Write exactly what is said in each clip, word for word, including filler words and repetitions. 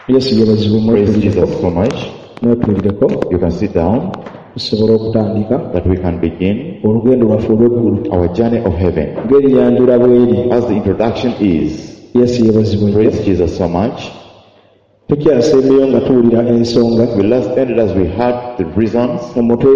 Yesu yabazibwe Praise Jesus so much. mwetulireko You can sit down tusobola okutandika that we can begin olugendo lwaffe olw'eggulu our journey of heaven. ng'eryanjula bweri. As the introduction is, Yesu yabazibwe. praise Jesus so much. tukyasembeyo nga tuwulira ensonga We last ended as we heard the reasons. omutwe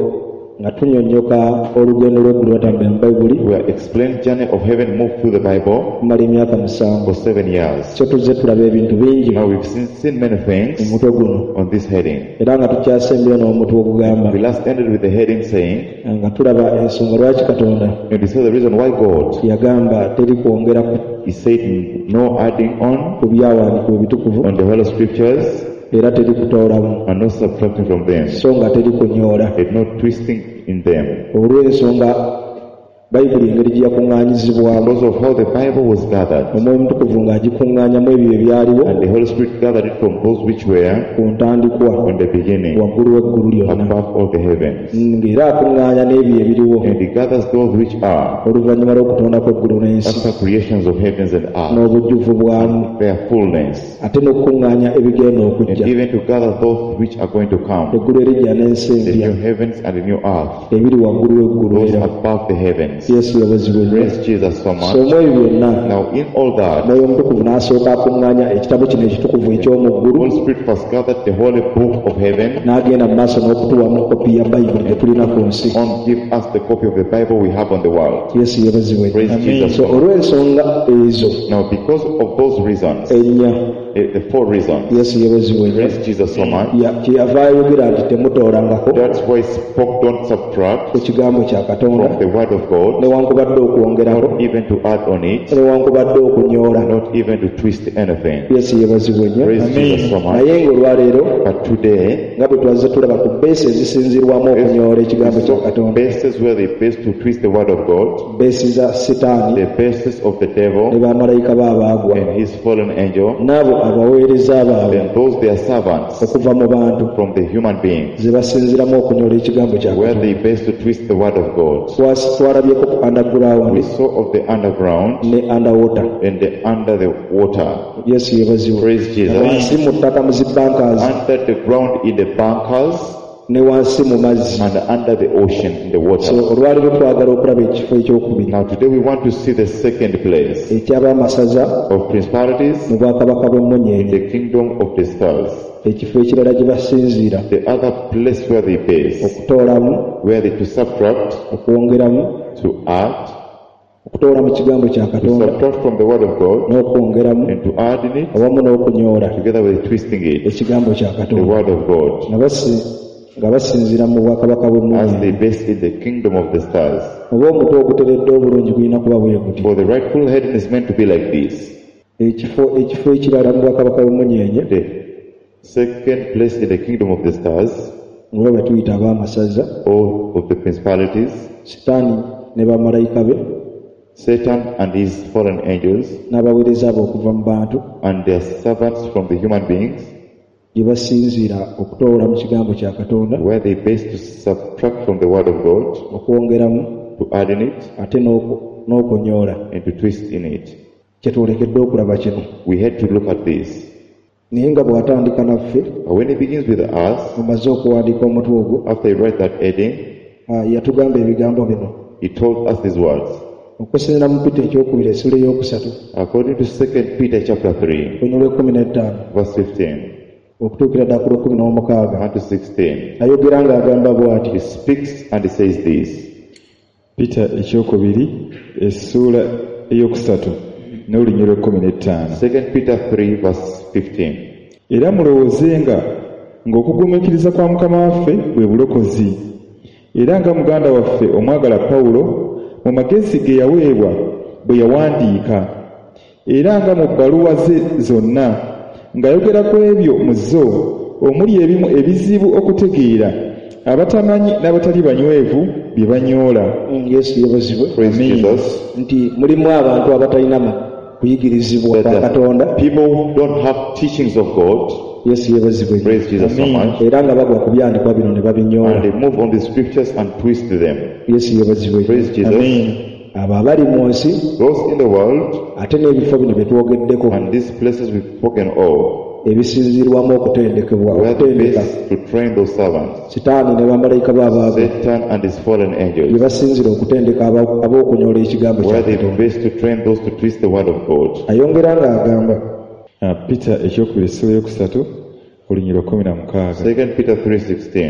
nga tunyonnyoka olugendo lw'eggulu lwatambula mu bayibuli We are explaining journey of heaven, moved through the Bible kumala emyaka musanvu. for seven years. so tuzze tulaba ebintu bingi Now we've seen, seen many mu things mutwe guno on this heading. era nga tukyasembeyo n'omutwe ogugamba We last ended with the heading saying, nga tulaba ensonga lwaki Katonda and we saw the reason why God yagamba teri kwongera He said no adding on ku byawandiikibwa ebitukuvu on the Holy Scriptures era teri kutoolamu and no subtracting from them, so nga teri kunyoola. and no twisting in them. olw'ensonga bayibuli engeri gye yakuŋŋaanyizibwamu Because of how the Bible was gathered, omwoyo mutukuvu ng'agikuŋŋaanyamu ebyo ebyaliwo and the Holy Spirit gathered it from those which were ku ntandikwa on the beginning, waggulu w'eggulu lyonna, above all the heavens. ng'era akuŋŋaanya n'ebyo ebiriwo And He gathers those which are oluvannyuma lw'okutonda kw'eggulu n'ensi after creations of heavens and earth, n'obujjuvu bwamu, their fullness, ate n'okukuŋŋaanya ebigenda and okujja. even to gather those which are going to come, eggulu erijja n'ensi the empya new heavens and the new earth, ebiri waggulu w'eggulu those era. above the heavens. Yesu yabazibwe nnyo. Praise Jesus so so much. omwoyo byonna Now in all that, mwoyo omutukuvu n'asooka akuŋŋaanya ekitabo kino ekitukuvu eky'omu the ggulu Holy Spirit first gathered the holy book of heaven n'agenda mu maaso n'okutuwamu kopi ya bayibuli gye tulina ku nsi. on give us the copy of the Bible we have on the world. Yesu yabazibwe. Praise Jesus. so olw'ensonga ezo Now because of those reasons, ennya eh, the four reasons, Yesu yabazibwe nnyo. praise Jesus so much. Ya- kyeyava ayogera nti temutoolangako That's why he spoke, don't subtract ku kigambo kya Katonda from the word of God, newankubadde okwongerako not even to add on it, newankubadde okunyoola. not even to twist anything. Yesu yabazibwe nnyo. Praise Jesus so much. naye ng'olwaleero But today, nga bwe twazze tulaba ku beesi ezisinzirwamu okunyoola ekigambo kya the Katonda, basis where they base to twist the word of God, beesi za sitaani the basis of the ne devil bamalayika baabaagwa and his fallen angel, n'abo abaweereza baabwe then those their servants okuva mu bantu from the human beings, ze basinziramu okunyoola ekigambo kya where Katonda. they base to twist the word of God. Twasi- twalabyeko ku We underground saw of the underground ne underwater. and the under the water. Yesu yebazibwe. Praise Jesus. wansi mu ttaka mu zibankazi Under the ground in the bunkers ne wansi mu mazzi. and under the ocean in the so water. olwaleero twagala okulaba ekifo ekyokubiri Now today we want to see the second place eky'abaamasaza of principalities, mu bwakabaka bw'emmunyeenye, the kingdom of the stars. ekifo ekirala gye basinziira The other place where they base, okutoolamu, where they to subtract, okwongeramu, to add, okutoola mu kigambo kya to Katonda subtract from the word of God, n'okwongeramu and to add in it, awamu n'okunyoola together with twisting it, ekigambo kya the Katonda word of God, nga basi- nga basinziira mu bwakabaka as bw'emmunyeenye. they base in the kingdom of the stars. oba omutwe oguteredde obulungi gulina kuba bwe guti. For the rightful heading is meant to be like this. ekifo ekifo ekirala mu bwakabaka bw'emmunyeenye The second place in the kingdom of the stars, nga bwe tuyita abaamasaza, or of the principalities, sitaani ne bamalayika be Satan and his fallen angels, n'abaweereza be okuva mu bantu and their servants from the human beings, gye basinziira okutoola mu kigambo kya Katonda, where they base to subtract from the word of God, okwongeramu to add in it, ate n'oku- n'okunyoola. and to twist in it. Kyetwolekedde okulaba kino. We had to look at this. Naye nga bw'atandika naffe, But when he begins with us, omaze okuwandiika omutwe ogwo, after he wrote that heading, ah, yatugamba ebigambo bino. he told us these words. Okusinziira mu Peter ekyokubiri essula ey'okusatu According to Second Peter chapter three, luno lw'ekkumi n'ettaano verse fifteen, okutuukira ddala ku lw'ekkumi n'omukaaga, and to sixteen, ayogera ng'agamba bw'ati: he speaks and he says this. Peter ekyokubiri essuula eyokusatu n'olunyiriro lw'ekkumi n'ettaano. Second Peter three verse fifteen. Era mulowoozenga ng'okugumiikiriza kwa Mukama waffe bwe bulokozi, era nga muganda waffe omwagala Pawulo mu magezi ge yaweebwa bwe yawandiika, era nga mu bbaluwa ze zonna ng'ayogera ku ebyo mu zo omuli ebimu ebizibu okutegeera abatamanyi n'abatali banywevu bye banyoola. Mm, Yesu yebazibwe. Praise Amen. Jesus. Nti mulimu abantu abatalina ma- kuyigirizibwa kwa That Katonda. uh, people who don't have teachings of God. Yesu yebazibwe. Praise Jesus so Amen. much. Era nga bagwa ku byandikwa bino ne And babinyoola. they move on the scriptures and twist them. Yesu yebazibwe. Praise Jesus. Amen. abo abali mu nsi Those in the world ate n'ebifo bino bye twogeddeko and these places we've spoken of, ebisinzirwamu okutendekebwa where the okutendeka base to train those servants. sitaani ne bamalayika baabaabe Satan and his fallen bye angels, basinzira okutendeka aba- ab'okunyola ekigambo kya where they Katonda. base to train those to twist the word of God. Ayongera ng'agamba Ah, Peter ekyokubiri essula eyokusatu olunyiro kumi na mukaaga. Second Peter three sixteen.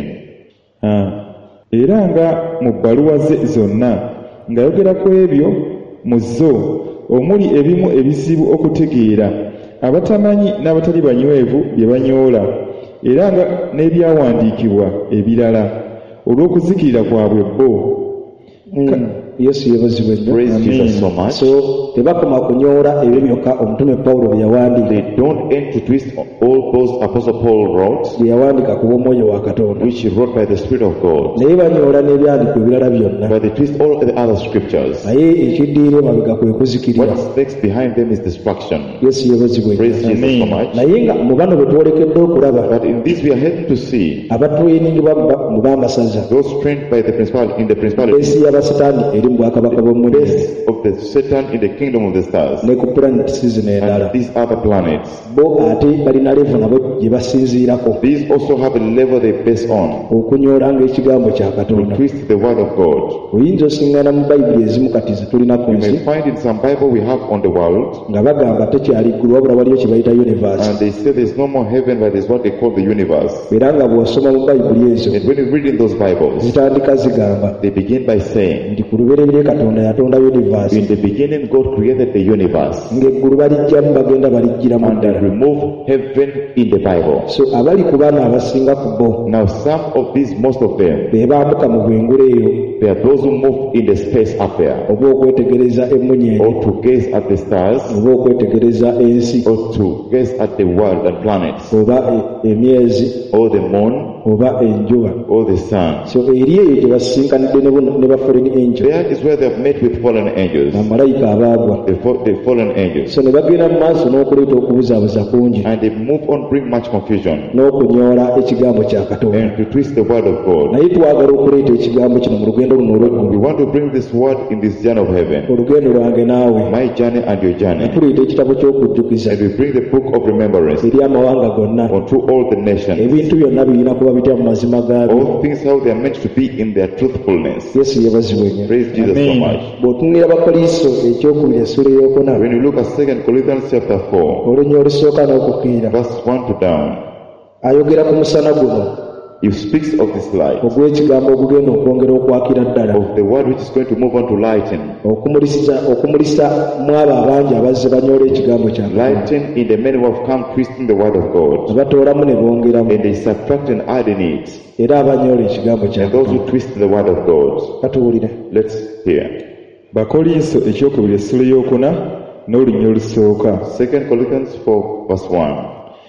Ah, era nga mu bbaluwa ze zonna ng'ayogera ku ebyo mu zo omuli ebimu ebizibu okutegeera abatamanyi n'abatali banywevu bye banyoola era nga n'ebyawandiikibwa ebirala olw'okuzikirira kwabwe bo. Mm, Yesu yebazibwe nnyo. Praise Amen. Jesus so much. So tebakoma kunyoola ebyo byokka omutume Pawulo bye yawandiika They don't aim to twist all those Apostle Paul wrote, bye yawandiika ku bw'omwoyo wa Katonda, which he wrote by the Spirit of God, naye banyoola n'ebyandiko ebirala byonna, but they twist all the other scriptures. naye ekiddiira emabega kwe kuzikirira. What next behind them is destruction. Yesu yebazibwe nnyo. Praise Jesus so Amen. much. naye nga mu bano bwe twolekedde okulaba But in this we are heading to see abatwiningibwa mu ba- mu b'amasaza those trained by the principal in the principality, beesi y'abasitaani eri mu bwakabaka bw'omulembe base of the Satan in the kingdom of the stars, ne ku planetisi zino endala, and these other planets. bo ate balina levo nabo gye basinziirako These also have a level they base on okunyoolanga ekigambo kya to Katonda. twist the word of God. Oyinza osingana mu bayibuli ezimu kati zitulina ku You may nsi find in some Bible we have on the world, nga bagamba tekyali ggulu wabula waliyo kye bayita universe, and they say there's no more heaven, but there's what they call the universe. era nga bw'osoma mu bayibuli ezo And when you read in those Bibles, zitandika zigamba they begin by saying, nti ku lubereberye Katonda yatonda universe, in the beginning God created the universe, ng'eggulu balijjamu bagenda balijjiramu and they ddala. remove heaven in the Bible. So abali ku bano abasinga ku bo Now some of these, most of them, be bambuka mu bwengula eyo they are those who move in the space up there, oba okwetegereza emmunyeenye or to gaze at the stars, oba okwetegereza ensi or to gaze at the world and planets, oba e- emyezi or the moon, oba enjuba. or the sun. So eri eyo gye basinkanidde ne bo- ne ba foreign angel, There is where they have met with fallen angels, bamalayika abaagwa. the, fa- the fallen angels, So ne bagenda mu maaso n'okuleeta okubuzaabuza kungi and they move on, bring much confusion, n'okunyoola ekigambo kya Katonda. and to twist the word of God. Naye twagala okuleeta ekigambo kino mu lugendo luno We olw'eggulu, want to bring this word in this journey of heaven, olugendo lwange naawe, my journey and your journey, tuleeta ekitabo ky'okujjukiza and we bring the book of remembrance eri amawanga gonna. unto all the nations. Ebintu byonna birina kuba bitya mu mazima gaabyo. All things how they are meant to be in their truthfulness. Yesu yebazibwe nnyo. Praise Jesus so Amen. much. Bw'otunulira Abakoliso ekyokubiri essula eyokuna When you look at Second Corinthians chapter four, olunya olusooka n'okukkirira, verse one to down, ayogera ku musana guno he speaks of this light, ogw'ekigambo ogugenda okwongera okwakira ddala, of the word which is going to move on to lighten. okumulisa okumulisa mu abo abangi abazze banyoola ekigambo kya Katonda, Lighten in the men who have come twisting the word of ne God, batoolamu ne bongeramu, and they subtract and add in it, era abanyoola ekigambo kya and those Katonda. who twist the word of God. Katuwulire. Let's hear. Bakolinso ekyokubiri essula eyokuna n'olunya olusooka. Second Corinthians four, verse one.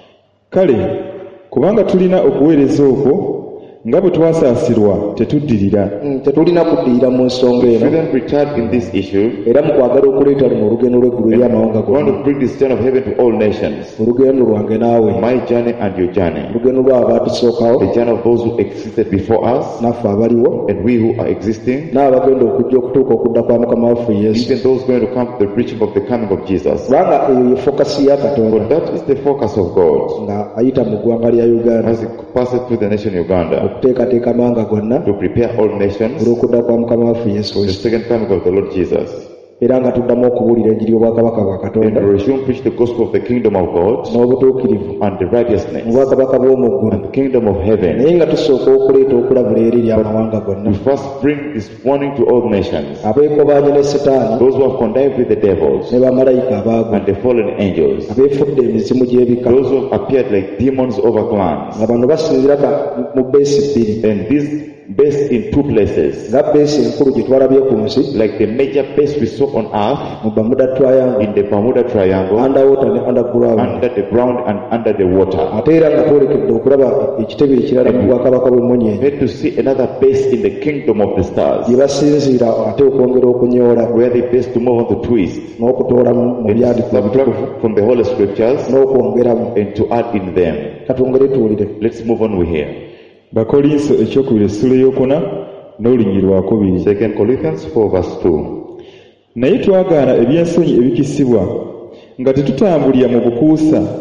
Kale kubanga tulina okuweereza okwo nga bwe twasaasirwa tetuddirira. Mm, tetulina kuddiira mu nsonga We eno, shouldn't retard in this issue. era mu kwagala okuleeta luno olugendo lw'eggulu eri amawanga We want gonna, to bring this journey of heaven to all nations. olugendo lwange naawe, My journey and your journey. olugendo lw'abo abatusookawo, The journey of those who existed before us, naffe abaliwo, and we who are existing, n'abagenda okujja okutuuka okudda kwa Mukama waffe Yesu. even those going to come to the preaching of the coming of Jesus. Kubanga eyo ye fokasi ya Katonda For that is the focus of God nga ayita mu ggwanga lya Uganda as it passes through the nation Uganda okuteekateeka amawanga gonna to prepare all nations olw'okudda kwa Mukama waffe Yesu for the Kristo, second coming of the Lord Jesus. era nga tuddamu okubuulira enjiri y'obwakabaka bwa And Katonda we resume preach the gospel of the kingdom of God n'obutuukirivu and the mu righteousness bwakabaka bw'omu ggulu, and the kingdom of heaven. naye nga tusooka okuleeta okulabula eri eri amawanga gonna, We first bring this warning to all nations, abeekobaanye ne Setaani those who have connived with the devils ne bamalayika abaagwa, and the fallen angels, abeefudde emizimu gy'ebika, those who have appeared like demons over clans, nga bano basinzira ka- mu beesi bbiri, and these based in two places, nga beesi enkulu gye twalabye ku nsi like the major base we saw on earth mu Bermuda Triangle, in the Bermuda Triangle, underwater ne underground, under the ground and under the water. ate era nga twolekedde okulaba ekitebe ekirala mu bwakabaka bw'emmunyeenye We had to see another base in the kingdom of the stars, gye basinziira ate okwongera okunyoola where they base to move on to twist n'okutoola mu mu and byandiko ebitukuvu subtract from the Holy Scriptures n'okwongeramu. and to add in them. Katwongere tuwulire. Let's move on with here. Bakolinso ekyokubiri essula eyokuna n'olunyiri lwakubiri. Second Corinthians four verse two. Naye twagaana ebyensonyi ebikisibwa nga tetutambulira mu bukuusa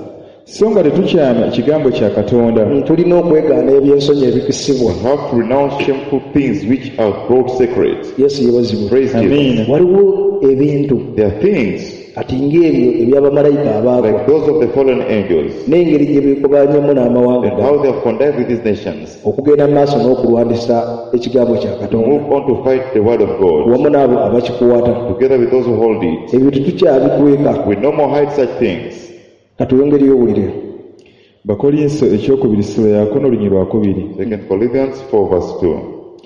so nga tetukyamya ekigambo kya Katonda. Tulina okwegaana ebyensonyi ebikisibwa. We have to renounce shameful things which are brought sacred. Yesu yebazibwe. Praise Amen. Jesus. Waliwo ebintu There are things ati ng'ebyo eby'abamalayika abaagwa like those of the fallen angels n'engeri gye beekobaanyemu n'amawanga and how they have connived with these nations. okugenda mu maaso n'okulwanisa ekigambo kya Katonda Move on to fight the word of God wamu n'abo abakikuwata. together with those who hold it. Ebyo tetukyabikweka. We no more hide such things. Katuyongereyo owulire. Bakolinso ekyokubiri ssula ya kkono olunyi lwakubiri. Second Corinthians four verse two.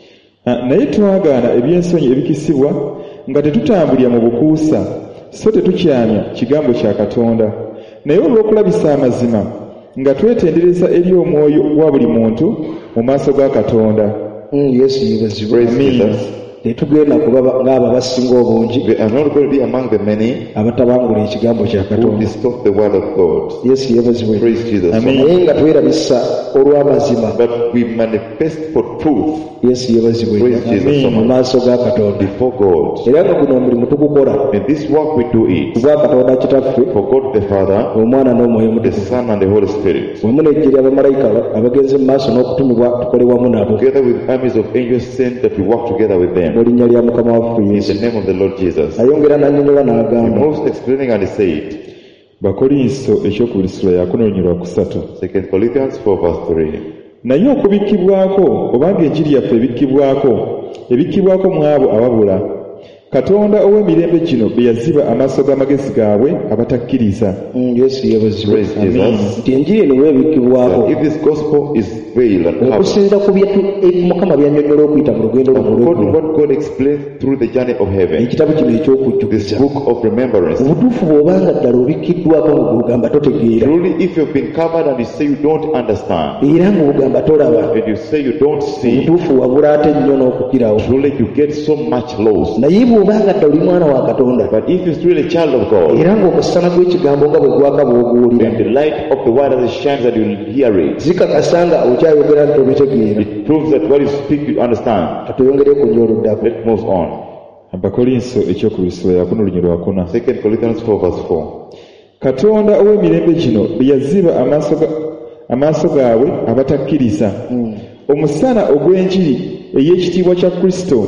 Ah, naye twagaana ebyensonyi ebikisibwa nga tetutambulira mu bukuusa so tetukyamya kigambo kya Katonda, naye olw'okulabisa amazima nga twetendereza eri omwoyo gwa buli muntu mu maaso ga Katonda. Mm, Yesu yebazibwe. Praise Jesus. Tetugenda kuba ng'abo abasinga obungi We are not going to be among the many abatabangula ekigambo kya who Katonda. distort the word of God. Yesu yebazibwe. Praise Jesus. Amen. Naye nga twerabisa olw'amazima. But we manifest for truth Yesu yebazibwe. Praise Jesus so Mu much. maaso ga Katonda. before God. Era nga guno omulimu tugukola In this work we do it kubwa Katonda Kitaffe, for God the Father, Omwana n'Omwoyo the Omutukuvu. Son and the Holy Spirit. Wamu n'eggye ly'abamalayika abagenze mu maaso n'okutumibwa tukole wamu nabo. Together with armies of angels sent that we work together with them. Mu linnya lya Mukama waffe In Yesu. the name of the Lord Jesus. Ayongera n'annyonnyola He n'agamba. moves explaining and he said, Bakolinso ekyokubiri ssula ya kkono olunyi lwakusatu. Second Corinthians four verse three. Naye okubikkibwako obanga enjiri yaffe ebikkibwako ebikkibwako mu abo ababula, Katonda ow'emirembe gino be yaziba amaaso g'amagezi gaabwe abatakkiriza. Mm, Yesu yebazibwe. Praise Jesus. Nti enjiri eno weebikkibwako That if this gospel is veiled and covered, okusinza ku bye tu- e- Mukama by'annyonnyola okuyita mu lugendo luno according to olw'eggulu. what God explained through the journey of heaven, Ekitabo kino this eky'okujjukiza. book of remembrance. Obutuufu bw'obanga ddala obikkiddwako ng'ogamba totegeera Truly, if you've been covered and you say you don't understand, era ng'ogamba tolaba, and you say you don't see, obutuufu wabula ate nnyo n'okukirawo. truly you get so much lost. Naye bw'obanga ddala oli mwana wa Katonda But if you're still a child of God, era ng'omusana gw'ekigambo nga bwe gwaka bw'oguwulira, then the light of the word as it shines that you'll hear it. zikakasa nga okyayogera nti obitegeera. It proves that what you speak you understand. Katuyongere ku nnyo oluddako. Let's move on. Abakolinso ekyokubiri ssula ya kkono olunyi lwakuna. Second Corinthians four verse four. Katonda ow'emirembe gino be yaziba amaaso ga- amaaso gaabwe abatakkiriza, omusana ogw'enjiri ey'ekitiibwa kya Kristo,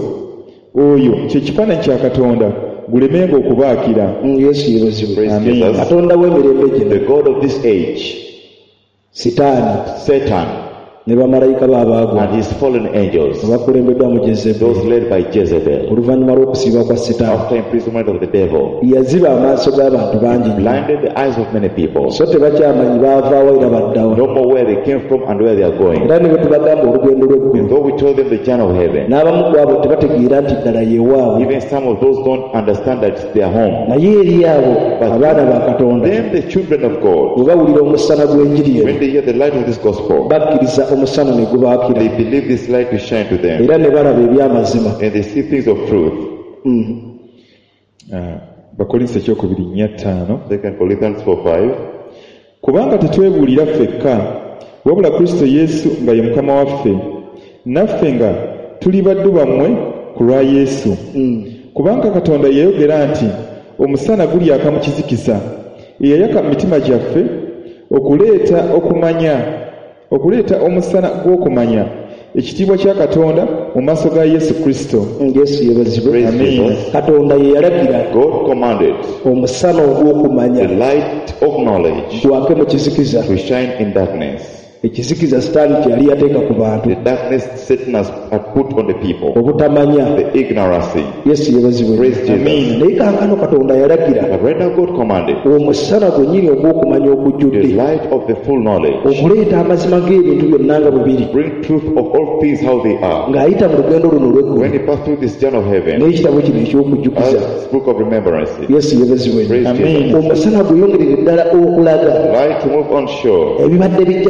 oyo kye kifaananyi kya Katonda, gulemenga okubaakira. Mm, Yesu yebazibwe. Praise Amen. Jesus. Katonda w'emirembe The gino, God of this age, Sitaani Satan, ne bamalayika baabaagwa and his fallen angels, abakulembeddwa mu those Jezebeli led by Jezebel, oluvannyuma lw'okusiibwa kwa Sitaani, after imprisonment of the devil, yaziba amaaso g'abantu bangi nnyo. blinded the eyes of many people. So tebakyamanyi baavaawo era baddawa. No more where they came from and where they are going. Era ne bwe tubagamba olugendo lw'eggulu, Though we told them the journey of heaven, n'abamu ku abo tebategeera nti ddala yeewaabwe. even some of those don't understand that it's their home. Naye eri abo abaana ba Katonda Then the children of God, bwe bawulira omusana gw'enjiri eno, when they hear the light of this gospel, bakkiriza omusana ne gubaakira they believe this light will shine to them, era ne balaba eby'amazima. and they see things of truth. Mm. Ah, Bakolinso ekyokubiri nnya ttaano. Second Corinthians four five. Kubanga tetwebuulira ffekka, wabula Kristo Yesu nga ye Mukama waffe, naffe nga tuli baddu bammwe ku lwa Yesu. Kubanga Katonda yayogera nti, omusana gulyaka mu kizikiza, eyayaka mu mitima gyaffe okuleeta okumanya okuleeta omusana gw'okumanya ekitiibwa kya Katonda mu maaso ga Yesu Kristo. Yesu yebazibwe. Praise Amen. Jesus. Katonda ye yalagira God commanded omusana ogw'okumanya the light of knowledge gwake mu kizikiza. to shine in darkness. Ekizikiza Sitaani kye yali yateeka ku bantu, The darkness Satan has had put on the people, obutamanya. the ignorancy. Yesu yebazibwe. Praise Jesus. Naye kaakano Katonda yalagira But right now God commanded omusana gwennyini ogw'okumanya the okujjudde light of the full knowledge, okuleeta amazima g'ebintu byonna nga bwe biri, bring truth of all things how they are. ng'ayita mu lugendo luno olw'eggulu When he passed through this journey of heaven, n'ekitabo kino eky'okujjukiza. as book of remembrance, Yesu yebazibwe. praise Amen. Jesus. Omusana gweyongerere ddala okulaga Light to move on shore ebibadde bijja bikolebwa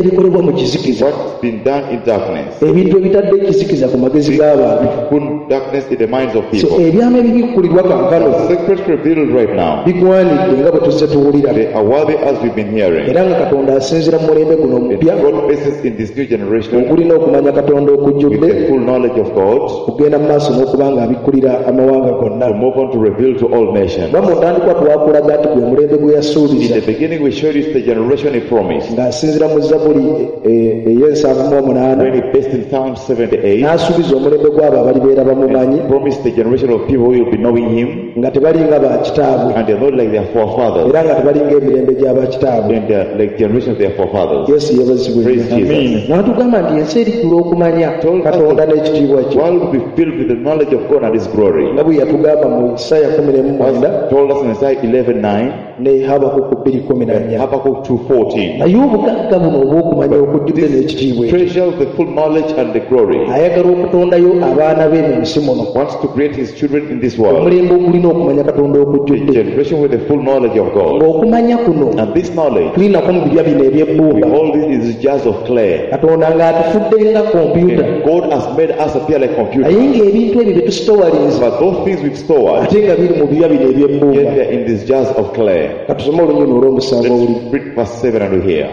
ebikozwewo mu kizikiza, what's been done in darkness, ebintu ebitadde ekizikiza ku magezi g'abantu. put darkness in the minds of So people. ebyama ebibikkulirwa kaakano Secrets revealed right now, bigwanidde nga bwe tuzze tuwulira, they are worthy as we've been hearing. era nga Katonda asinziira mu mulembe guno And omupya God basis in this new generation ogulina okumanya Katonda with okujjudde, the full knowledge of God, kugenda mu maaso n'okuba ng'abikkulira amawanga gonna. to move on to reveal to all nations. Oba mu ntandikwa twakulaga nti gwe mulembe gwe In yasuubiza, the beginning we showed you the generation he promised. ng'asinziira mu Zabbuli eh, ey'ensanvu mu omunaana, When he based in Psalm seventy-eight, n'asuubiza omulembe gw'abo abalibeera bamumanyi, he promised the generation of people who will be knowing him, nga tebali nga bakitaabwe, and they're not like their forefathers, era nga tebali ng'emirembe gy'abakitaabwe. and they're like the generation of their forefathers. Yesu yeebazibwe. Praise Jesus. N'atugamba nti ensi erijjula okumanya Katonda n'ekitiibwa kye, World will be filled with the knowledge of God and his glory. nga bwe yatugamba mu Isaaya kumi n'emu mwenda As told us in Isaiah eleven nine, ne Habakuku bbiri kumi na nnya. Habakkuk two fourteen. Naye obugagga buno obw'okumanya okujjudde n'ekitiibwa ekyo, Treasure of the full knowledge and the glory. ayagala okutondayo abaana be mu nsi muno, Wants to create his children in this world. omulembe ogulina okumanya Katonda The okujjudde. generation with the full knowledge of God. Ng'okumanya kuno And this knowledge, tulinako mu bibya bino eby'ebbumba, all this is jars of clay. Katonda ng'atufudde nga kompyuta, And God has made us appear like computers. naye ng'ebintu ebyo bye tusitowalinze But those things we've stored, ate nga biri mu bibya bino yet eby'ebbumba. they're in these jars of clay. Katusome olunyuno olw'omusanvu oluli. Let's read verse seven and here.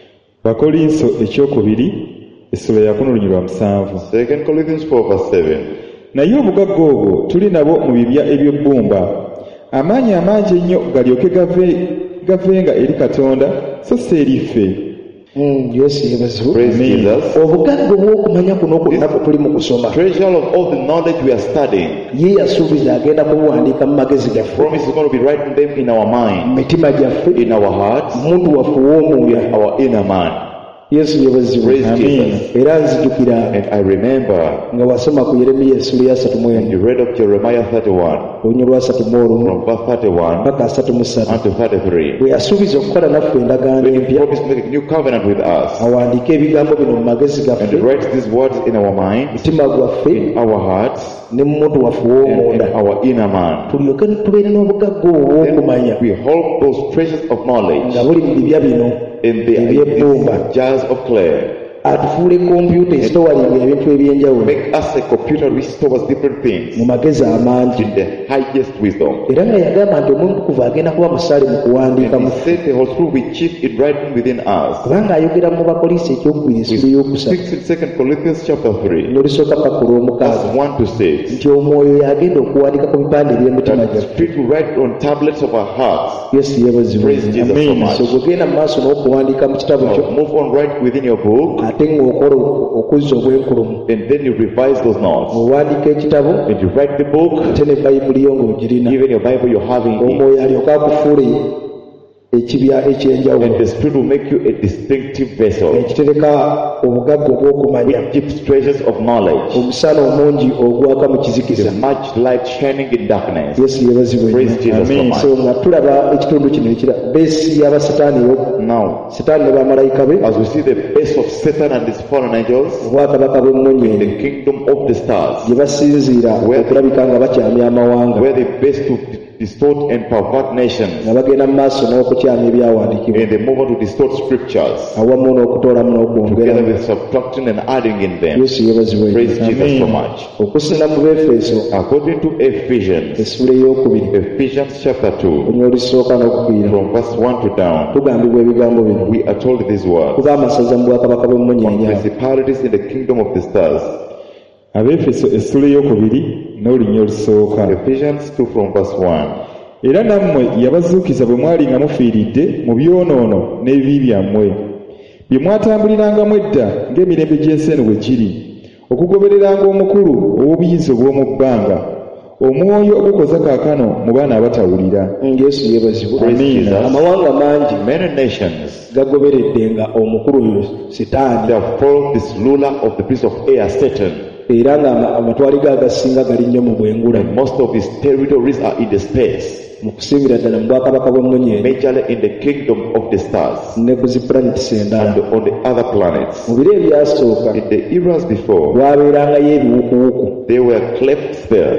Bakolinso ekyokubiri essula ya kumi olunyirwa musanvu. Second Corinthians four verse seven. Naye obugagga obwo tuli nabo mu bibya eby'ebbumba, amaanyi amangi ennyo galyoke gave gavenga eri Katonda so si eri ffe. Mm, Yesu yeebazibwe. Praise Amen. Jesus. Obugagga obw'okumanya kuno kwonna kwe tuli mu kusoma, Treasure of all the knowledge we are studying. ye yasuubiza agenda kubuwandiika mu magezi gaffe, Promise is going to be writing them in our mu mind, mitima gyaffe, in our hearts, omuntu waffe w'omwoyo. our inner man. Yesu yeebazibwe. Praise Amen. Jesus. Era nzijukira And I remember nga wasoma ku Yeremiya essula ya asatu mu emu you read of Jeremiah thirty-one, olunya lwa asatu mu olumu from verse thirty-one mpaka asatu mu ssatu, unto thirty-three. bwe yasuubiza okukola naffe endagaano When he empya, promised to make a new covenant with us, awandiike ebigambo bino mu magezi and gaffe, to write these words in our mind, mutima gwaffe in our hearts, ne mu muntu waffe and in w'omunda, our inner man. tulyoke tubeere n'obugagga obwo obw'okumanya We hold those treasures of knowledge nga buli mu bibya bino in the in eby'ebbumba, these jars of clay. atufuule kompyuta ezitowalinga ebintu ebyenjawulo Make us a computer which stores different things mu magezi amangi, in the highest wisdom. era nga yagamba nti omutukuvu agenda kuba musaale mu kuwandiika And mu he said the Holy Spirit will chief in writing within us. kubanga ayogera mu bakolisi ekyokubiri essula eyokusatu Speaks in Second Corinthians chapter three, n'olusooka paka olw'omukaaga verse one to six. nti omwoyo yagenda okuwandiika ku bipande by'emitima That the gyaffe. Spirit will write on tablets of our hearts. Yesu yeebazibwe. Praise Jesus so Amen. much. So bw'ogenda mu maaso n'okuwandiika mu kitabo kyo, Now move on, write within your book, ate ng'okola okuzza obwenkulumu, and then you revise those notes. owandiika ekitabo And you write the book, ate ne bayibuli yo ng'ogirina, even your Bible you're having it. omwoyo alyoka akufuule ekibya ekyenjawulo And the Spirit will make you a distinctive vessel ekitereka obugagga obw'okumanya, which keeps treasures of knowledge, omusana omungi ogwaka mu kizikiza. the much light shining in darkness. Yesu yeebazibwe. Praise Jesus so Amen. So much. nga tulaba ekitundu kino ekira beesi y'abasitaani eyo- Now, sitaani ne bamalayika be, as we see the base of Satan and his fallen angels, obwakabaka bw'emmunyeenye the kingdom of the stars, gye basinziira okulabika nga bakyamya amawanga, where they base to distort and pervert nations, nga bagenda mu maaso n'okukyamya ebyawandiikibwa and they move on to distort scriptures, awamu n'okutoolamu together n'okwongeramu. with subtracting and adding in them. Yesu yeebazibwe. Praise Jesus so much. Okusinga mu Befeso According to Ephesians, essula ey'okubiri Ephesians chapter two, olunya olusooka n'okukwira, from verse one to down, tugambibwa ebigambo bino: we are told these words: kuba amasaza mu bwakabaka on bw'emmunyeenye principalities in the kingdom of the stars. Abefeso essula eyokubiri n'olunya olusooka. Ephesians two from verse one. Era nammwe yabazuukiza bwe mwali nga mufiiridde mu byonoono n'ebibi byammwe bye mwatambulirangamu edda ng'emirembe gy'ensi eno bwe giri, okugobereranga omukulu ow'obuyinza obw'omu bbanga, omwoyo ogukoza kaakano mu baana abatawulira. Yesu yeebazibwe. Praise Amen. Jesus. Amawanga mangi Many nations, gagobereddenga omukulu oyo Sitaani, they have followed this ruler of the prince of air, Satan. era nga amatwale ge agasinga gali nnyo mu bwengula, And most of his territories are in the space, mu kusingira ddala mu bwakabaka bw'emmunyeenye majorly in the kingdom of the stars ne ku ziplanetisi endala. and on the other planets. Mu biro ebyasooka In the eras before, waabeerangayo ebiwukuwuku they were clefts there,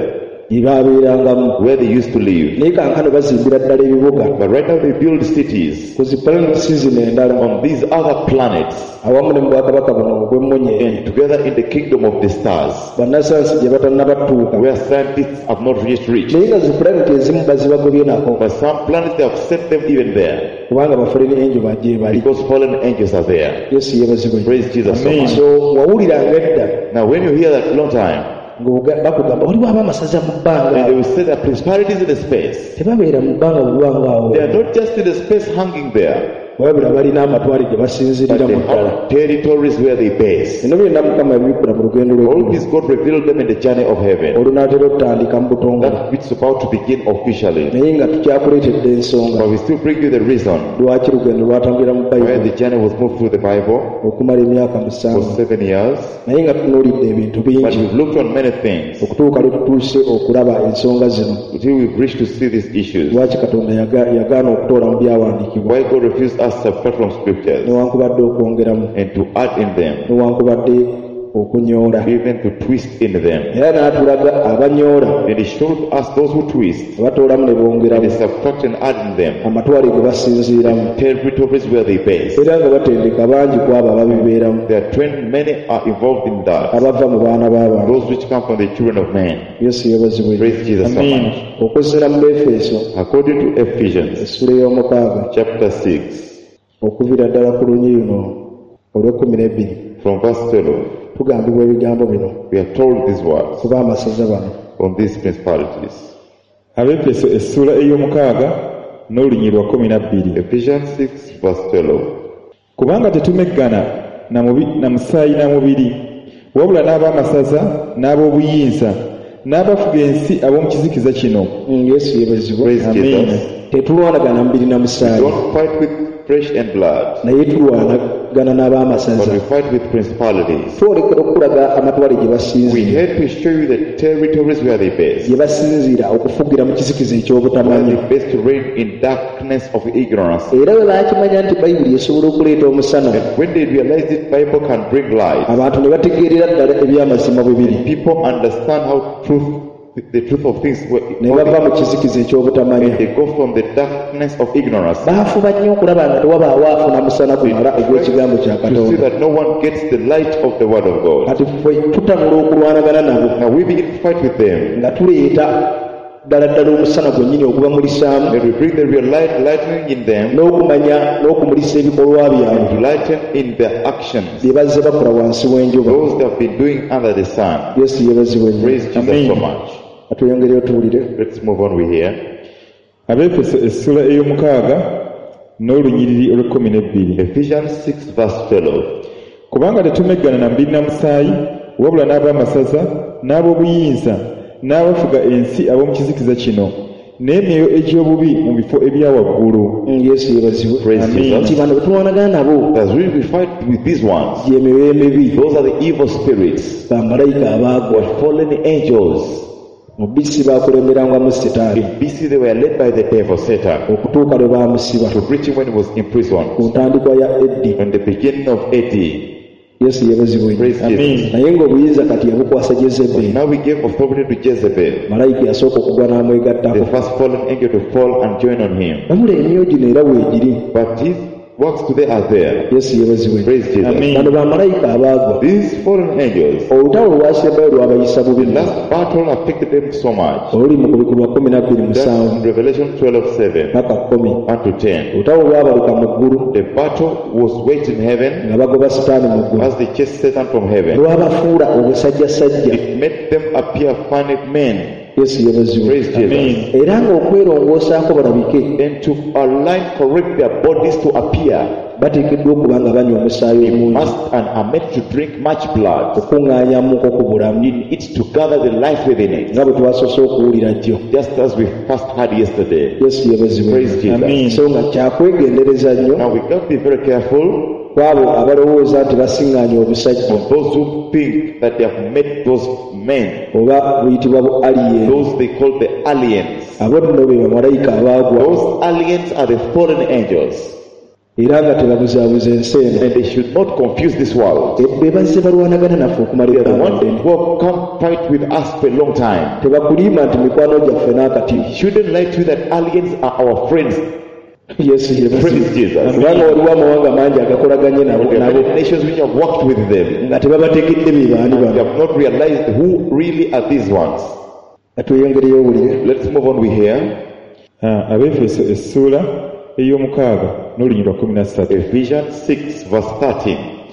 gye baabeerangamu where they used to live. naye kankano bazimbira ddala ebibuga But right now they build cities ku zi planeti zino endala on these other planets, awamu ne mu bwakabaka buno obw'emmunye and together in the kingdom of the stars, bannasayansi gye batannabatuuka where scientists have not yet reached. naye nga zi planeti ezimu bazibagobye nako But some planets they have sent them even there, kubanga bafuleni enjo bajje bali because fallen angels are there. yesu yebazibwe Praise Jesus so Amen. much. so wawuliranga edda Now when you hear that long time, ng'oga- bakugamba waliwo abamasaza mu bbanga and they will say that principalities in the space, tebabeera mu bbanga bulwanga awo they are not just in the space hanging there, wabula balina amatwale gye but basinzirira they mu ddala have territories where they base. bino byonna mukama yabikula mu lugendo All lw'eggulu this God revealed them in the journey of heaven. olunaatera okutandika mu butongole That which is about to begin officially. naye nga tukyakuleetedde ensonga But we still bring you the reason lwaki lugendo lwatambulira mu where bayibuli the journey was moved through the Bible okumala emyaka for musanvu seven years. naye nga tunuulidde ebintu But bingi we've looked on many things okutuuka lwe tutuuse okulaba ensonga zino until we've reached to see these issues. lwaki katonda yaga- yagaana okutoola mu byawandiikibwa Why God refused us to subtract from scriptures newankubadde okwongeramu and to add in them, newankubadde okunyoola even to twist in them. era n'atulaga abanyoola And He showed us those who twist batoolamu ne and bongeramu they subtract and add in them amatwale ge basinziiramu territories where they base. era nga batendeka bangi ku abo ababibeeramu There are twenty, many are involved in that. abava mu baana b'abantu Those which come from the children of men. yesu yebazibwe Praise Jesus so Amen. much. okuzzira mu befeso According to Ephesians essula ey'omukaaga chapter six, okuviira ddala ku lunyi luno olw'ekkumi n'ebbiri from verse twelve, tugambibwa ebigambo bino we are told these words kuba amasaza bano on these principalities. Abefeso essula ey'omukaaga n'olunyi lwa kumi na bbiri. Ephesians six verse twelve. Kubanga tetumeggana na mubi- na musaayi na mubiri, wabula n'ab'amasaza n'ab'obuyinza n'abafuga ensi ab'omu kizikiza kino. Mm, yesu yebazibwe Praise Amen. Jesus. tetulwanagana mubiri na musaayi Don't fight with flesh and blood, naye tulwanagana n'ab'amasaza but we fight with principalities. twolekera okulaga amatwale gye We basinziira had to show you the territories where they base. gye basinziira okufugira mu kizikiza Where ekyobutamanya they base to reign in darkness of ignorance. era bwe baakimanya nti bayibuli esobola okuleeta omusana And when they realize this Bible can bring light, abantu ne bategeerera ddala eby'amazima bwe biri people understand how truth, the truth of things were, ne bava mu kizikiza ekyobutamanya and they go from the darkness of ignorance baafuba nnyo okulaba nga tewabaawo afuna musana gumala ogw'ekigambo kya to see katonda that no one gets the light of the word of God. kati ffe tutangula okulwanagana nabo Now we begin to fight with them, nga tuleeta ddala ddala omusana gwennyini ogubamulissaamu and we bring the real light, lightning in them, n'okumanya n'okumulisa ebikolwa byabwe to lighten in their actions, bye bazze bakola wansi w'enjuba those that have been doing under the sun. yesu yebazibwe nnyo Praise Jesus Amen. so much. atweyongereyo tuwulire Let's move on. We hear Abefeso essula ey'omukaaga n'olunyiriri olw'ekkumi n'ebbiri. Ephesians six verse twelve. Kubanga tetumeggana na mubiri na musaayi, wabula n'ab'amasaza n'ab'obuyinza n'abafuga ensi ab'omu kizikiza kino, n'emyoyo egy'obubi mu bifo ebya waggulu. Mm, yesu yebazibwe Praise Amen. nti Jesus. bano betulwanagana nabo As we we fight with these ones, gy'emyoyo emibi those are the evil spirits, bamalayika abaagwa were fallen angels. mu bisi baakulemberangwamu setaani In B C they were led by the devil Satan okutuuka lwe baamusiba to reach him when he was in prison. ku ntandikwa ya eddi In the beginning of A D, yesu yebazibwe nnyo praise Amen. Jesus. naye ng'obuyinza kati yabukwasa jezeberi Now we gave authority to Jezebel, malayika yasooka okugwa n'amwegattako the first fallen angel, to fall and join on him. wabula emyoyo gino era weegiri But his works today are there. yesu yebazibwe nnyo Praise Jesus. Amen. bano bamalayika abaagwa These fallen angels, olutalo lwasembayo lwabayisa bubi nnyo that battle affected them so much. oluli mu kubikulwa kumi na bbiri That's musanvu in Revelation twelve seven paka kkumi one to ten. olutalo lwabaluka mu ggulu The battle was waged in heaven nga bagoba sitaani mu ggulu as they chased Satan from heaven. lwabafuula obusajjasajja It made them appear funny men. yesu yebazibwe Praise Jesus. Amen. era ng'okwerongoosaako balabike And to align, correct their bodies to appear, bateekeddwa okuba nga banywa omusaayi omungi must and are meant to drink much blood, okuŋŋaanyamuko ku bulamu in it to gather the life within it, nga bwe twasoose okuwulira jjo just as we first had yesterday. yesu yebazibwe Praise Jesus. Amen. so nga kyakwegendereza nnyo Now we got to be very careful kwabo abalowooza nti basiŋŋaanya obusajja of those who think that they have met those men, oba buyitibwa bu alien those they call the aliens. abo nno be bamalayika abaagwa Those aliens are the fallen angels. era nga tebabuzaabuza ensi eno. And they should not confuse this world. Be bazze balwanagana naffe okumala They are the ebbanga ones ddene. who have come fight with us for a long time. Tebakulimba nti mikwano gyaffe n'akati. Shouldn't lie to you that aliens are our friends. Yesu ye Praise basibe. Jesus. Kubanga waliwo amawanga mangi agakolaganye nabo There are nabo many nations which have worked with them. nga tebabategedde be baani They bano. have not realized who really are these ones. Atweyongereyo owulire. Let's move on. We hear Ah, Abefeso essuula ey'omukaaga n'olunyiriri lwa kumi na ssatu. Ephesians six verse thirteen.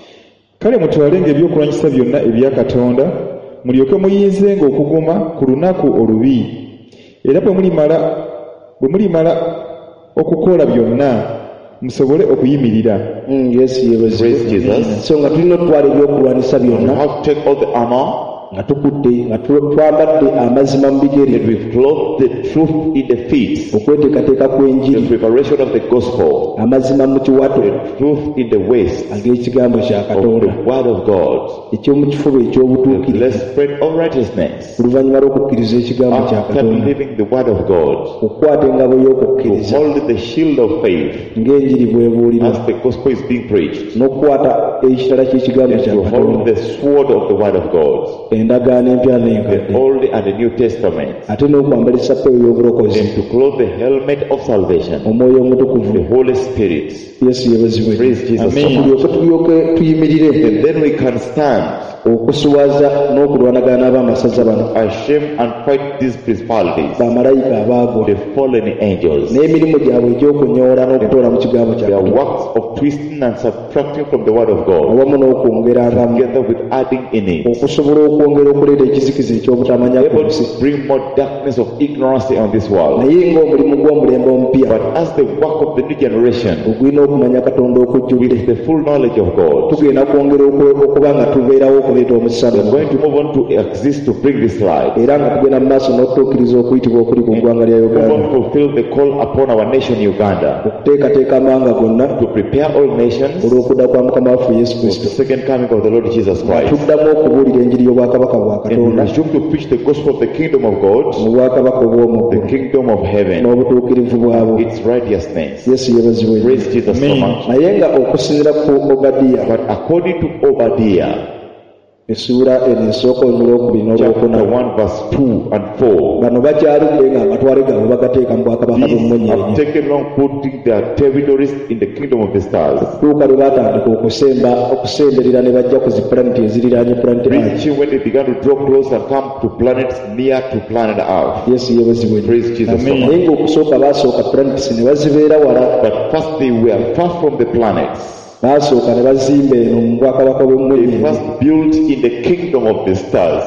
Kale mutwalenga ebyokulwanyisa byonna ebya Katonda mulyoke muyinzenga okuguma ku lunaku olubi, era bwe mulimala bwe mulimala okukola byonna musobole okuyimirira. Mm, Yesu ye Praise basibe. Jesus. So nga tulina okutwala ebyokulwanyisa You byonna have to take all the armor nga tukutte nga tu- twambadde amazima mu and bigere we've clothed the truth in the feet, okweteekateeka the kw'enjiri, preparation of the gospel, amazima mu kiwato the truth in the waist ag'ekigambo kya of Katonda, the word of God, eky'omu kifuba the eky'obutuukirivu, blessed spread of righteousness. oluvannyuma lw'okukkiriza ekigambo kya After Katonda, believing the word of God, okukwata engabo to y'okukkiriza hold the shield of faith ng'enjiri bw'ebuulirwa, as the gospel is being preached, n'okukwata ekitala ky'ekigambo and kya to hold Katonda, the sword of the word of God, endagaano empya the n'enkadde, Old and the New Testament, ate n'okwambala essappeewo y'obulokozi, and to clothe the helmet of salvation, omwoyo omutukuvu. the Holy Spirit. Yesu yebazibwe. Praise Jesus so Amen. much. tulyoke tulyoke tuyimirire And then we can stand okusuwaza n'okulwanagana n'ab'amasaza bano, ashamed and fight these principalities, bamalayika abaagwa, the fallen angels, n'emirimu gyabwe egy'okunyoola n'okutoola mu kigambo kya their Katonda, works of twisting and subtracting from the word of God, awamu n'okwongerangamu, together with adding in it, okusobola okwongera okuleeta ekizikiza ekyobutamanya ku able nsi. to bring more darkness of ignorance on this world. Naye ng'omulimu gw'omulembe omupya But as the work of the new generation, ogulina okumanya Katonda okujjulire, with the full knowledge of God, tugenda kwongera okwe- okuba nga tubeerawo okuleeta we're omusana, going to move on to exist to bring this light, era nga tugenda mu maaso n'okutuukiriza okuyitibwa okuli ku ggwanga lya move Uganda, on to fulfill the call upon our nation Uganda, okuteekateeka amawanga gonna to prepare all nations olw'okudda kwa Mukama waffe Yesu for the Kristo, second coming of the Lord Jesus Christ, tuddamu okubuulira enjiri y'obwakabaka bwa and we Katonda, resume to preach the gospel of the kingdom of God, mu bwakabaka obw'omu the ggulu kingdom of heaven, n'obutuukirivu bwabwo. its righteousness. Yesu yebazibwe. Praise Jesus so Amen. much. Naye nga okusinziira ku Obadiya, But according to Obadiah, essuula eno esooka olunyira okubiri chapter n'olwokuna, one, verse two and four, bano bakyaludde nga amatwale gaabwe bagateeka mu bwakabaka these have bw'emmunyeenye, taken long putting their territories in the kingdom of the stars, okutuuka lwe baatandika okusemba okusemberera ne bajja ku zipulaneti eziriraanye pulaneti Earth. reaching when they began to draw close and come to planets near to planet Earth. Yesu yebazibwe. Praise Jesus so Amen. much. Naye ng'okusooka baasooka pulaneti ne bazibeera wala, But first they were far from the planets. baasooka ne bazimba eno mu bwakabaka They bw'emmunyeenye, first built in the kingdom of the stars.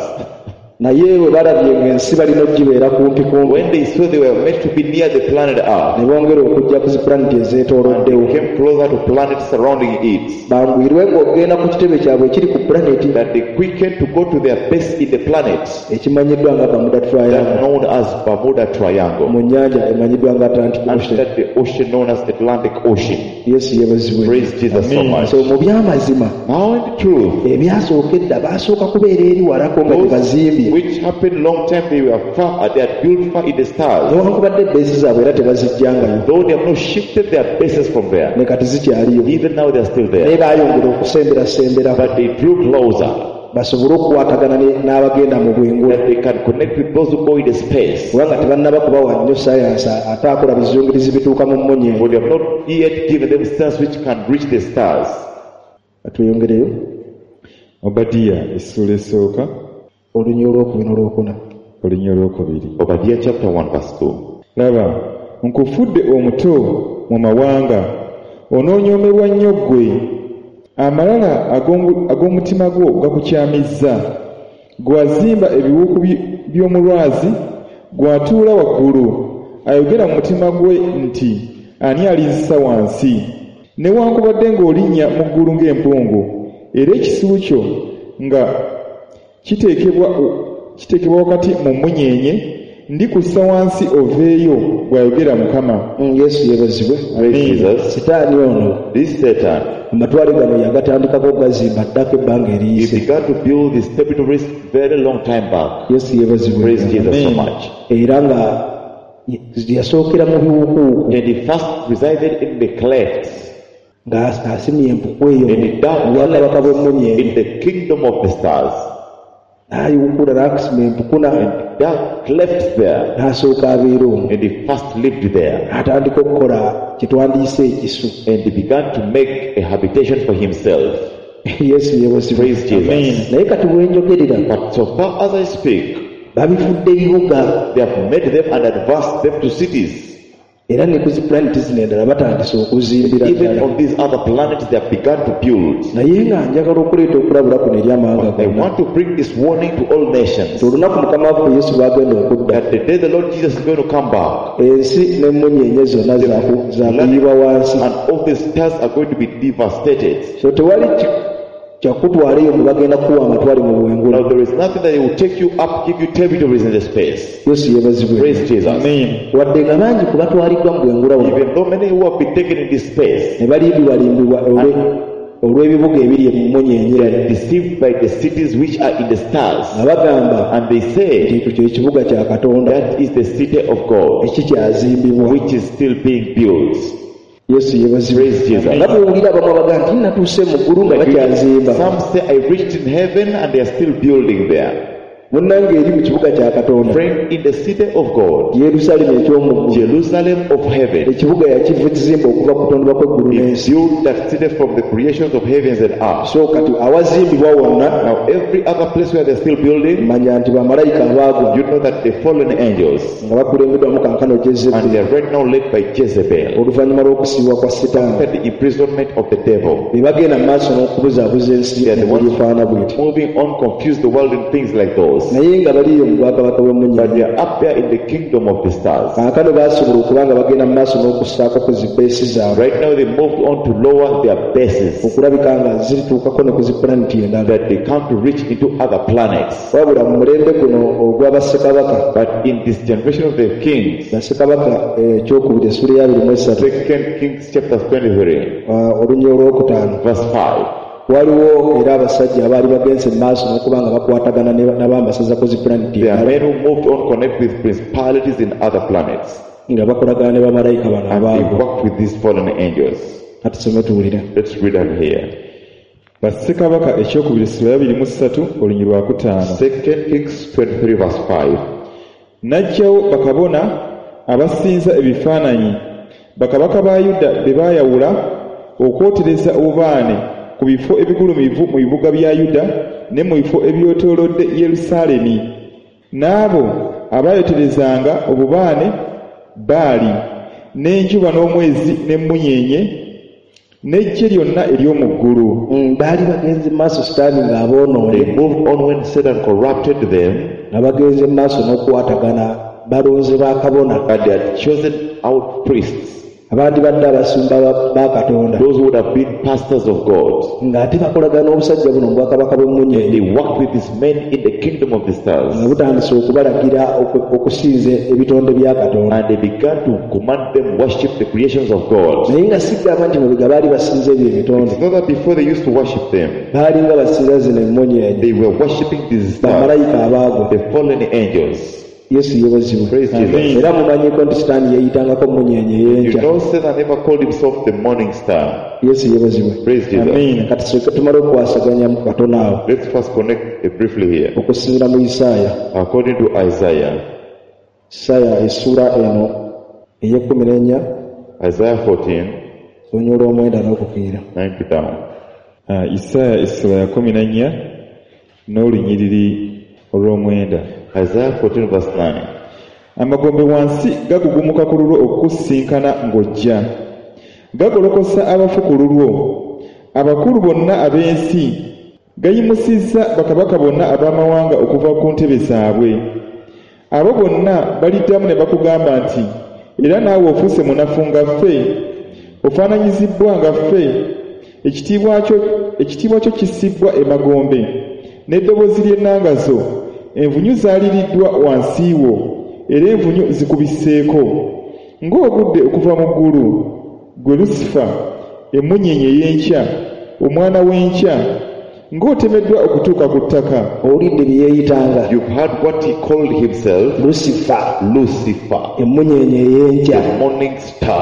naye bwe balabye ng'ensi balina okugibeera kumpi kumpi, When they saw they were meant to be near the planet Earth, ne bongera okujja ku zipulaneti and ezeetooloddewo, they came closer to planets surrounding it, banguyirwe ng'ogenda ku kitebe kyabwe ekiri ku pulaneti that they quickened to go to their base in the planet, ekimanyiddwa nga Bermuda that Triangle, known as Bermuda Triangle, mu nnyanja emanyiddwa nga Atlantic and Ocean. that the ocean known as the Atlantic Ocean. Yesu yebazibwe. Praise Jesus so Amen. much. So mu by'amazima Now in the truth, ebyasooka edda baasooka kubeera eri walako nga those tebazimbye, which happened long time, they were far, they had built far in the stars, newankubadde beesi zaabwe era tebazijjangayo, though they have not shifted their bases from there. ne kati zikyaliyo, Even now they are still naye there, baayongera okusemberasembera but they drew closer, basobole okukwatagana ne- n'abagenda mu bwengula, that they can connect with those who go into space. kubanga tebannaba kubawa nnyo sayansi ate akola bizungirizi bituuka mu mmunye. For they have not yet given them stars which can reach the stars. Atweyongereyo Obadiya essuula esooka olunya olwokubiri n'olwokuna. olunya olwokubiri. Obadiah chapter one verse two. Laba, nkufudde omuto mu mawanga, onoonyoomebwa nnyo ggwe, amalala ag'omu- ag'omutima gwo gakukyamizza, gw'azimba ebiwuku by- by'omulwazi, gw'atuula waggulu, ayogera mu mutima gwe nti, ani alinzisa wansi? Newankubadde ng'olinnya mu ggulu ng'empungu, era ekisibu kyo nga kiteekebwa kiteekebwa wakati mu mmunyeenye, ndikussa wansi oveeyo, bw'ayogera Mukama. Mm, Yesu yebazibwe. Praise Jesus. Sitaani ono This Satan, amatwale gano yagatandikako gazimba ddako ebbanga he eriyise. began to build his territories very long time back. Yesu yebazibwe. Praise Jesus so Amen. much. Era nga yasookera mu biwukuuku, And he first resided in the clefts. ng'asimye empuku eyo And he dug obwakabaka bw'emmunyeenye in the kingdom of the stars. n'ayiwukkula n'akusima empuku na And dug clefts there. n'asooka abeera omwo And he first lived there. n'atandika okukola kye twandiyise ekisu. And he began to make a habitation for himself. Yesu yeebazibwe. Praise Jesus. Naye kati bwe njogerera But so far as I speak, babifudde ebibuga they have made them and advanced them to cities. era ne ku zi planeti zino endala batandise okuzimbira Even ddala. on these other planets, they have begun to build. naye nga njagala okuleeta okulabula kuno eri amawanga I gonna want to bring this warning to all nations olunaku mukama waffe yesu lwagenda okudda that the day the Lord Jesus is going to come back, ensi n'emmunyeenye zonna zaaku- zaakuyibwa wansi. and all the stars are going to be devastated. so tewali ki- kyakutwala eyo mwe bagenda kuwa amatwale mu Now bwengula. there is nothing that will take you up, give you territories in the space. yesu yeebazibwe. Praise Jesus. wadde nga bangi ku batwaliddwa mu bwengula buno Even though many who have been taken in this space, ne balimbibwalimbibwa olwe- olw'ebibuga ebiri mu mmunyeenye they are deceived by the cities which are in the stars. nga bagamba And they say ekyo kye kibuga kya katonda that is the city of God, ekikyazimbibwa. which is still being built. yesu yeebazibwe. Praise Jesus. nga muwulira abamu abaga nti natuuse mu ggulu nga bakyazimba. Some say I reached in heaven and they are still building there. munnange eri mu kibuga kya katonda Friend, in the city of God, yerusalemu eky'omu ggulu Jerusalem of heaven, ekibuga yakizimba okuva ku kutondebwa kw'eggulu he n'ensi. built that city from the creations of heavens and earth. so kati awazimbibwa wonna Now every other place where they're still building, manya nti bamalayika abaagwa you know that the fallen angels, nga bakulembeddwamu kankano and Jezebeli they are right now led by Jezebel, oluvannyuma lw'okusiibwa kwa sitaani after the imprisonment of the devil. be bagenda mu maaso n'okubuzaabuza ensi They are the engeri ones efaana bw'eti. moving on, confuse the world in things like those. naye nga baliyo mu bwakabaka But bw'emmunyeenye they are up there in the kingdom of the stars. kankano baasobola okuba nga bagenda mu maaso n'okussaako ku zi beesi zaabwe Right now they moved on to lower their bases, okulabika nga zirituukako ne ku zi pulaneti endala. that they come to reach into other planets. wabula mu mulembe guno ogw'abassekabaka But in this generation of the kings, bassekabaka ekyokubiri essula ya abiri mu esatu Second Kings chapter twenty-three, olunya olwokutaano verse five, waliwo era abasajja abaali bagenze mu maaso n'okuba nga bakwatagana ne- n'abambasaza ku zi pulaneti there are endala men who moved on, connect with principalities in other planets, nga bakolagana ne bamalayika bano and they abaagwa. worked with these fallen angels. kati tusome tuwulira. Let's read that here. bassekabaka ekyokubiri essula ya abiri mu ssatu olunyi lwakutaano. Second Kings twenty-three, verse five. n'aggyawo bakabona abasinza ebifaananyi bakabaka ba yuda be baayawula okwotereza obubaane ku bifo ebigulumivu mu bibuga bya yuda ne mu bifo ebyetoolodde yerusaalemi. n'abo abaayoterezanga obubaane baali n'enjuba n'omwezi n'emmunyeenye n'eggye lyonna ery'omu ggulu. Mm, baali bagenze mu maaso sitaani They ng'aboonoonye moved on when Satan corrupted them, nga bagenze mu maaso n'okukwatagana balonze bakabona and they had chosen out priests, abandi badde abasumba ba- ba katonda those who would have been pastors of God. ng'ate bakolagana n'obusajja buno mu bwakabaka They bw'emmunyeenye worked with these men in the kingdom of the nga stars, butandise okubalagira oku- okusinza ebitonde bya katonda. and they began to command them worship the creations of God. naye nga sigamba nti mubega baali basinza ebyo ebitonde, It's not that before they used to worship them, baali nga basinza zino emmunyeenye they were worshiping these stars, bamalayika abaagwa. the fallen angels. yesu yeebazibwe. Praise Jesus. era mumanyiko nti sitaani yeeyitangako mmunyeenye You ey'enkya. know, Satan never called himself the morning star. yesu yeebazibwe. Praise Jesus. Amen. kati tusooke tumale okukwasaganya mu katono awo Let's first connect it briefly here. okusinziira mu isaaya According to Isaiah, isaaya essula eno ey'ekkumi n'ennya Isaiah fourteen, olunya olw'omwenda n'okufiira. nine to down. Ah, Isaaya essula ya kumi na nnya n'olunyiriri olw'omwenda. Isaiah fourteen, verse nine. amagombe wansi gagugumuka ku lulwo okukusinkana ng'ojja, gagolokosa abafu ku lulwo, abakulu bonna ab'ensi gayimusizza bakabaka bonna ab'amawanga okuva ku ntebe zaabwe. Abo bonna baliddamu ne bakugamba nti, era naawe ofuuse munafu nga ffe, ofaananyizibbwa nga ffe, ekitiibwa kyo ekitiibwa kyo kissibbwa emagombe, n'eddoboozi ly'ennangazo, envunyu zaaliriddwa wansi wo, era envunyu zikubiseeko. Ng'ogudde okuva mu ggulu, ggwe Lusifa, emmunyeenye ey'enkya, omwana w'enkya, ng'otemeddwa okutuuka ku ttaka. owulidde bye yeeyitanga You've heard what he called himself, lusifa, Lucifer, emmunyeenye ey'enkya. the morning star.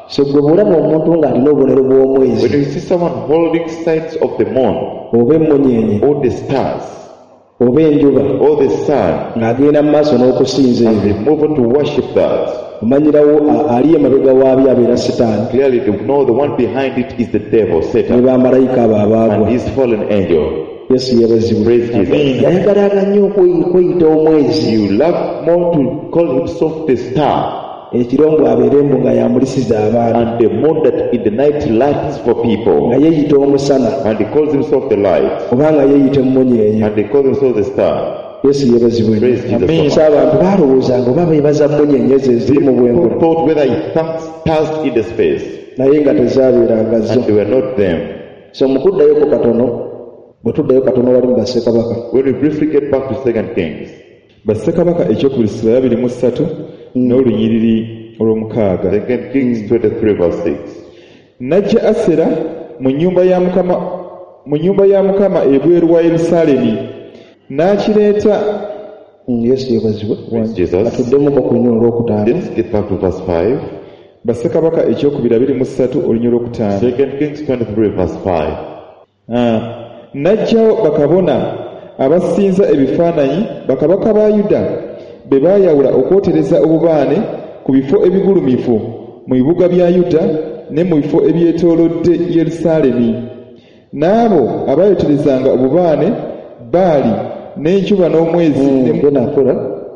so gwe bw'olaba omuntu ng'alina obubonero bw'omwezi When you see someone holding signs of the moon, oba emmunyeenye or the stars, oba enjuba or the sun, ng'agenda mu maaso n'okusinza and ebyo they move on to worship that, omanyirawo a- ali emabega waabyo abeera sitaani clearly they know the one behind it is the devil, ne Satan, bamalayika abo abaagwa and his fallen angel. yesu yeebazibwe Praise Jesus. yayagalaga nnyo okwe- kweyita omwezi You love more to call himself the star, ekiro mbw abeere mbu nga yamulisiza abaana and the moon that in the night lightens for nga people, yeeyita omusana and he calls himself the light, oba nga yeeyita emmunyeenye and they call themselves the star. yesu yeebazibwe Praise Jesus. so so much. abantu baalowoozanga oba beebaza mmunyeenye ezo eziri mu People bwengula thought whether he thanks stars in the space, naye nga tezaabeeranga zo and they were not them. so mu kuddayoko katono bwe tuddayo katono wali mu bassekabaka When we briefly get back to Second Kings, bassekabaka ekyokubiri sula abiri mu ssatu n'olunyiriri olw'omukaaga. Second Kings twenty-three verse six. N'ajja Asera mu nnyumba ya Mukama mu nnyumba ya Mukama ebweru wa Yerusaalemi n'akireeta. Mm, yesu yeebazibwe Praise Jesus. atuddemu ku lunyulo olwokutaano Let's get back to verse five. bassekabaka ekyokubiri abiri mu ssatu olunyiriri olwokutaano. Second Kings twenty-three verse five. Ah, n'aggyawo bakabona abasinza ebifaananyi bakabaka ba Yuda be baayawula okwotereza obubaane ku bifo ebigulumivu mu bibuga bya Yuda ne mu bifo ebyetoolodde Yerusaalemi. N'abo abaayoterezanga obubaane baali n'enjuba n'omwezi ne nge nakola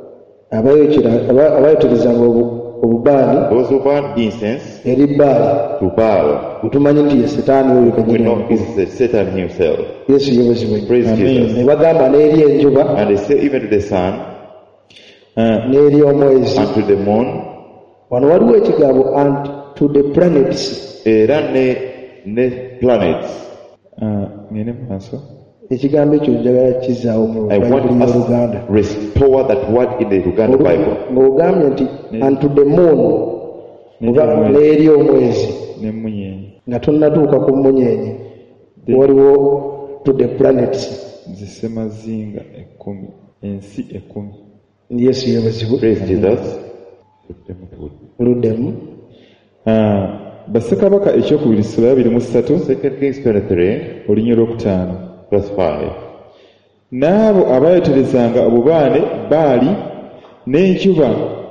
abayoterezanga obubaani Those who burn incense eri baali to Baal, otumanyi nti ye setaani oyo we kenyini know this is Satan himself. yesu yebazibwe Praise Jesus. ne bagamba n'eri enjuba And they say even to the sun, Ah, n'eri omwezi and to the moon, wano waliwo ekigambo and to the planets era ne, ne planets. ah, ngende mu maaso. ekigambo ekyo njagala kizaawo mu I want bayibuli us y'oluganda to restore that word in the Uganda Bible. ng'ogambye nti and to the moon oba omwezi. n'eri omwezi N'emmunyeenye nga tonnatuuka ku mmunyeenye waliwo to the planets zisemazinga ekkumi ensi ekkumi. yesu yebazibwe Praise Jesus. luddemu Ah, bassekabaka ekyokubiri sula abiri mu ssatu Second Kings twenty-three olunyiriri olwokutaano. verse five. N'abo abaayoterezanga obubaane baali n'enjuba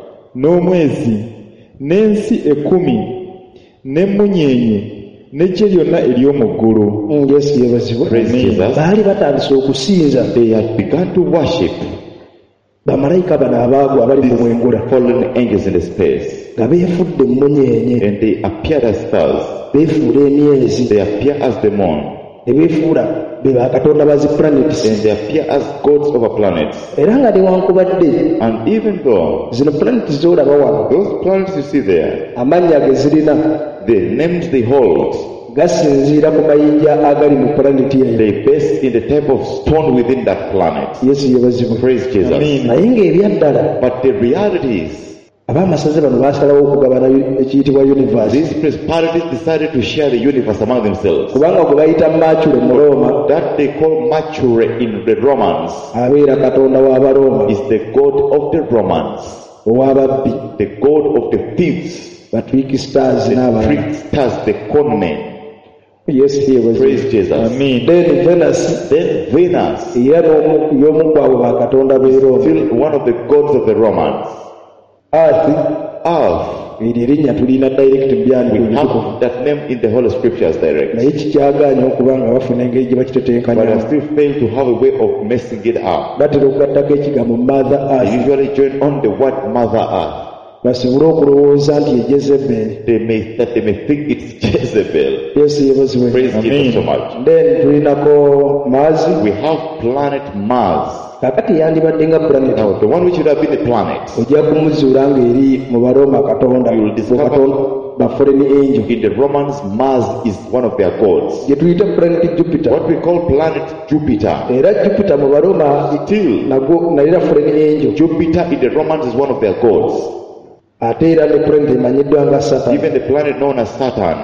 n'omwezi n'ensi ekkumi n'emmunyeenye n'eggye lyonna ery'omu ggulu. Mm, yesu yebazibwe Praise Jesus. baali batandise okusinza They had begun to worship bamalayika bano abaagwa abali mu bwengula fallen angels in the space, nga beefudde emmunyeenye and they appeared as stars. beefuula emyezi They appear as the moon, ne beefuula be bakatonda bazi planets and they appear as gods over planets. era nga newankubadde And even though zino planets z'olaba wano those planets you see there, amannya ge zirina the names they hold, gasinziira ku mayinja agali mu planeti eyo they base in the type of stone within that planet. yesu yebazibwe Praise Jesus. naye ng'ebyaddala But the reality is, abaamasaze bano baasalawo okugabana ekiyitibwa universe these principalities decided to share the universe among themselves. kubanga gwe bayita Mercury mu Roma That they call Mercury in the Romans abeera katonda w'abaroma is the god of the Romans, ow'ababbi the god of the thieves, batwikistars the n'abalala tricksters, the conmen. yesu yebazibwe Praise Jesus. Amen. then Venus Then Venus, era y'omu kwabo bakatonda b'e Roma still one of the gods of the Romans. Earth Earth, eryo erinnya tulina direct we byani have that name in the Holy Scriptures direct. naye kikyagaanya okuba nga bafuna engeri gye But I bakitetenkanya still fail to have a way of messing it up. batera okugattako ekigambo mother I earth usually join on the word Mother Earth. basobole okulowooza nti ye Jezebeli They may that they may think it's Jezebel. yesu yebazibwe Praise Jesus so much. then tulinako maazi We have planet Mars. kakati yandibadde nga planet Now, the one which would have been the planet, ojja kumuzuula ng'eri mu baroma katonda You will discover- katonda ba foreign angel in the Romans, Mars is one of their gods. gye tuyita planet Jupiter What we call planet Jupiter. era Jupiter mu baroma Still, nagwo nalira foreign angel Jupiter in the Romans is one of their gods. ate era ne planet emanyiddwa nga Saturn Even the planet known as Saturn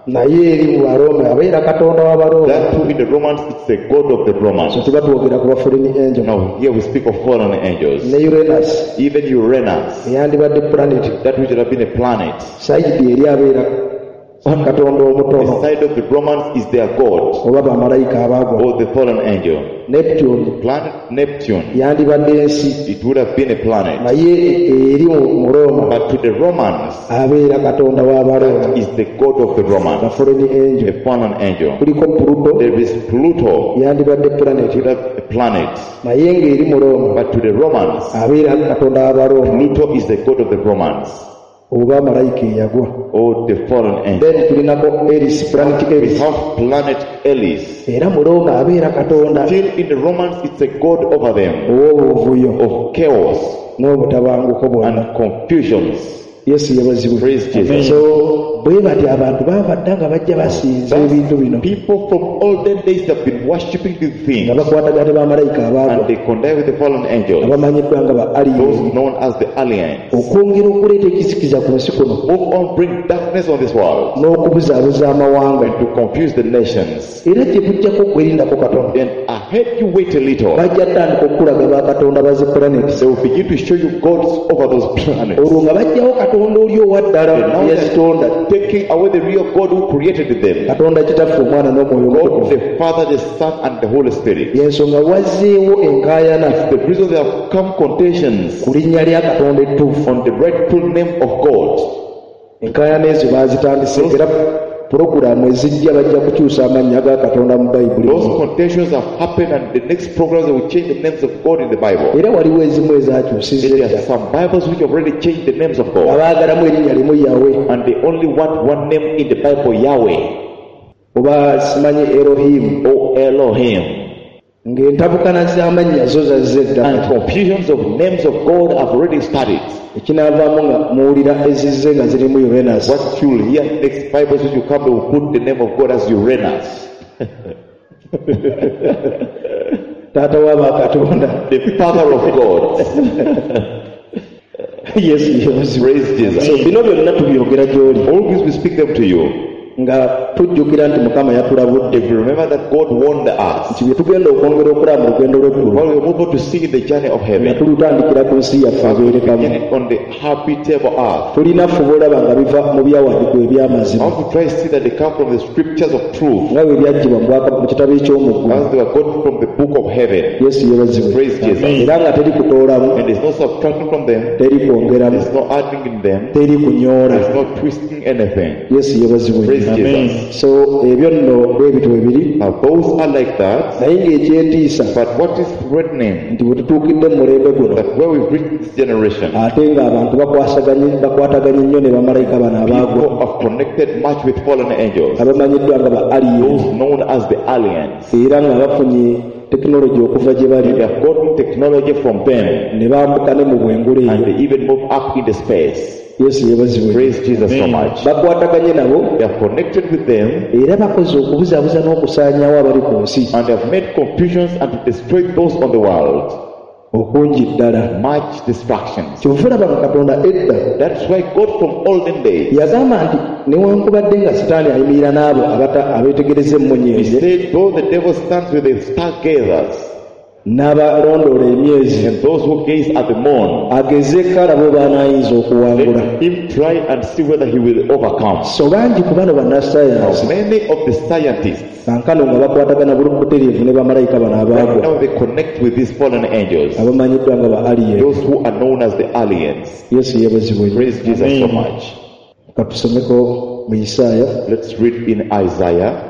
naye eri mu Baroma abeera Katonda w'Abaroma. That too in the Romans, it's the God of the Romans. So tuba twogera ku ba foreign angel. Now here we speak of fallen angels. Ne Uranus Even Uranus, eyandibadde planet that which would have been a planet. side eri abeera Katonda The omutono side of the Romans is their God, oba bamalayika abaagwa. or the fallen angel. Neptune Planet Neptune, yandibadde ensi it would have been a planet. naye eri mu Roma But to the Romans, abeera Katonda w'Abaroma, is the God of the ba Romans, foreign angel. a fallen angel. Kuliko Pluto There is Pluto, yandibadde planet it would have a planet. naye ng'eri mu Roma But to the Romans, abeera Katonda w'Abaroma Pluto is the God of the Romans, oba malayika eyagwa. or the fallen angel. Then tulinako Eris, planet We Eris, have planet Elis. era mu Roma abeera Katonda Still in the Romans, it's a God over them, ow'obuvuyo of chaos n'obutabanguko bwonna. and confusions. Yesu yebazibwe. Praise Jesus. So bwe bati abantu baabadda nga bajja basinza ebintu bino People from olden days have been worshipping these nga things, bakwatagana bamalayika and abaagwa they condemn with the fallen angels, abamanyiddwa nga ba those aliyeni, known as the aliens. okwongera okuleeta ekizikiza ku nsi kuno Move on, bring darkness on this world, n'okubuzaabuza amawanga, and to confuse the nations. era gye bujjako okwerindako Katonda. Then ahead you wait a little. Bajja tandika okulaga bakatonda bazi planets, They will begin to show you gods over those planets, olwo nga bajjawo Katonda oli owa ddala eyazitonda, taking away the real God who created them. Katonda kitaffe omwana n'omwoyo God omutukuvu. the Father, the Son, and the Holy Spirit. Y'ensonga wazzeewo enkaayana The reason there have come contentions ku linnya lya Katonda ettuufu. on the rightful name of God. Enkaayana ezo baazitandise era pulogulaamu ezijja bajja kukyusa amannya ga Katonda mu Bayibuli. Those contentions have happened, and the next programs they will change the names of God in the Bible. Era waliwo ezimu ezakyusiza There edda are some Bibles which have already changed the names of God, abaagalamu erinnya limu Yahweh and they only want one name in the Bible, Yahweh oba simanyi Elohim, or Elohim. ng'entabukana z'amannya zo zazze And edda. confusions of names of God have already started. Ekinaavaamu nga muwulira ezizze nga zirimu Uranus. What you'll hear next Bibles which you come, they will put the name of God as Uranus, Taata w'abakatonda. the Father of God. Yesu yebazibu. Praise Jesus. So bino byonna tubyogera gy'oli All these we speak them to you. nga tujjukira nti Mukama yatulabudde If you remember that God warned us nti bye tugenda okwongera okulaba mu lugendo lw'eggulu while we were able to see the journey of nga heaven, tulutandikira ku nsi yaffe abeerekamu. beginning on the habitable earth. Tulina ffe olaba nga biva mu byawandiikibwa I eby'amazima want to try to see that they come from the scriptures of truth, nga bwe byaggyibwa mu bwaka- mu kitabo eky'omuggulu. as they were got from the book of heaven. Yesu yebazibwe. Praise Jesus. Era nga teri kutoolamu, And there's no subtracting from them, teri kwongeramu, there's no adding in them, teri kunyoola. there's no twisting anything. Yesu yebazibwe. Praise Jesus. So ebyo nno bwe bitu bibiri, Now those are like that, naye ng'ekyentiisa but what is threatening, nti bwe tutuukidde mu mulembe guno that where we've reached this generation, ate ng'abantu bakwasaganye bakwataganye nnyo ne bamalayika bano abaagwa people have connected much with fallen angels, abamanyiddwa nga ba alien, those known as the aliens. era nga bafunye tekinologi okuva gye bali They have gotten technology from them, ne bambuka ne mu bwengule and eyo. they even move up in the space. Yesu yebazibwe. Praise Jesus so much. Bakwataganye nabo They have connected with them, era bakoze okubuzaabuza n'okusaanyaawo abali ku nsi and they have made confusions and to destroy those on the world. okungi ddala. Much distractions. Kyova olaba nga Katonda edda That's why God from olden days, yagamba nti newankubadde nga Sitaani ayimirira n'abo abata- abeetegereza He emmunyeenye said, though the devil stands with the stargazers n'abalondoola emyezi, and those who gaze at the moon, agezeko alabo baanaayinza okuwangula. let him try and see whether he will overcome. So bangi ku bano Now, bannasayansi many of the scientists, kankano nga bakwatagana butereevu ne bamalayika bano right abaagwa now they connect with these fallen angels, abamanyiddwa nga ba alien. those who are known as the aliens. Yesu yebazibwe. Praise Jesus so much. Katusomeko mu Isaaya, Let's read in Isaiah,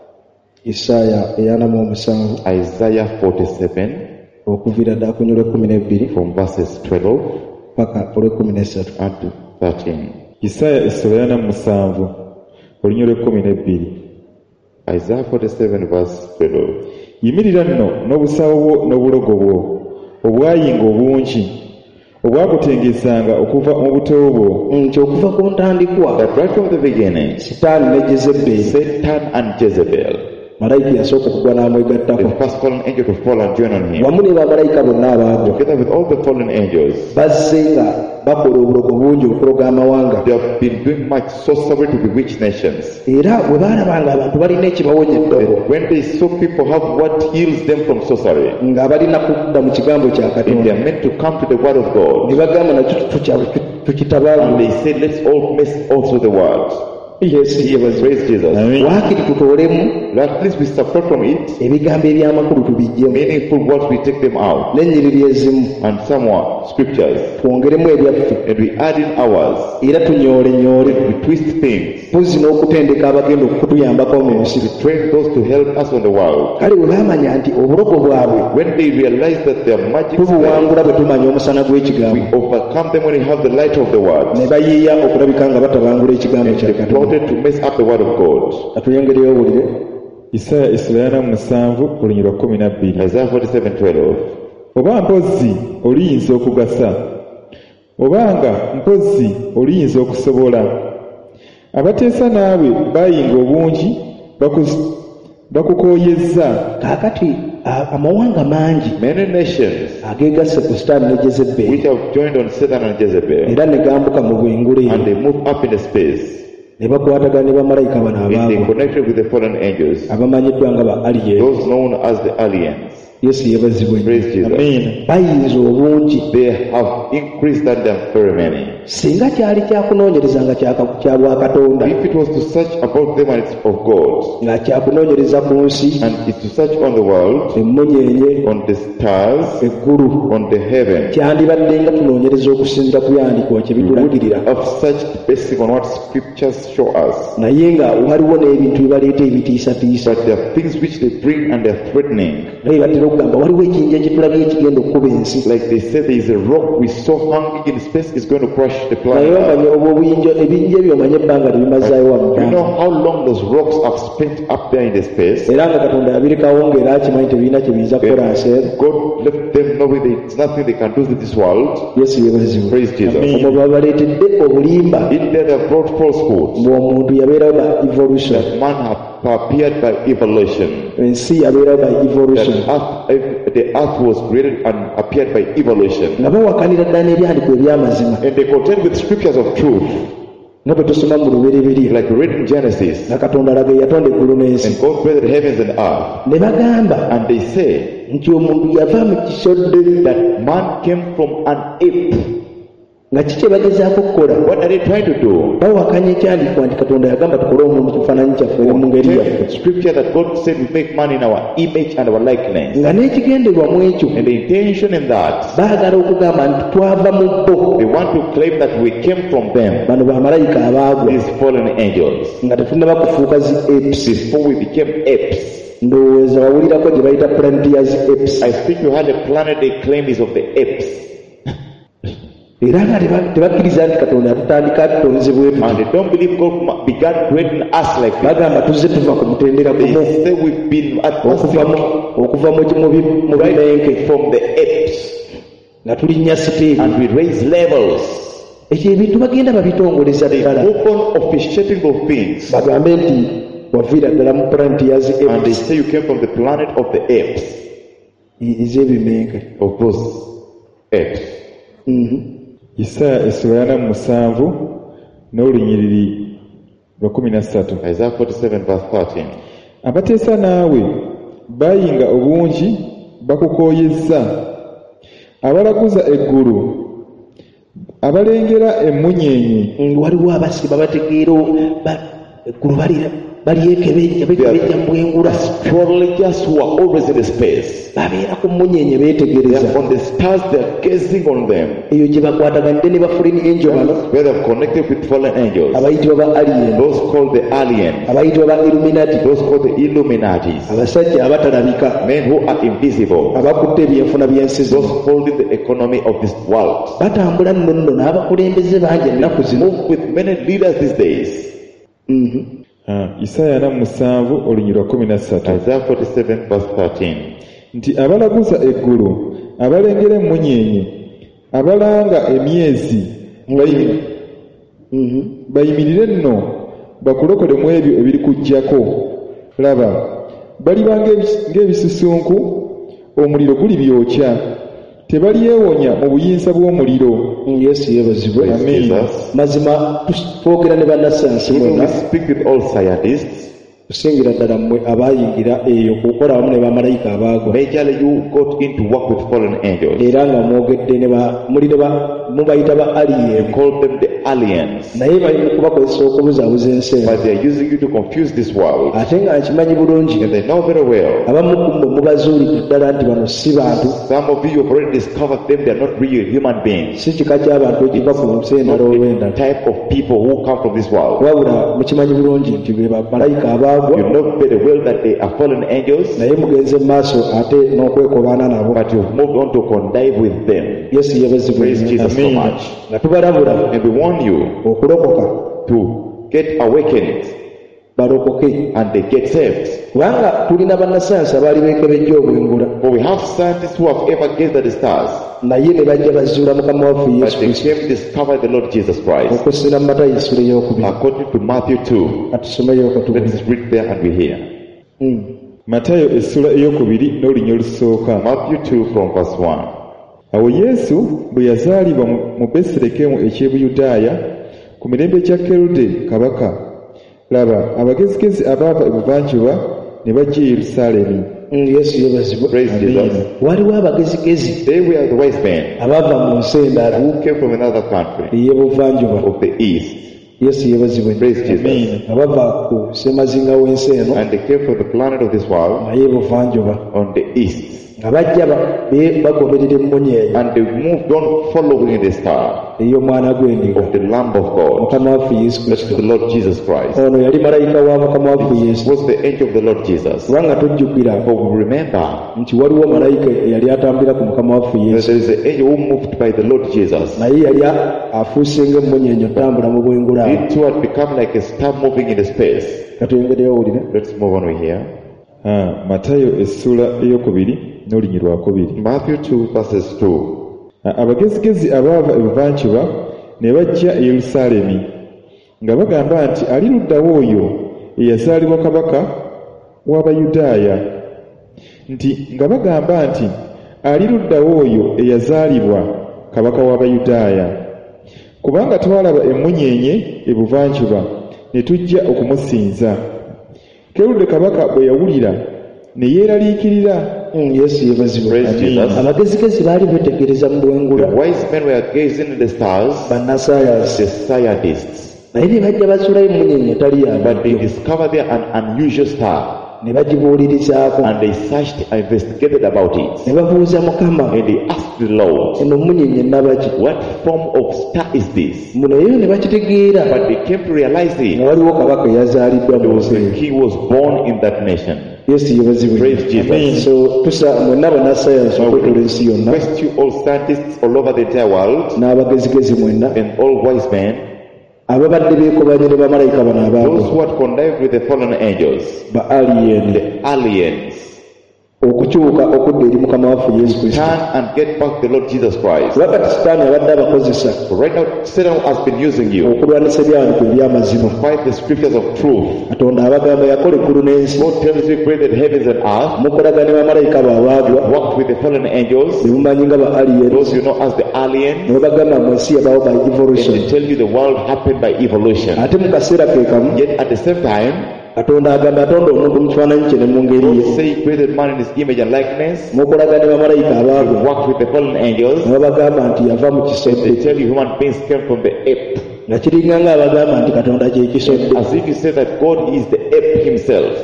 Isaaya eyana mu omusanvu Isaiah forty-seven, okuviira ddala ku nnyo lw'ekkumi n'ebbiri from verses twelve paka olw'ekkumi n'essatu. and to thirteen. Isaaya essula yana mu musanvu olunnyo lw'ekkumi n'ebbiri. Isaiah forty-seven verse twelve. Yimirira nno n'obusawo bwo n'obulogo bwo obwayinga obungi obwakutengezanga okuva mu buto bwo. Nti okuva ku ntandikwa That right from the beginning, Sitaani ne Jezebbeeri Satan and Jezebel malayika yasooka kugwa n'amwegattako. The first fallen angel to fall and join on him. Wamu ne bamalayika bonna abaagwa Together with all the fallen angels, bazze nga bakola obulogo bungi okuloga amawanga. they have been doing much sorcery to bewitch nations. Era bwe baalabanga abantu balina ekibawonya eddogo And when they saw people have what heals them from sorcery, nga balina kudda mu kigambo kya and they Katonda are meant to come to the word of God, ne bagamba nakyo and tukitabaamu. they say, let's all miss also the word. Yesu yebaze. Praise Jesus. Waakiri tutoolemu At least we separate from it ebigambo eby'amakulu tubiggyemu meaningful words, we take them out, n'ennyiriri ezimu and somewhat scriptures, twongeremu ebyaffe and we add in ours, era tunyoolenyoole we twist things, puzi n'okutendeka abagenda okutuyambako mu nsi. train those to help us on the world. Kale bwe baamanya nti obulogo bwabwe When they realize that their magic spells, tubuwangula bwe tumanya omusana gw'ekigambo, we overcome them when we have the light of the word. ne bayiiya okulabika nga batabangula ekigambo kya They Katonda. plotted to mess up the word of God. Atuyongereyo obulire Isaya esula musanvu olunyirwa kumi na bbiri. Isaiah forty-seven twelve. Oba mpozzi oliyinza okugasa, obanga mpozzi oliyinza okusobola. Abateesa naawe bayinga obungi baku- bakukooyezza. kaakati a- amawanga mangi Many nations ageegasse ku Sitaani ne Jezebbeeri which have joined on Satan and Jezebel, era ne gambuka mu bwengule and they move up in the space, ne bakwatagana ne bamalayika bano and they abaagwa connected with the fallen angels, abamanyiddwa nga ba Aliyeri. those known as the aliens. Yesu yeebazibwe nnyo. Praise Jesus. Amiina. Bayinza obungi They have increased than them very many. singa kyali kyakunoonyereza nga kyaka- kya bwa Katonda If it was to search about them and it's of God, nga kyakunoonyereza ku nsi, and it's to search on the world, emmunyeenye, on the stars, eggulu, on the heaven, kyandibadde nga tunoonyereza okusinziira ku byandikwa kye we would bitulagirira, have searched basing on what scriptures show us. naye nga waliwo n'ebintu bibaleeta ebitiisatiisa. But there are things which they bring and they're threatening. naye batera okugamba waliwo ekiyinja kitulabye ekigenda okukuba ensi. Like they say, there is a rock we saw hanging in space is going to crush the naye planet. omanye obwo obuyinja ebiyinja ebyo omanye ebbanga lyebimazaayo wa You know bbanga, how long those rocks have spent up there in the space? era nga Katonda yabirekawo ng'era akimanyi tebiina kye biyiza kukola nsi eno. God left them knowing there's nothing they can do to this world. Yesu yeebazibwe. Praise Jesus. omwo babaleetedde obulimba In there they brought falsehood. ng'omuntu yabeerawo ba evolution, That man had appeared by evolution. ensi yabeerawo by That evolution, earth, the earth was created and appeared by evolution. nga bawakanira ddala n'ebyandiko eby'amazima And they contend with scriptures of truth. nga bwe tusoma mu lubereberye Like we read in Genesis. nga Katonda alaga yatonda eggulu n'ensi, And God created heavens and earth. ne bagamba And they say nti omuntu yava mu kisodde. that man came from an ape. nga kiki bagezaako kukola? What are they trying to do? bawakanya ekyandikwa nti Katonda yagamba tukole omuntu mu kifaananyi kyaffe ne mu ngeri yaffe, Contend scripture that God said we make man in our image and our likeness. nga n'ekigenderwa mu ekyo And the intention in that, baagala okugamba nti twava mu bo. they want to claim that we came from them, bano bamalayika abaagwa, these fallen angels, nga tetunnaba kufuuka zi apes. before we became apes. ndowooza wawulirako gye bayita planetiers apes, I think you had a planet they claim is of the apes. era nga teba- tebakkiriza nti Katonda yatutandika tutonze bwe tuti. And they don't believe God began creating us like this. bagamba tuzze tuva ku mutendera They gumu, say we've been okuva mu advancing okuva mu mu bi- mu bimenke, right from the apes, nga tulinnya siteebi. and we raise levels. ekyo ebintu bagenda babitongoleza They ddala, move on officiating those things. bagambe nti waviira ddala mu planetiers And they apes say you came from the planet of the apes, ez'ebimenke. of those apes. Mhm. Isaya esula ya musanvu n'olunyiriri lwa kumi na ssatu. Isaiah forty-seven verse thirteen. Abateesa naawe bayinga obungi bakukooyezza, abalaguza eggulu, abalengera emmunyeenye. Mm, waliwo abasiba bategeera ba- eggulu balira balyekebejja bekebejja mu bwengula, Astrologers who are always in the space, babeera ku munyenye they beetegereza. are on the stars, they are gazing on them, eyo gye bakwataganidde ne bafurini angel bano where they have connected with fallen angels, abayitibwa ba alien, those called the aliens, abayitibwa ba illuminati, those called the Illuminatis, abasajja abatalabika men who are invisible, abakutte ebyenfuna by'ensi those zino. holding the economy of this world. batambula nno nno n'abakulembeze bangi ennaku zino. Move with many leaders these days. Mhm. Ah, Isaya na musanvu olunyiriri lwa kumi na ssatu. Isaiah forty-seven verse thirteen. Nti abalaguza eggulu, abalengera emmunyeenye, abalanga emyezi, bayimi- Mhm. bayimirire nno bakulokole mu ebyo ebiri kujjako. Laba, baliba ng'ebisusunku omuliro guli byokya, tebalyewonya mu buyinza bw'omuliro. Yesu yeebazibwe. Amen. Mazima twogera ne bannasayansi Even we bonna speak with all scientists. kusingira ddala mmwe abaayingira eyo kukola wamu ne bamalayika abaagwa Majorly you got into work with fallen angels. era nga mwogedde ne ba muli ne ba mubayita ba You alien call them the aliens. naye bali mu kubakozesa okubuzaabuza ensi eno. But they are using you to confuse this world. ate nga nkimanyi bulungi And they know very well. abamu ku mmwe mubazuulidde ddala nti bano si bantu, Some of you have already discovered them. They are not real human beings. si kika ky'abantu ekiva ku nsi endala oba endala, Type of people who come from this world. wabula mukimanyi bulungi nti be bamalayika abaagwa, You know very well that they are fallen angels, naye mugenze mu maaso ate n'okwekobaana nabo. but you've moved on to connive with them. yesu yebazibwe Praise Jesus so Amen. much. nga tubalabula And we warn you okulokoka to get awakened balokoke, and they get saved. kubanga tulina bannasayansi abaali beekebejja obwengula For we have scientists who have ever gazed at the stars, naye ne bajja bazuula mukama waffe but yesu they kristo came to discover the Lord Jesus Christ. okusinziira mu matayo essula ey'okubiri. According to Matthew two, katusomeyo okatubulira. let's read there and we hear. Matayo essula eyokubiri n'olunya olusooka. Matthew two from verse one. Awo Yesu bwe yazaalibwa mu- mu Besirekemu eky'Ebuyudaaya ku mirembe gya Kerode kabaka, laba abagezigezi abaava ebuvanjuba ne bajja e Yerusaalemi. yesu yebazibwe. Praise Jesus. waliwo abagezigezi They were the wise men abaava mu nsi endala who came from another country ey'ebuvanjuba. of the east. yesu yebazibwe. Praise Jesus. abava ku semazinga w'ensi eno And they came from the planet of this world naye ebuvanjuba on the east. nga bajja ba- be- bagoberera emmunyeenya And they moved on following the star ey'omwana gw'endiga of the Lamb of God. mukama waffe yesu That's kristo. the Lord Jesus Christ. ono yali malayika wa mukama waffe yesu. Was the angel of the Lord Jesus. kubanga tujjukira For we remember nti waliwo malayika eyali atambulira ku mukama waffe that yesu, there is an angel who moved by the Lord Jesus. naye yali a- afuuse ng'emmunyeenya otambula mu bwengula. It too had become like a star moving in the space. katuyongereyo owulire. Let's move on here. Ah, Matayo essula eyokubiri n'olunya lwakubiri. Matthew two verses two. Ah, abagezigezi abaava ebuvanjuba ne bajja e Yerusaalemi nga bagamba nti ali luddawo oyo eyazaalibwa kabaka w'Abayudaaya, nti nga bagamba nti ali luddawo oyo eyazaalibwa kabaka w'Abayudaaya, kubanga twalaba emmunyeenye ebuvanjuba ne tujja okumusinza. Kerode kabaka bwe yawulira ne yeeraliikirira. Mm, yesu yebazibwe. Praise Jesus. abagezigezi baali betegereza mu The bwengula wise men were gazing at the stars, bannasayansi, the scientists, naye ne bajja bazuulayo emmunyeenya etali but they yabadde discovered there an unusual star, ne bagibuulirizaako and they searched and investigated about it, ne babuuza mukama, and they asked the Lord, eno emmunyeenya nabaki what form of star is this? muno eyo ne bakitegeera But they came to realize nga it. waliwo kabaka eyazaaliddwa There mu was nsi a eyo. king was born in that nation. yesu yebazibwe. Praise Jesus. so tusa mwenna bannasayansi okwetola ensi yonna Request you all scientists all over the entire world n'abagezigezi mwenna and all wise men, ababadde beekobanye ne bamalayika bano those abaabo who had connived with the fallen angels, ba alien, the aliens, okukyuka okudda eri mukama waffe yesu kristo. turn and get back the Lord Jesus Christ. kubanga sitaani abadde abakozesa So right now, Satan has been using you okulwanisa ebyawandiiko eby'amazima. to fight the scriptures of truth. katonda abagamba yakola eggulu n'ensi, God tells you, created heavens and earth, mukolaga ne bamalayika baabagwa worked with the fallen angels, ne mumanyi nga ba alien, those you know as the aliens, ne babagamba mu nsi yabaawo by and evolution. they tell you the world happened by evolution. ate mu kaseera ke kamu Yet at the same time, katonda agamba atonda omuntu mu kifaananyi kye ne mu ngeri God ye, say he created man in his image and likeness, mukolaga ne bamalayika abaagwa worked with the fallen angels, ne babagamba nti yava mu kisodde, they tell you human beings came from the ape. nga kiringa nga abagamba nti katonda kye kisodde. As if you say that God is the ape himself.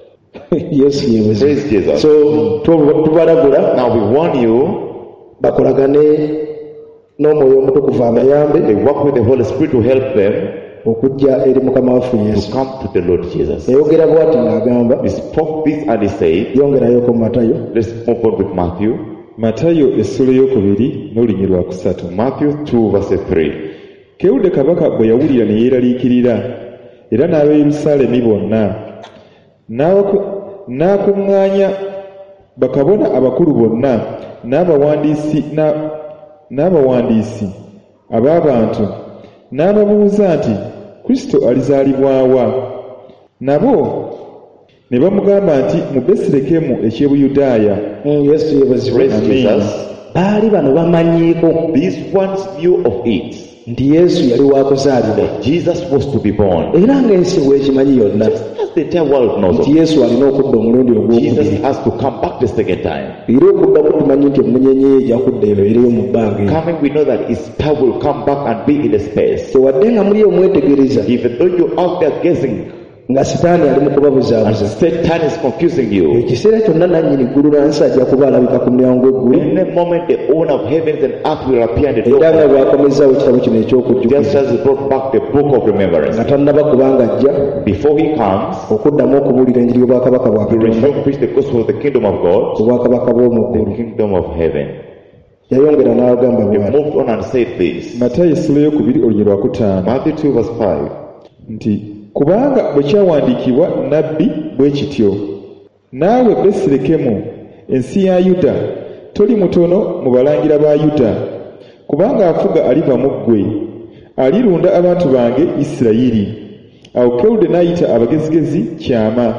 yesu yebazibwe. Praise Jesus. so tu- tubalabula Now we warn you, bakolagane n'omwoyo omutukuvu abayambe they work with the Holy Spirit to help them okujja eri mukama waffe to yesu. come to the Lord Jesus. yayogera bw'ati ng'agamba, He spoke this and he said, yongerayoko mu matayo let's move on with Matthew. Matayo essula eyokubiri n'olunya lwakusatu. Matthew two verse three. Kerode kabaka bwe yawulira ne yeeraliikirira, era n'ab'e Yerusaalemi bonna, n'abaku- n'akuŋŋaanya bakabona abakulu bonna n'abawandiisi na- n'abawandiisi ab'abantu, n'ababuuza nti, Kristo alizaalibwa wa? Nabo ne bamugamba nti mu Besirekemu eky'Ebuyudaaya. Yesu yebazibwe. Praise Jesus. Baali bano bamanyiiko These ones knew of it. nti Yesu yali wakuzaalibwa Jesus was to be born. era ng'ensi bw'ekimanyi yonna As the entire world knows of nti Yesu alina okudda omulundi Jesus ogwokubiri has to come back the second time. era okuddaku tumanyi nti emunyenye ye ejja kudda ebeereyo mu bbanga eryo. Coming, we know that his power will come back and be in the space. tewadde nga muli omwetegereza Even though you're out there guessing nga sitaani ali mu and kubabuzaabuza Satan is confusing you, ekiseera kyonna nannyini ggulu n'ensi ajja kuba alabika ku mulyango gw'eggulu in a moment the owner of heavens and earth will appear in the era nga door. bw'akomezaawo ekitabo kino Just eky'okujjukiza as he brought back the book of remembrance. nga tannaba kubanga ajja Before he comes, okuddamu okubuulira enjiri y'obwakabaka bwa to katonda resume preach the gospel of the kingdom of God, obwakabaka bw'omu the ggulu. kingdom of heaven. yayongera n'agamba He bw'ati moved on and said this. Matayo essula ey'okubiri olugero lwa kutaano Matthew two verse five. nti kubanga bwe kyawandiikibwa nnabbi bwe kityo naawe Besirekemu ensi ya Yuda toli mutono mu balangira ba Yuda kubanga afuga aliva mu ggwe alirunda abantu bange Isirayiri. Awo Kewude n'ayita abagezigezi kyama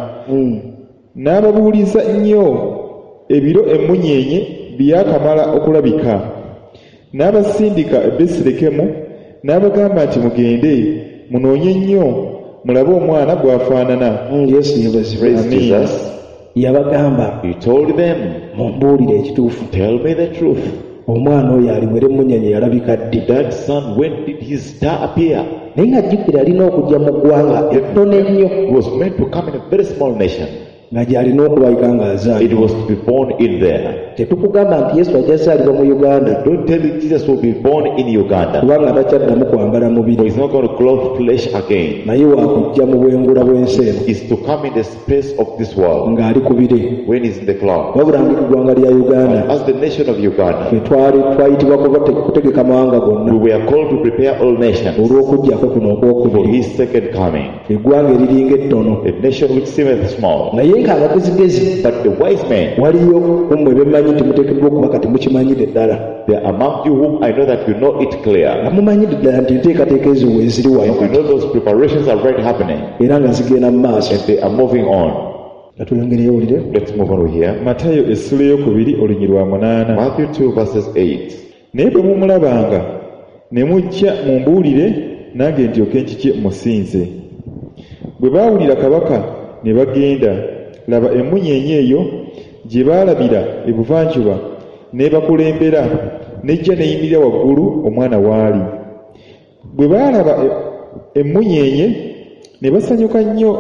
n'ababuuliza nnyo ebiro emmunyeenye byakamala okulabika n'abasindika e Besirekemu n'abagamba nti mugende munoonye nnyo mulabe omwana bw'afaanana. Yesu yebazibwe. Praise Jesus. yabagamba He told them, mumbuulire ekituufu tell me the truth. omwana oyo aliwera emmunyenye yalabika ddi That son, when did his star appear? naye nga jjukira alina okujja mu ggwanga ettono ennyo He was meant to come in a very small nation. nga gy'alina okubayika It ng'azaalibwa. was to be born in there. tetukugamba nti Yesu ajja zaalibwa mu Uganda Don't tell me Jesus will be born in Uganda. kubanga takyaddamu kwambala For mubiri he's not going to clothe flesh again. naye waakujja mu bwengula bw'ensi eno Is to come in the space of this world ng'ali ku bire when he's in the cloud. wabula ndi ku ggwanga lya Uganda As the nation of Uganda, ffe twali twayitibwa kubate- kutegeka mawanga we gonna were called to prepare all nations olw'okujjako kuno for okwokubiri his second coming. eggwanga eriringa ettono A nation which seemeth small, naye ng'abagezigezi but the wise men, waliyo kummwe bemmanyi nti muteekeddwa okuba kati mukimanyire ddala they are among you whom I know that you know it nga clear. mumanyire ddala nti enteekateeka ezo weeziri wano And you kati know those preparations are already happening era nga zigenda mu maaso. and they are moving on. nga tuyongereyo wulire Let's move on here. Matayo essula ey'okubiri olugero lwa munaana. Matthew two verses eight. Naye bwe mumulabanga ne mujja mumbuulire nange ndyoke nkikye musinze. Bwe baawulira kabaka ne bagenda, laba emmunyeenye eyo gye baalabira ebuvanjuba n'ebakulembera n'ejja neyimirira waggulu omwana waali. Bwe baalaba emmunyeenye ne basanyuka nnyo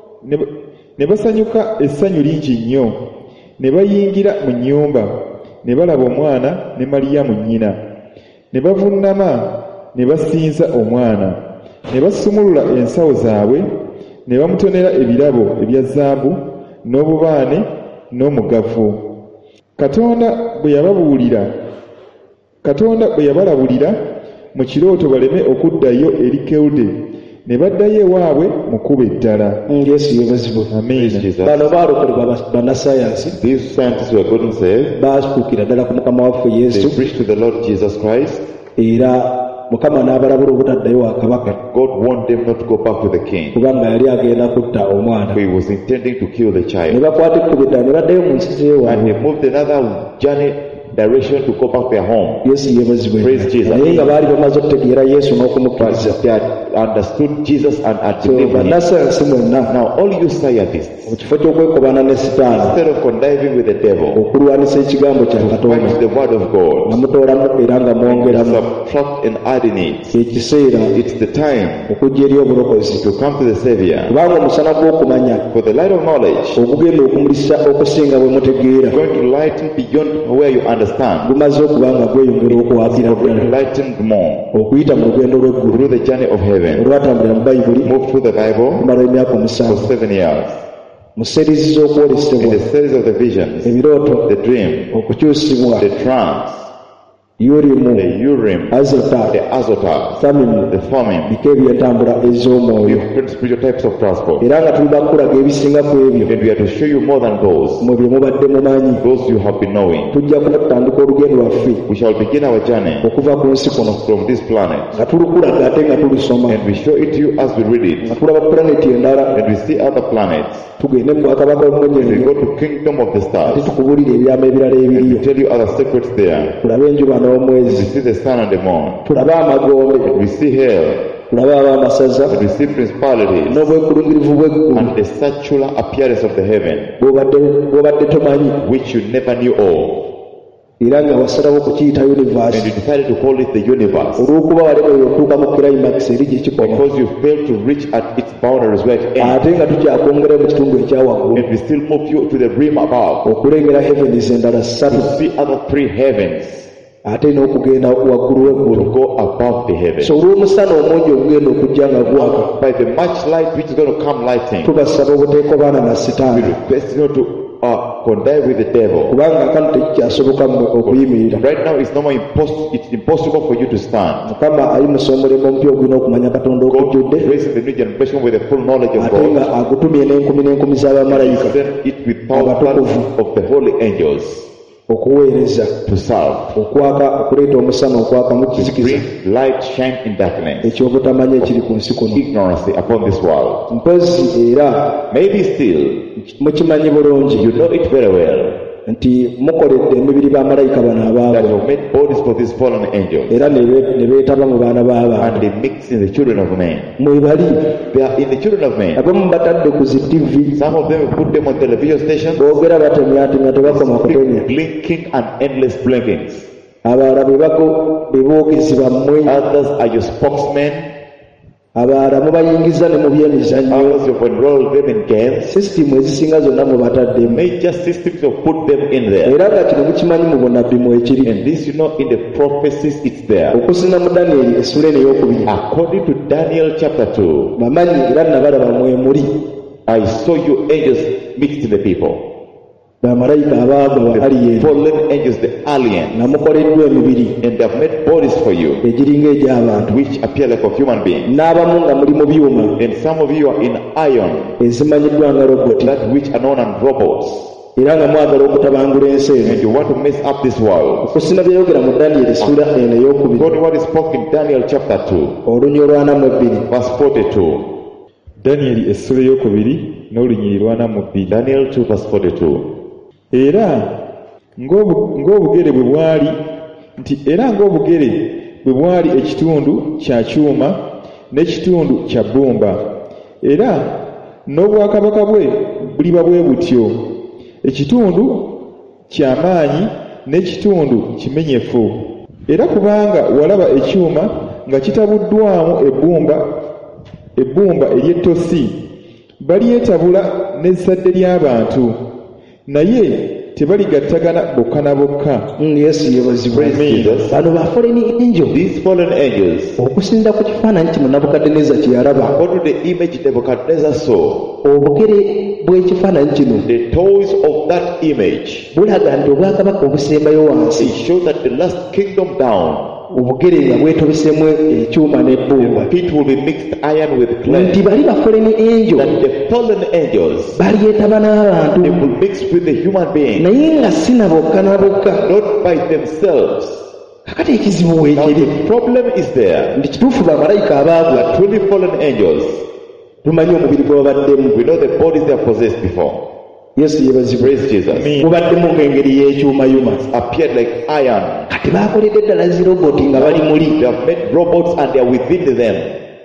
ne basanyuka essanyu lingi nnyo ne bayingira mu nnyumba ne balaba omwana ne Maliyamu nnyina ne bavuunama ne basinza omwana ne basumulula ensawo zaabwe ne bamutonera ebirabo ebya zaabu n'obubaane n'omugavu. Katonda bwe yababuulira Katonda bwe yabalabulira mu kirooto baleme okuddayo eri Kewude ne baddayo ewaabwe mu kkubo eddala. Yesu yebazibwe. Praise Amiina. Jesus. bano baalokolebwa bannasayansi These scientists were gotten saved. baatuukira ddala ku mukama waffe They Yesu preached to the Lord Jesus Christ. era mukama n'abalabula obutaddayo wa kabaka God warned them not to go back to the king. kubanga yali agenda kutta omwana. He was intending to kill the ne child. bakwata ekkubo eddala ne baddayo mu nsi And zeewaabwe. they moved another journey direction to go back their home. Yesu yebazibwe. Praise Jesus. naye nga baali bamaze okutegeera Yesu n'okumukkiriza. But they had understood Jesus and had So believed him. bannasayansi mwenna Now all you scientists, mu kifo ky'okwekobana ne sitaani instead of conniving with the devil, okulwanisa ekigambo kya katonda fight the word of nga God, mutoolamu era nga mwongeramu subtract and add in it. ekiseera It's the time okujja eri obulokozi to come to the Savior. kubanga omusana gw'okumanya For the light of knowledge ogugenda okumulisa okusinga bwe mutegeera is going to lighten beyond where you understand. gumaze okuba nga gweyongera okwagira ddala Enlightened more okuyita mu lugendo lw'eggulu through the journey of heaven. olwatambulira mu bayibuli Move through the Bible kumala emyaka for omusanvu seven years. mu serizi In z'okwolesebwa the series of the visions, ebirooto the dream, okukyusibwa the trance, Urimu, the Urim, Azota, the Azota, Thummim, the Thummim. biko ebyentambula ez'omwoyo. Different spiritual types of transport. Era nga tuli bakulaga ebisinga ku ebyo And we are to show you more than those, mu bye mubadde mumanyi. those you have been knowing. Tujja kutandika olugendo lwaffe We shall begin our journey okuva ku nsi kuno from this planet. nga tulukulaga ate nga tulusoma And we show it to you as we read nga it. tulaba pulaneti endala And we see other planets. tugende mu bwakabaka And we obumunyenye go to kingdom of the ate stars. tukubulira ebyama ebirala And ebiriyo. we tell you other secrets there. Tulabe enjuba We n'omwezi, see the sun and the moon. tulabe amagombe, And we see hell. tulabe ab'amasaza And we see principalities. n'obwekulungirivu bw'eggulu And the circular appearance of the heaven, bw'obadde bw'obadde tomanyi, which you never knew of. era nga wasalawo kukiyita And universe you decided to call it the universe. olw'okuba walemerewe okutuuka mu climax eri gye kikoma, Because you failed to reach at its boundaries where it ends. ate nga tukyakwongera mu kitundu ekyawaggulu And we still move you to the rim above. okulengera heavens endala ssatu, To see other three heavens. ate n'okugenda waggulu To w'eggulu. go above the heavens. So olw'omusana omungi okugenda okujja nga gwaka, By the much light which is going to come lighting, tubasaba obuteekobaana na we sitaani, request you to uh, connive with the devil. kubanga kano tekikyasoboka mmwe okuyimirira. Right now, it's no more impos- it's impossible for you to stand. Mukama ayimusa omulembe omupya ogulina okumanya Katonda God okujjudde, raising the new generation with the full knowledge of ate God. nga agutumye n'enkumi n'enkumi z'abamalayika Send it with thousands of the holy angels okuweereza, to serve, okwaka, okuleeta omusana okwaka mu to kizikiza bring light shine in darkness, ekyobutamanya ekiri ku nsi kuno. ignorance upon this world. Mpozi era Maybe still, mukimanyi bulungi you know it very well, nti mukoledde emibiri b'amalayika bano that abaabo, you made bodies for these fallen angels, era ne be- ne beetaba mu baana b'abantu. and they mix in the children of men. Mwebali They are in the children of men. abamu batadde ku zi tivi Some of them put them on television stations, boogera batemyatemya tebakoma kutemya, blinking and endless blinkings. abalala be bago be boogezi bammwe, Others are your spokesmen. abalala mubayingiza ne mu byemizannyo. Others you've enrolled them in games. Sisitimu ezisinga zonna mwe bataddemu, Major systems have put them in there. era nga kino mukimanyi mu bunnabbi mwekiri. And this, you know, in the prophecies, it's there. Okusinza mu Danyeri essula eno ey'okubiri, According to Daniel chapter two, bamanyi era nabalaba mwe muli, I saw you angels mixed in the people. bamalayika abaagwa ba The Aliyeri, fallen angels, the alien. nga mukoleddwa emibiri And they have made bodies for you, egiringa egy'abantu, which appear like of human beings. n'abamu nga muli mu byuma And some of you are in iron, ezimanyiddwa nga roboti, that which are known as robots. era nga mwagala okutabangula ensi eno. And you want to mess up this world. Okusinga byayogera mu Danyeri essula eno ey'okubiri, God, what is spoken in Daniel chapter two, olunyiri olwana mu ebbiri. verse forty-two. Danyeri essula eyokubiri n'olunyiri lwana mu bbiri. Daniel two, verse forty-two. Era ng'obu- ng'obugere bwe bwali nti era ng'obugere bwe bwali ekitundu kya kyuma n'ekitundu kya bbumba, era n'obwakabaka bwe buliba bwe butyo, ekitundu ky'amaanyi n'ekitundu kimenyefu. Era kubanga walaba ekyuma nga kitabuddwamu ebbumba ebbumba ery'ettosi, balyetabula n'ezzadde ly'abantu, naye tebaligattagana bokka na bokka. Mm, Yesu yeebazibwe. Jesus. Bano ba foreign angel, These fallen angels, okusinza ku kifaananyi kino Nabukaddeneza kye yalaba, according to the image Nebuchadnezzar saw, obugere bw'ekifaananyi kino the toys of that image, bulaga nti obwakabaka obusembayo wansi, it shows that the last kingdom down, obugere nga bwetobesemu ekyuma n'ebbumba, it will be mixed iron with clay. nti bali ba foreign angel That the fallen angels, balyetaba they n'abantu, will mix with the human being, naye nga si na bokka na bokka. not by themselves. Kakati ekizibu Now weekiri the problem is there. nti kituufu bamalayika abaagwa, That truly fallen angels, tumanyi omubiri gwe babaddemu. we know the bodies they have possessed before. Yesu yeebazibwe. Praise Jesus. Mubaddemu ng'engeri y'ekyumayuma, Appeared like iron. kati baakoledde ddala ziroboti nga bali muli. They have made robots and they are within them.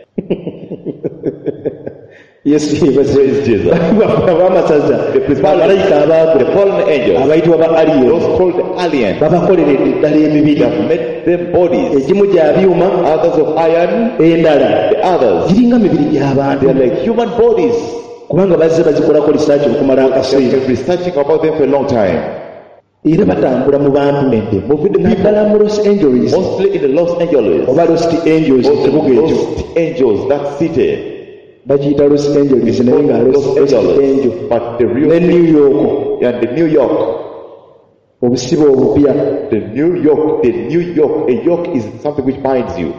Yesu yeebazibwe. Praise Jesus. Ab'amasaza, bamalayika abaagwa The fallen angels, abayitibwa ba Aliyeri, those called the aliens, babakoleredde ddala emibiri, they have made them bodies. egimu gya byuma, Others of iron, endala the others, giringa mibiri they gy'abantu, are like human bodies. kubanga bazze bazikolako risaaki okumala They have akaseera, been researching about them for a long time. era batambula mu bantu, Moving the people, naddala mu Los Angeles mostly in the Los Angeles, oba Lost Angels, most ekibuga ekyo Lost angels, that city, bakiyita Los Angeles naye nga Los Los Lost Angel, Angeles, but the real ne New York and the New York, obusibe obupya. The new yoke, the new yoke, a yoke is something which binds you.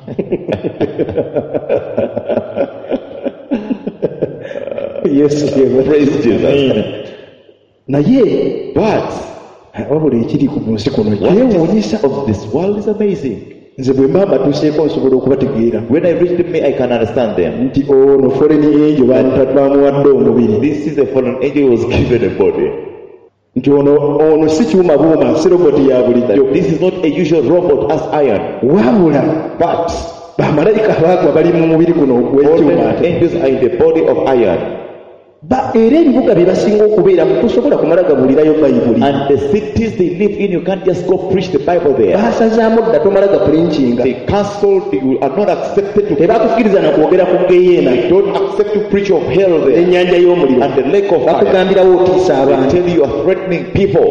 Yes, praise Jesus. Naye But wabula ekiri ku nsi kuno what kyewuunyisa. is of this world is amazing. Nze bwe mba mbatuuseeko nsobola okubategeera When I reach them, I can understand them. nti ono foreign angel bamuwadde omubiri, This is a fallen angel who was given a body. nti ono ono si kyuma buuma, si roboti ya bulijjo, This is not a usual robot as iron. wabula But bamalayika baagwa bali mu mubiri guno ogw'ekyuma fallen ate. angels are in the body of iron. Ba era ebibuga bye basinga okubeeramu tosobola kumala gabuulirayo bayibuli, And the cities they live in, you can't just go preach the Bible there. baasazaamu dda tomala gapulinkinga, They cancelled, you are not accepted to tebakukkiriza na kwogera ku geyeena They don't accept to preach of hell there. n'ennyanja y'omuliro, And the lake of fire. bakugambirawo otiisa They abantu. tell you you are threatening people.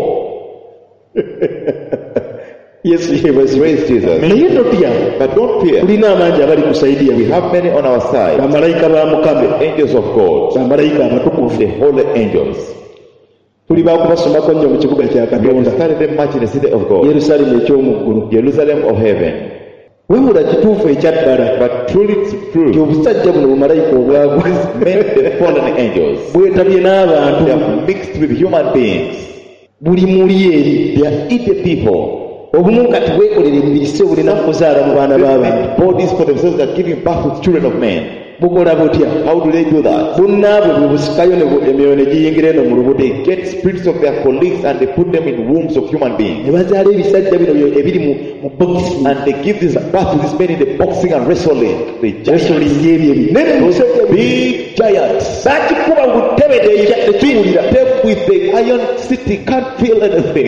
Yesu yeebazibwe. Praise Jesus. Naye totya, But don't fear. tulina amangi abali ku sayidi We yaffe, have many on our side. bamalayika ba Mukama, Angels of God. bamalayika abatukuvu. The holy angels. Tuli baakubasomako nnyo mu kibuga kya We have Katonda, studied them much in the city of God. Yerusaalemi eky'omu ggulu. Jerusalem of heaven. Wabula kituufu ekya ddala But truly it's nti true. obusajja buno bumalayika obwagwa Men, the fallen angels, bwetabye n'abantu, they are mixed with human beings. buli muli eri They are eating people. obumu kati bwekolera emibiri si bulina kuzaala mu baana They b'abantu. make bodies for themselves that are giving birth to children of men. Bukola butya? How do they do that? Bunnaabwe bwe busikayo ne bu- emyoyo ne giyingira eno mu lubuto, They get spirits of their colleagues and they put them in wombs of human beings. ne bazaala ebisajja bino byo- ebiri mu mu bokisi, And they give this birth to these men in the boxing and wrestling. The giants. wrestling ebyo ebinene mu Those bisajja bino. big giants. Bakikuba mu ttebe tekya- tekiwulira. Them with the iron city can't feel anything.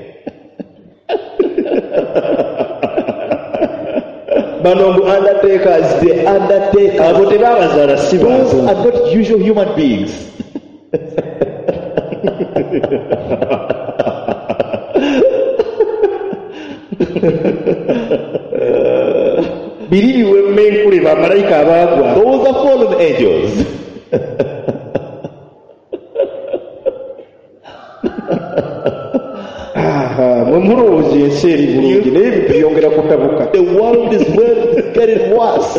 Bano mbu undertakers, The undertakers. abo tebabazaala si Those bantu. are not usual human beings. Biri biwemmenkule bamalayika abaagwa. Those are fallen angels. Aha, mwe mulowooza ensi eri bulungi naye ebintu byongera kutabuka. The world is well, it's getting worse.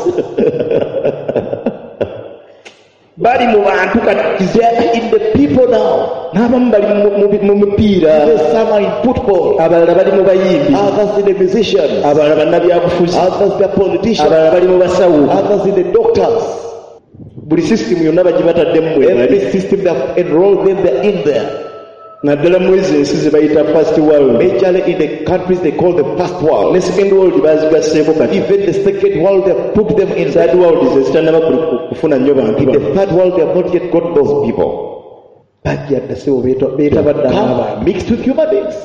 Bali mu bantu kati, They are in the people now. n'abamu bali mu- mu- mu mipiira, There's some are in football, abalala bali mu bayimbi, others in the musicians, abalala bannabyabufuzi, others the politicians, abalala bali mu basawo. others in the doctors. Buli sisitimu yonna bagibataddemu bwe Every bali. system that enrolled them, they're in there. Naddala mu ezo ensi ze bayita first world, Majorly in the countries they call the first world. ne second world bazigasseeko kati. Even the second world, they put them in Third that. world ze zitannaba ku- kufuna nnyo bantu In the bano. third world, they have not yet got those people. Bajja dda sebo beetabadda n'abantu. Come mixed with human beings.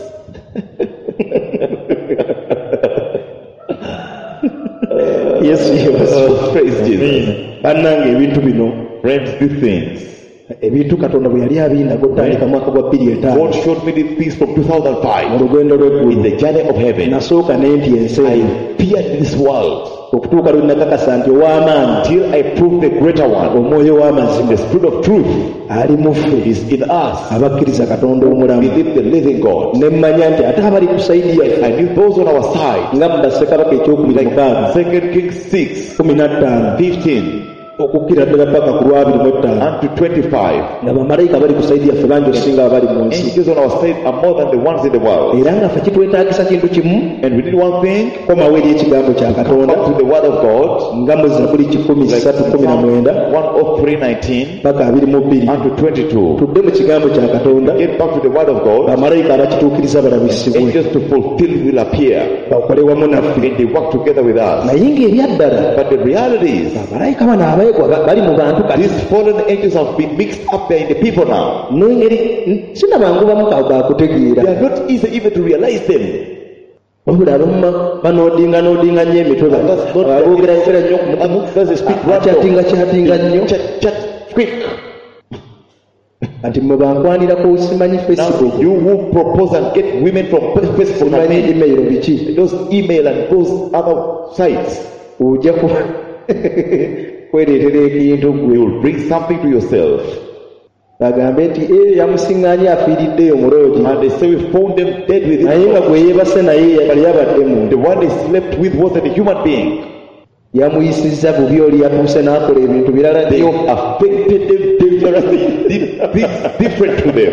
Yesu yeebazibwe. Oh, praise Jesus. Bannange ebintu bino, Friends, these things. ebintu Katonda bwe yali abindaga otandika mwaka gwa bbiri etaano God showed me these things from two thousand mu five. lugendo In lw'eggulu. the journey of heaven, Nasooka ne ntya ensi I eno feared this world okutuuka lwe nakakasa nti ow'amaanyi, till I proved the greater one. omwoyo w'amazima The spirit of truth ali mu ffe is in us. abakkiriza Katonda omulamu. Believe the living God. Ne mmanya nti ate abali ku sayidi yaffe I knew those on our side, nga mu bassekabaka ekyokubiri mukaaga like Second Kings six, kumi na ttaano fifteen, okukkira ddala paka ku lwabiri mu ttaano and to twenty-five. nga bamalayika bali ku sayidi yaffe bangi okusinga abali mu nsi, Angels on our side are more than the ones in the world. era nga ffe kitwetaagisa kintu kimu, And we need one thing, komawo eri ekigambo kya come Katonda back to the word of God, nga mu Zabbuli kikumi like ssatu kumi na mwenda one oh three nineteen paka abiri mu bbiri and to twenty-two. tudde mu kigambo kya Katonda, Get back to the word of God. bamalayika abakituukiriza balabisibwe Angels to fulfill will appear bakole wamu naffe. and they work together with us. Naye ng'ebyaddala But the reality is, bamalayika bano abeegwa ba- bali mu bantu kati these fallen angels have been mixed up there in the people now. n'engeri sinabangu bamu ka- They bakutegeera, are not easy even to realize them. wabula abamu banoodinga noodinga nnyo emitwe ba- That's not aboogera yogera nnyo ku mukumu, That's the speak right akyatinga kyatinga nnyo, Chat, chat, quick. nti mwe bankwanirako simanyi Facebook, Now, you who propose and get women from Facebook simanyi and email biki, those email and those other sites, ojja ku kwereetera ekintu you gwe. will bring something to yourself. bagambe nti ee yamusiŋŋaanye afiiriddeyo muloogi And they say we found them dead with naye nga it. gwe yeebase naye yali abadde muntu The one they slept with wasn't a human being. yamuyisizza bubi oli yatuuse n'akola ebintu birala They nnyo affected them dangerously, did things different to them.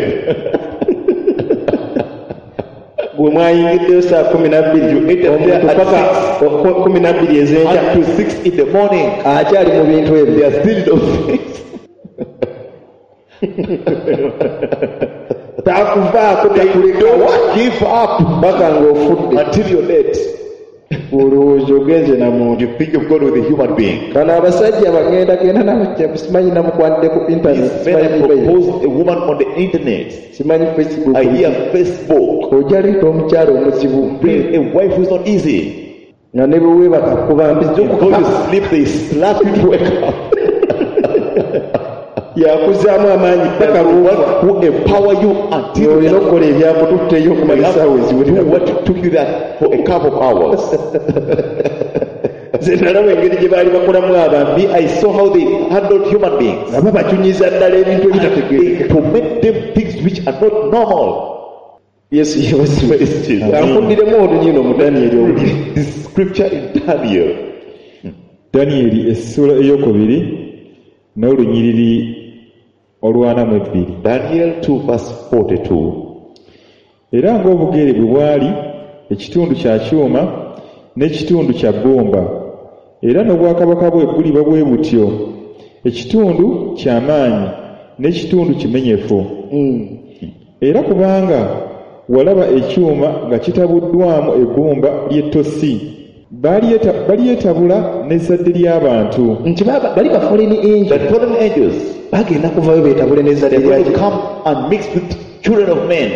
bwe mwayingiddeyo saa kumi nabbiri omuntu paka kumi nabbiri ez'enkya Up to six in the morning, akyali mu bintu they ebyo are still in those things. takuvaako takuleka Don't give up paka ng'ofudde until you're dead. olowooza ogenze na muntu You think of God with a human being. bano abasajja bagenda genda nabo simanyi namukwanidde ku internet This simanyi man email, proposed a woman on the internet. simanyi Facebook I hear Facebook. ojja leeta omukyalo omuzibu Bring a wife who's not easy. nga ne bwe weebakakuba mbiza Before you sleep, they slap you to wake up. yakuzaamu amaanyi paka The lwoba one who empower you until olina you okukola ebyakututteyo have okumalisa to do what took you there for a couple of hours. nze nalaba engeri gye baali bakolamu abantu Me, I saw how they handled human beings. nga babakyunyiza ddala ebintu They ebitategeereka torment them things which are not normal. yesu yebazibwe Praise Jesus. kanfundiremu olunyino mu daniyeri olubiri This scripture in Daniel. Danyeri essula eyokubiri n'olunyiriri olwana mu ebbiri. Daniel two verse forty-two. Era ng'obugeere bwe bwali ekitundu kya kyuma n'ekitundu kya bbumba, era n'obwakabaka bwe buliba bwe butyo, ekitundu ky'amaanyi n'ekitundu kimenyefu. Era kubanga walaba ekyuma nga kitabuddwamu ebbumba ly'ettosi, balyeta- balyetabula n'ezzadde ly'abantu. nti baba- bali ba foreign angel That fallen angels bagenda kuvayo beetabule n'ezzadde they will lyakyo come and mix with children of men.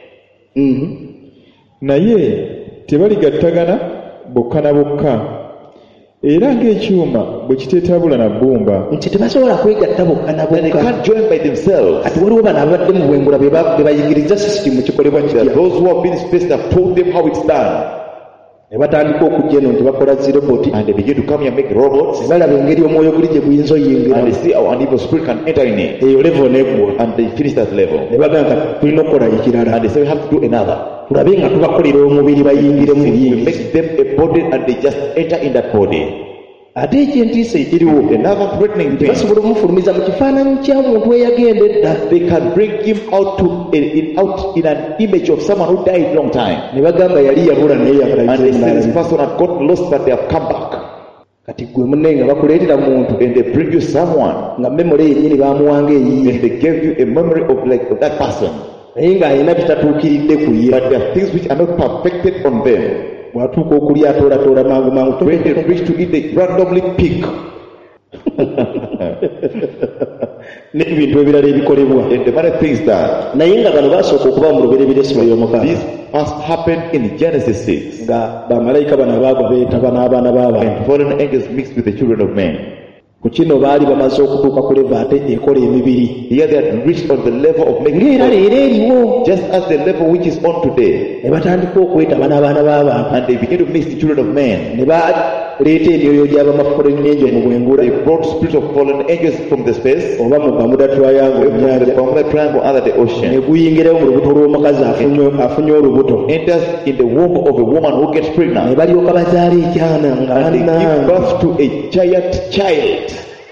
Naye tebaligattagana bokka na bokka, era ng'ekyuma bwe kiteetabula na bbumba. nti tebasobola kwegatta bokka na That they bokka can't join by themselves. kati waliwo bano abadde mu bwengula be ba- be bayigiriza sisitimu kikolebwa There are kitya those who have been spaced have told them how it's done. ne batandika okujja eno nti bakola ziroboti And they begin to come here and make robots. ne balaba engeri omwoyo guli gye guyinza oyingira And they see how an evil spirit can enter in it. eyo levo neggwa And they finish that level. ne bagamba tulina okukola ekirala And they say we have to do another. tulabe nga tubakolera omubiri bayingire mu We buyingi make them a body and they just enter in that body. ate ekyentiisa ekiriwo Another threatening thing. basobola omufulumiza mu kifaananyi ky'omuntu eyagenda edda They can bring him out to in, in, out in an image of someone who died long time. ne bagamba yali yabula naye And they say this yabulayiza person had gotten lost but they have come back. kati gwe munne nga bakuleetera muntu And they bring you someone nga memole yennyini baamuwanga eyiye and they give you a memory of like of that person. naye ng'alina bitatuukiridde ku ye But there are things which are not perfected on them. bw'atuuka okulya atoolatola mangu mangu When they reach to eat, they randomly pick. n'ebintu ebirala ebikolebwa And the many things that naye nga bano baasooka okuba mu lubereberye essomo ly'omukaaga this first happened in Genesis six. nga bamalayika bano abaagwa beetaba n'abaana b'abantu And fallen angels mixed with the children of men. ku kino baali bamaze okutuuka ku leva ate ekola emibiri Here they had reached on the level of making ng'era bodies, leero eriwo just as the level which is on today. ne batandika okwetaba n'abaana b'abantu And they begin to mix the children of men. ne baleeta emyoyo gy'abamafolenenjo mu bwengula They brought spirits of fallen angels from the space, oba mu gamuda twayango from the ennyanja Bermuda Triangle under the ne ocean. guyingirayo mu lubuto lw'omukazi afunye- afunye olubuto Enters in the womb of a woman who gets ne pregnant. balyoka bazaala ekyana nga And they give bannange birth to a giant child.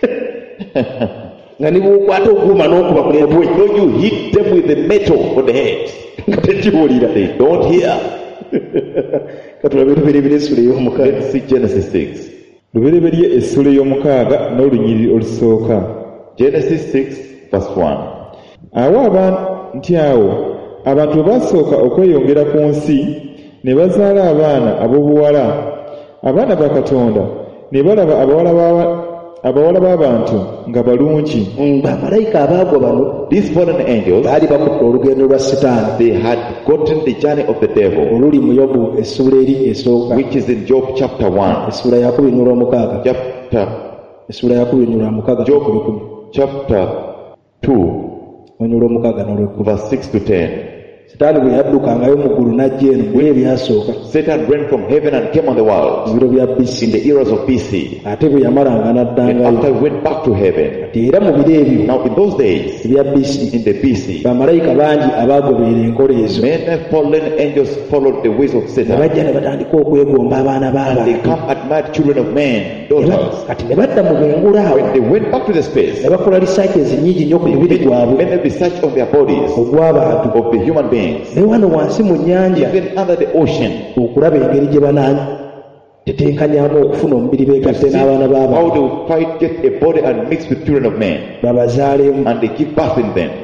nga ne bw'okwata oguuma n'okuba ku mutwe When you hit them with the metal on the head, nga tekiwulira they don't hear. katulabe luberebera essula ey'omukaaga Let's see Genesis six. Lubereberye essula ey'omukaaga n'olunyiriri olusooka. Genesis six verse one. Awo abantu nti awo abantu bwe basooka okweyongera ku nsi ne bazaala abaana ab'obuwala, abaana ba Katonda ne balaba abawala ba- abawala b'abantu nga balungi. bamalayika abaagwa bano These fallen angels, baali bakutte olugendo lwa sitaani they had gotten the journey of the devil, oluli mu yobu essula eri esooka which is in Job chapter one. essula yakumi nula omukaaga Chapter essula yakumi nula omukaaga Job n'olwekumi chapter two onyula omukaaga n'olwekumi verse six to ten. Sitaani bwe yaddukangayo mu ggulu n'ajja eno bwe ebyasooka Satan ran from heaven and came on the world mu biro bya B C in the eras of B C. ate bwe yamalanga And n'addangayo after he went back to heaven, era mu biro ebyo now in those days, ebya B C in the B C, bamalayika bangi abaagoberera enkola ezo many fallen angels followed the ways of ne Satan. bajja ne batandika okwegomba abaana They b'abantu come and mad children of men, daughters. kati ne badda mu bwengula awo When they went back to the space, ne bakola researches nnyingi nnyo ku they mubiri made gwabwe many research on their bodies, ogw'abantu of the human beings, ne wano wansi mu nnyanja even under the ocean, okulaba engeri gye banateteekanyamu okufuna omubiri beegatte n'abaana how b'abantu they will fight, get a body and mix with children of men, babazaalemu. and they give birth in them.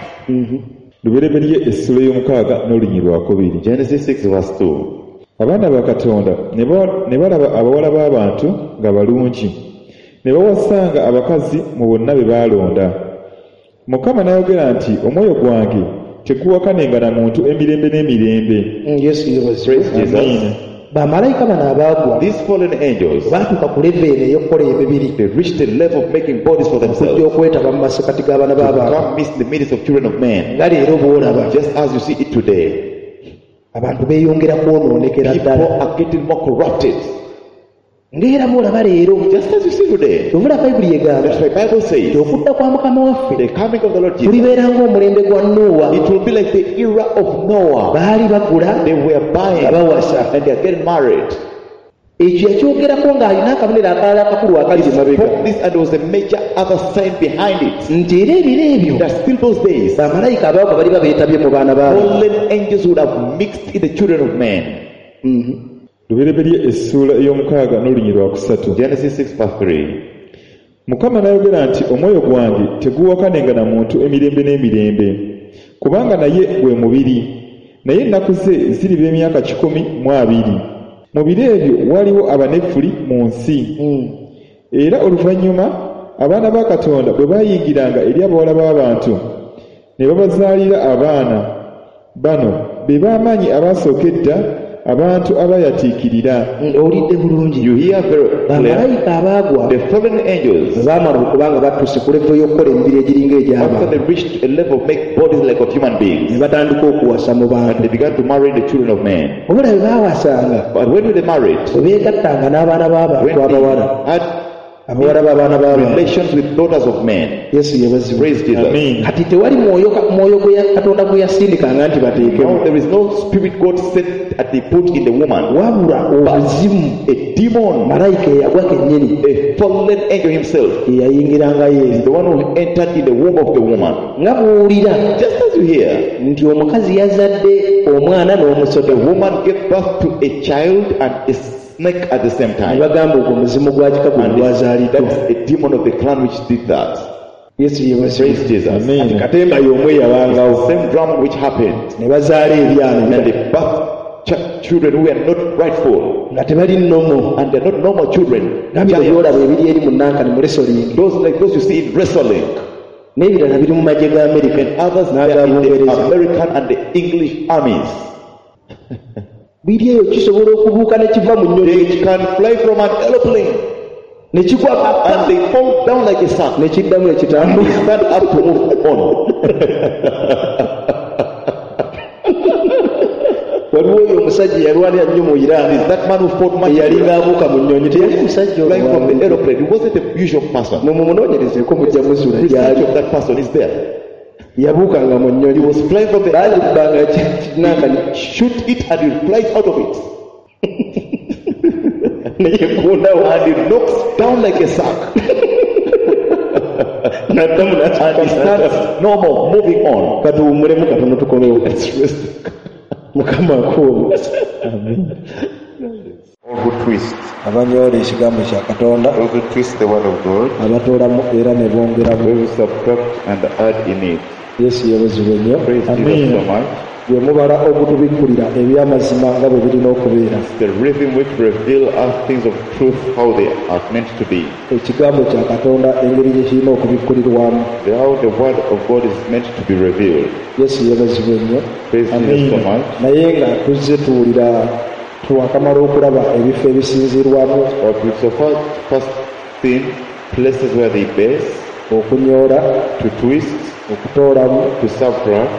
lubereberye essula y'omukaaga n'olunyi lwakubiri. Genesis six verse two. Abaana ba Katonda ne ba- ne balaba abawala b'abantu nga balungi, ne bawasanga abakazi mu bonna be baalonda. Mukama n'ayogera nti, omwoyo gwange teguwakanenga na muntu emirembe n'emirembe. Yesu yebaze. Praise Jesus. Amiina. bamalayika bano abaagwa These fallen angels, baatuuka ku leveero ey'okukola emibiri they reached the level of making bodies for okujja themselves, okwetaba mu masekati g'abaana to b'abantu come midst the midst of children of men. nga leero bw'olaba Just as you see it today, abantu beeyongera kwonoonekera people ddala are getting more corrupted. ng'era bw'olaba leero Just as you see today, kyovula bayibuli egamba that's why the Bible says, okudda kwa mukama waffe the coming of the Lord Jesus, kulibeera ng'omulembe gwa Nuuwa. it will be like the era of Noah. baali bagula They were buying nga bawasa. and they are getting married. ekyo yakyogerako ng'alina akabonero akalala akakulu akali gye mabega Spoke this, and there was a major other sign behind it. nti era ebiro ebyo That still those days, bamalayika abaagwa bali babeetabye mu baana baabo. fallen angels would have mixed in the children of men. Lubereberye essula ey'omukaaga n'olunyi lwakusatu. Genesis six verse three. Mukama n'ayogera nti, omwoyo gwange teguwakanenga na muntu emirembe n'emirembe, kubanga naye gwe mubiri, naye ennaku ze ziriba emyaka kikumi mu abiri. Mu biro ebyo waliwo abanefuli mu nsi. Era oluvannyuma abaana ba Katonda bwe baayingiranga eri abawala b'abantu ne babazaalira abaana, bano be b'amaanyi abasooka edda, abantu abayatiikirira. Owulidde bulungi. You hear very clear. bamalayika abaagwa The fallen angels, bwe baamala okubanga batuuse ku levo y'okukola emibiri egiringa after egy'abantu they reached a level of make bodies like of human ne beings, batandika okuwasa mu and bantu. they began to marry the children of men. obula bwe baawasanga But when they married, bwe beegattanga n'abaana b'abantu when abawala they had abawala b'abaana b'abantu. relations with daughters of men, Yesu yebazibwe. praise Jesus. Amen. kati tewali mwoyo mwoyo gwe ya- katonda gwe yasindikanga nti bateekemu, Now there is no spirit God sent that they put in the woman. wabula obuzimu A demon, malayika eyagwa kennyini a fallen angel himself, eyayingirangayo eri. is the one who entered in the womb of the woman. nga bw'owulira Just as you hear, nti omukazi yazadde omwana the n'omusota, woman gave birth to a child and a snake at the same ne time. bagamba ogwo muzimu gwa kika gwe And gwazaaliddwa. that's a demon of the clan which did that. Yesu yebazibwe. Praise Jesus. Amen. Kati katemba y'omu eyabangawo, The same drama which happened, ne bazaala ebyana and ebita- they birth ch- children who are not rightful, nga tebali nnomo. and they're not normal children. Nabyo Giants. byolaba ebiri eri mu nankani mu lesolingi, Those like those you see in wrestling, n'ebirala biri mu magye ga Amerika and others they are n'aga in the Bungereza. American and the English armies. biri eyo kisobola okubuuka ne kiva mu nnyonyi They can fly from an aeroplane ne kigwa papa and they fall down like a sack. ne kiddamu ne kitambula. They stand up to move on. Waliwo oyo omusajja yalwanira nnyo mu Iran, Is that man who fought much eyalinga abuuka mu nnyonyi, teyali musajja flying from the olwabuuka. aeroplane? He wasn't a usual person. mumunoonyerezeeko mujja muzula Research gyali of that person is there. yabuukanga mu nnyonyi, He was flying from the aeroplane. baalibbanga kinankani Shoot it and he flies out of it. neyekundawo And he knocks down like a sack. naddamu And he stands normal, moving on. katuwummulemu katono tukomewo. mukama akuomu. All who twist, abanyoola ekigambo kya katonda, all who twist the word of God, abatoolamu era ne bongeramu. they will subtract and add in it. Yesu yebazibwe nnyo. Praise Amen. Jesus so much. bwe mubala okutubikkulira eby'amazima nga bwe birina okubeera. The rhythm which reveal us things of truth how they are meant to be. Ekigambo kya katonda engeri gye kirina okubikkulirwamu. The how the word of God is meant to be revealed. Yesu yebazibwe nnyo. Praise Jesus so much. naye nga tuzze tuwulira twakamala okulaba ebifo ebisinzirwamu, But we so far first seen places where they base, okunyoola, to twist, okutoolamu, to subtract,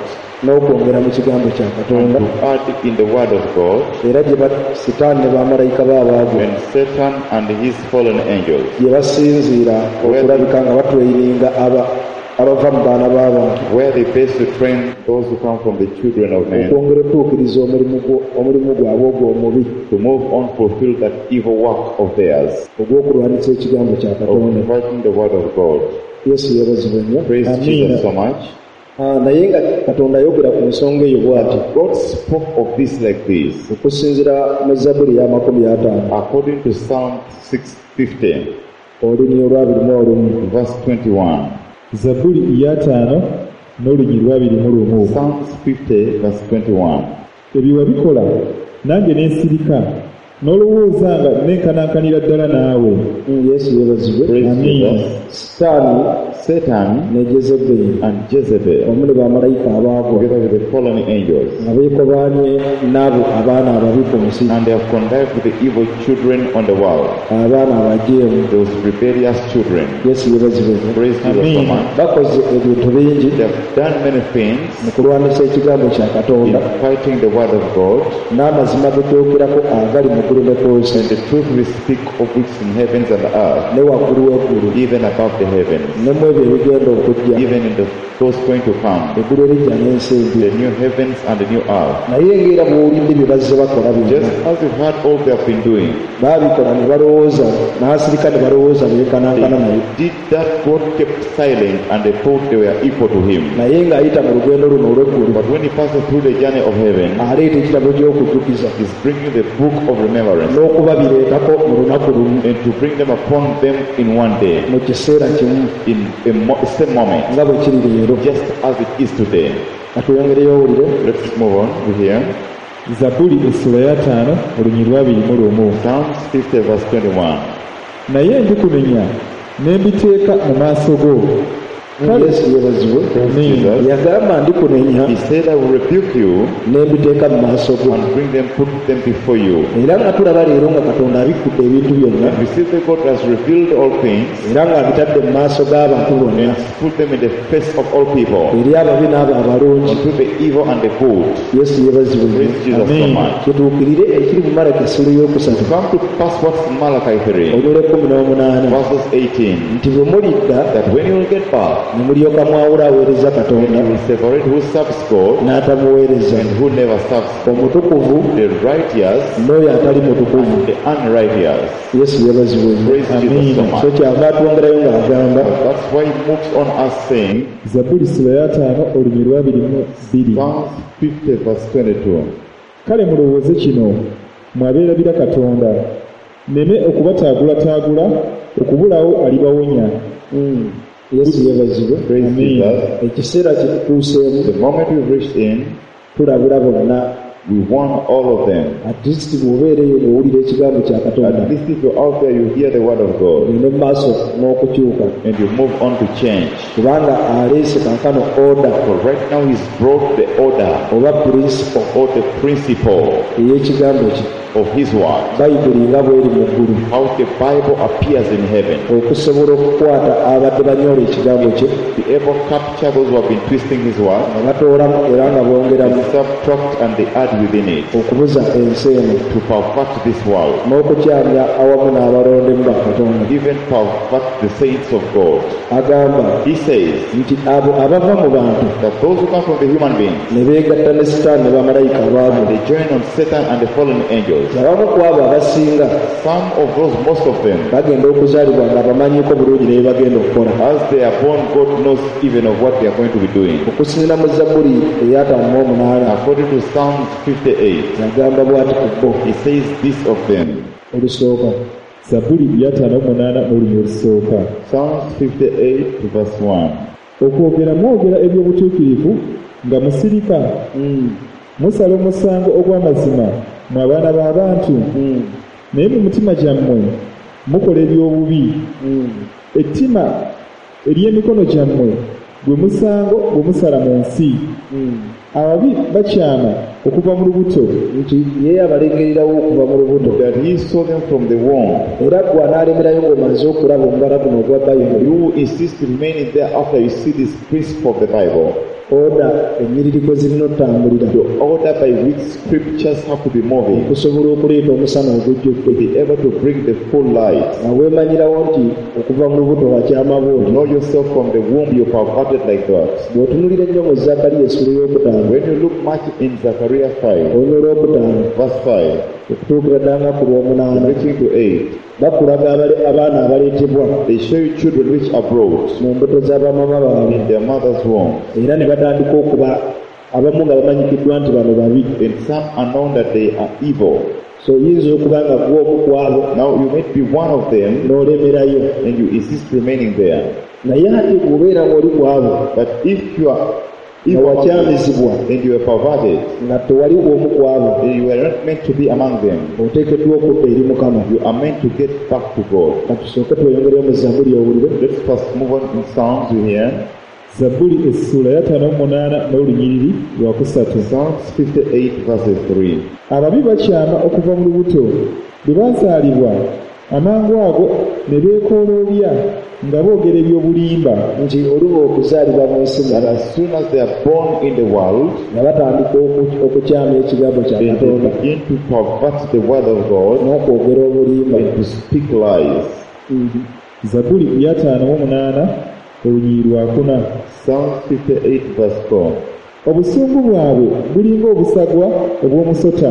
n'okwongera mu kigambo kya and Katonda to add in the word of God, era gye ba- sitaani ne bamalayika baabaago when Satan and his fallen angels gye basinziira okulabika nga batweyiringa aba abava mu baana b'abantu where they base to train those who come from the children of men okwongera okutuukiriza omulimu gwo- omulimu gwabwe ogwo omubi to move on, fulfill that evil work of theirs, ogw'okulwanisa ekigambo kya of Katonda. fighting the word of God. Yesu yeebazibwe nnyo. Praise Amen. Jesus so much. Ah, naye nga Katonda ayogera ku nsonga eyo bw'ati God spoke of this like this, okusinziira mu Zabbuli y'amakumi ataano according to Psalm six fifty, olunyi olwabiri mu olumu. verse twenty-one. Zabbuli y'ataano n'olunyi lwabiri mu lumu. Psalms fifty, verse twenty-one. Ebyo wabikola nange ne nsirika n'olowooza nga nenkanankanira ddala naawe. Mm, Yesu yeebazibwe. Praise Amen. Jesus. Sitaani Satan ne Jezebeli and Jezebel, wamu ne bamalayika abaagwa together with the fallen angels, nga beekobaanye n'abo abaana ababi ku nsi, and they have connived with the evil children on the world, abaana abajeemu. those rebellious children. Yesu yeebazibwe. Praise Jesus so Amen. much. Bakoze ebintu bingi They have done many things mu kulwanisa ekigambo kya in Katonda fighting the word of God, n'amazima getuukirako agali mu ggulu ne ku nsi and the truth we speak of which in heavens and earth, ne waggulu w'eggulu even above the heavens, ne mu ebyo ebigenda okujja even in the those going to come, eggulu erijja n'ensi the empya. new heavens and the new earth. naye ng'era bw'olidde bye bazze bakola Just byonna as you've heard all they have been doing, baabikola ne balowooza n'asirika ne balowooza beekanankana naye they did that. God kept silent and they thought they were equal to him. naye ng'ayita mu lugendo luno olw'eggulu But when he passes through the journey of heaven, aleeta ekitabo ky'okujjukiza he's bringing the book of remembrance n'okubabireetako mu lunaku lumu and to bring them upon them in one day, mu kiseera kimu in a mo- same moment, nga bwe kiri leero. just as it is today. Katuyongereyo owulire. Let's move on to here. Zabbuli essula y'ataano olunyi lwabiri mu lumu. Psalms fifty, verse twenty-one. Naye ndikunenya ne mbiteeka mu maaso go. Yesu yeebazibwe. Amen. Yagamba ndikunenya He said, I will rebuke you ne mbiteeka mu maaso go. and bring them, put them before you. Era nga tulaba leero nga Katonda abikudde ebintu byonna And we see that God has revealed all things era ng'abitadde mu maaso g'abantu bonna and put them in the face of all people, eri ababi n'abo abalungi. unto the evil and the good. Yesu yeebazibwe. Praise Jesus so Amen. much. Kituukirire ekiri mu Malaki essula ey'okusatu Come to pass what's in Malachi three, olw'ole ekkumi n'omunaana verses eighteen, nti bwe mulidda that when you will get back, ne mulyoka mwawula aweereza you Katonda will separate who serves God n'atamuweereza, and who never serves God, omutukuvu the righteous n'oyo atali mutukuvu. and the unrighteous. Yesu yeebazibwe. Praise Jesus so so much. kyava atwongerayo ng'agamba That's why he moves on us saying, Zabbuli essula y'ataano olunyi lwabiri mu bbiri. Psalms fifty, verse twenty-two. Kale mulowooze kino, mmwe abeerabira Katonda, nneme okubataagulatagula, okubulawo alibawonya. Mm. Yesu yeebazibwe. Praise Amen. Jesus. Ekiseera kitutuuseemu The moment we've reached in, tulabula bonna. we won all of them. At least bw'obeereyo owulira ekigambo kya Katonda At least if you're out there, you hear the word of God ne mu maaso n'okukyuka, and you move on to change. kubanga aleese kankano oda For right now, he's brought the order oba principle or the principle ey'ekigambo kye of his word, bayibuli nga bw'eri mu ggulu, how the Bible appears in heaven, okusobola okukwata abadde banyoola ekigambo kye be able to capture those who have been twisting his word, nga batoolamu era nga bongeramu and subtract and they add within it okubuza ensi eno to pervert this world, n'okukyamya awamu n'abalondemu ba Katonda. even pervert the saints of God. Agamba He says nti abo abava mu bantu that those who come from the human beings, ne beegatta ne Sitaani ne bamalayika abaavu, they join on Satan and the fallen angels. abamu ku abo abasinga Some of those, most of them, bagenda okuzaalibwa nga bamanyiiko bulungi ne bye bagenda okukola. as they are born, God knows even of what they are going to be doing. Okusinziira mu Zabbuli ey'ataano mu omunaana According to Psalm fifty-eight, agamba bw'ati ku bo he says this of them. olusooka. Zabbuli y'ataano mu munaana n'olunyi olusooka. Psalms fifty-eight, verse one. Okwogera mwogera eby'obutuukirivu nga musirika, Mm, musala omusango ogw'amazima mwe abaana b'abantu, mm, naye mu mutima gyammwe mukola eby'obubi. mm. Ettima ery'emikono gyammwe gwe musango gwe musala mu nsi. Mm. Ababi bakyama okuva mu lubuto, Nti ye abalengererawo okuva mu lubuto, That he saw them from the womb. era gwe anaalemerayo ng'omaze okulaba omubala guno ogwa Bayibuli. You insist to remain in there after you see this principle of the Bible. oda ennyiriri kwe zirina otambulira the order by which scriptures have to be moving okusobola okuleeta omusana ogujjudde to be able to bring the full light. nga weemanyirawo nti okuva mu lubuto wakyamabuuli. Know yourself from the womb, you perverted like that. bw'otunulira ennyo mu Zakariya essula ey'okutaano When you look much in Zechariah five, olunya olw'okutaano verse five, okutuukira ddala nga ku lw'omunaana reaching to eight, bakulaga abale- abaana abaleetebwa they show you children which are brought mu mbuto z'abamama baabwe in their mother's womb, era ne batandika okuba abamu nga bamanyikiddwa nti bano babi. and some are known that they are evil. so oyinza okuba nga gwe omu ku abo Now you may be one of them, n'olemerayo and you insist remaining there. naye ate bw'obeera ng'oli ku abo But if you are nga evil wakyamizibwa and you are perverted, nga tewali bw'omu ku abo then you are not meant to be among them. oteekeddwa okudda eri Mukama. You are meant to get back to God. katusooke tweyongereyo mu Zabbuli owulire. Let's first move on in Psalms. You hear Zabbuli essula ya ttaano mu munaana n'olunyiriri lwa kusatu. Psalms fifty-eight verses three. Ababi bakyama okuva mu lubuto, bwe bazaalibwa amangu ago ne beekooloobya nga boogera eby'obulimba. nti oluba okuzaalibwa mu nsi That muno as soon as they are born in the world, nga batandika oku- okukyama ekigambo kya then they Katonda begin to pervert the word of God n'okwogera obulimba. and to speak lies. Zabbuli ya ttaano mu munaana olunyiriri lwa kuna. Psalms fifty-eight verse four. Obusungu bwabwe bulinga obusagwa obw'omusota,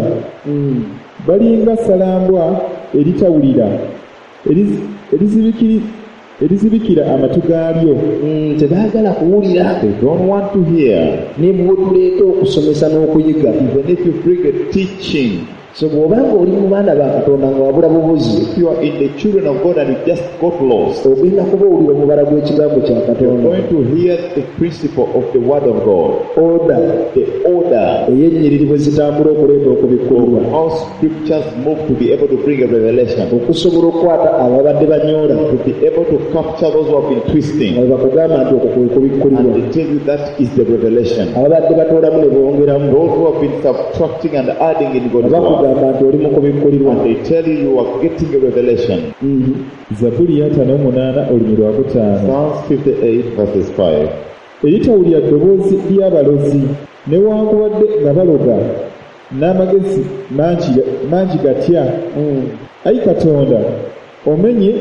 balinga salambwa eritawulira eriz- erizibikiri- erizibikira amatu gaalyo. Mm, tebaagala kuwulira They don't want to hear. ne bwe tuleeta okusomesa n'okuyiga. Even if you bring a teaching, so bw'oba ng'oli mu baana ba Katonda nga wabula bubuzi, if you are in the children of God and you just got lost, ogenda kuba owulira omubala gw'ekigambo kya you're Katonda. going to hear the principle of the word of God, oda the order ey'ennyiriri bwe zitambula okuleeta okubikkulirwa, of how scriptures move to be able to bring a revelation, okusobola okukwata ababadde banyoola to be able to capture those who have been twisting, nga bwe bakugamba nti okwo kwe kubikkulirwa, and they tell you that is the revelation. ababadde batoolamu ne bongeramu Those who have been subtracting and adding in nga God's word, bakugamba nti oli mu kubikkulirwa. and they tell you you are getting a revelation. Zabbuli ya ttaano mu munaana olunyiriri lwa kutaano. Psalms fifty-eight verses five. Eritawulira ddoboozi ly'abalozi newankubadde nga baloga n'amagezi mangi mangi gatya. Ayi Katonda, omenye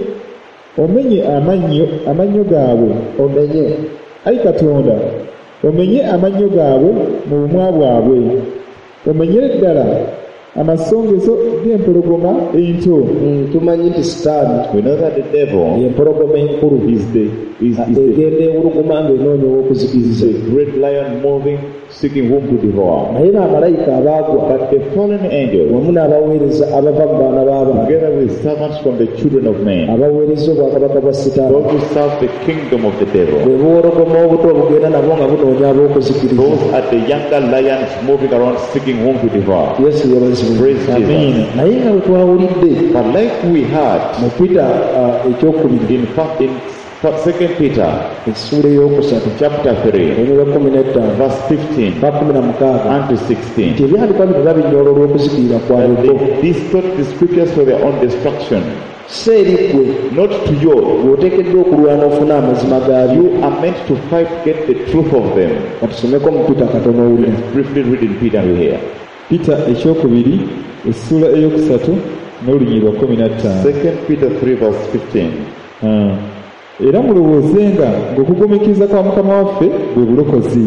omenye amannyo amannyo gaabwe. omenye Ayi Katonda, omenye amannyo gaabwe mu bumwa bwabwe. Omenyere ddala amasongezo g'empologoma ento. Mm, tumanyi nti sitaani We know that the devil y'empologoma enkulu is the is, is the, egenda ewuluguma ng'enoonya ow'okuzikiriza, the great lion moving, seeking whom to devour. naye bamalayika abaagwa But the fallen angels, wamu n'abaweereza abava mu baana b'abantu together with servants from the children of men, abaweereza obwakabaka bwa sitaani, those who serve the kingdom of the devil, bwe buwologoma obuto obugenda nabwo nga bunoonya ab'okuzikiriza. those are the younger lions moving around, seeking whom to devour. yesu yebazibwe. Praise Jesus. naye nga bwe twawulidde But like we had mu Peter uh, ekyokubiri in fact in Second Peter essuula ey'okusatu chapter three, olumu lwa kumi n'ettaano verse fifteen pa kumi na mukaaga unto sixteen, nti ebyandikwa bino babinyola olw'okuzikirira kwabwe that bo, they distort the scriptures for their own destruction. si eri ggwe Not to you. ng'oteekeddwa okulwana ofune amazima gaabyo. You are meant to fight, get the truth of them. katusomeko mu Peter katono owulira. Briefly read in Peter we hear. Peter ekyokubiri essula eyokusatu n'olunyiriri lwa kumi na ttaano. Second Peter three verse fifteen. Ah. Era mulowoozenga ng'okugumikiriza kwa Mukama waffe bwe bulokozi.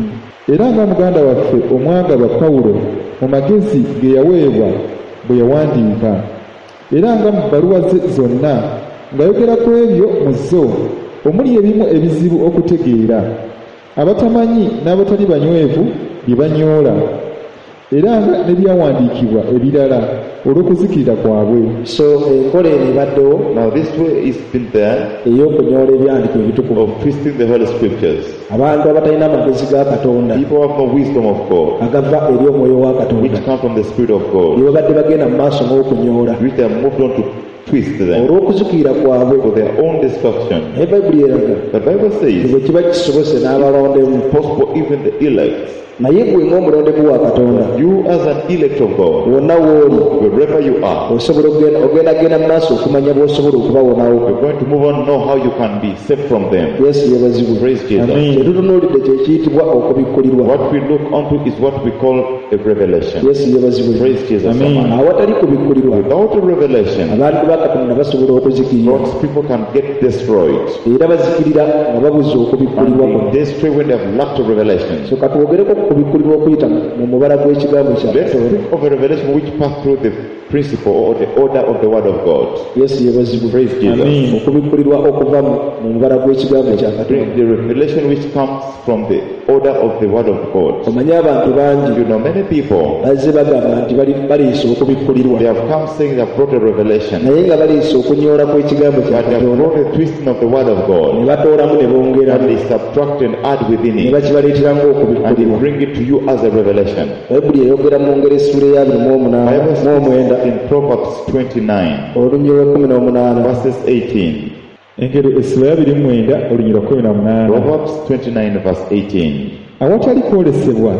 Era nga muganda waffe omwagalwa Pawulo mu magezi ge yaweebwa bwe yawandiika, era nga mu bbaluwa ze zonna ng'ayogera ku ebyo mu zo omuli ebimu ebizibu okutegeera, abatamanyi n'abatali banywevu bye banyoola, era nga ne byawandiikibwa ebirala olw'okuzikirira kwabwe. so enkola eno ebaddewo Now this way is been there ey'okunyoola ebyandiko ebitukuvu. of twisting the Holy Scriptures. abantu abatalina magezi ga Katonda People have no wisdom of God, agava eri omwoyo wa which Katonda, come from the Spirit of God, bye babadde bagenda mu maaso n'okunyoola which they have moved on to twist them olw'okuzikirira kwabwe. for their own destruction. naye bayibuli eraga The Bible says bwe kiba kisobose n'abalondemu possible even the elect naye gwe ng'omulondebwa wa Katonda You as an elect of God, wonna w'oli wherever you are, osobola okugenda ogendagenda mu maaso okumanya bw'osobola okubawonawo. you're going to move on, know how you can be saved from them. Yesu yeebazibwe. Praise Jesus. Amen. kye tutunuulidde kye kiyitibwa okubikkulirwa. What we look onto is what we call a revelation. Yesu yeebazibwe. Praise Jesus. Amen. Amen. awatali kubikkulirwa Without a revelation, abantu ba Katonda basobola okuzikirira God's people can get destroyed. era bazikirira nga babuze okubikkulirwa And kuno. they destroy when they have lacked a revelation. so katwogereko ku kubikkulirwa okuyita mu mubala gw'ekigambo kya Let's Katonda. think of a revelation which passed through the principle or the order of the Word of God. Yesu yeebazibwe. Praise Jesus. Amen. okubikkulirwa okuva mu mu mubala gw'ekigambo kya Katonda. The revelation which comes from the order of the Word of God. omanye abantu bangi You know, many people, bazze bagamba nti bali baliisa okubikkulirwa they have come saying they have brought a revelation, naye nga baliisa okunyoola kw'ekigambo kya but they have Katonda brought a twisting of the Word of ne God, batoolamu ne and bongeramu they subtract and add within ne it, bakibaleetera and they ng'okubikkulirwa. bring it to you as a revelation. bayibuli eyogera mu ngero essula eya abiri mu omunaana Bible mu omwenda speaks in Proverbs twenty-nine, olunyi lw'ekkumi n'omunaana verses eighteen. engero essula ya abiri mu mwenda olunyira kkumi na munaana. Proverbs twenty-nine, verse eighteen. Awatali kwolesebwa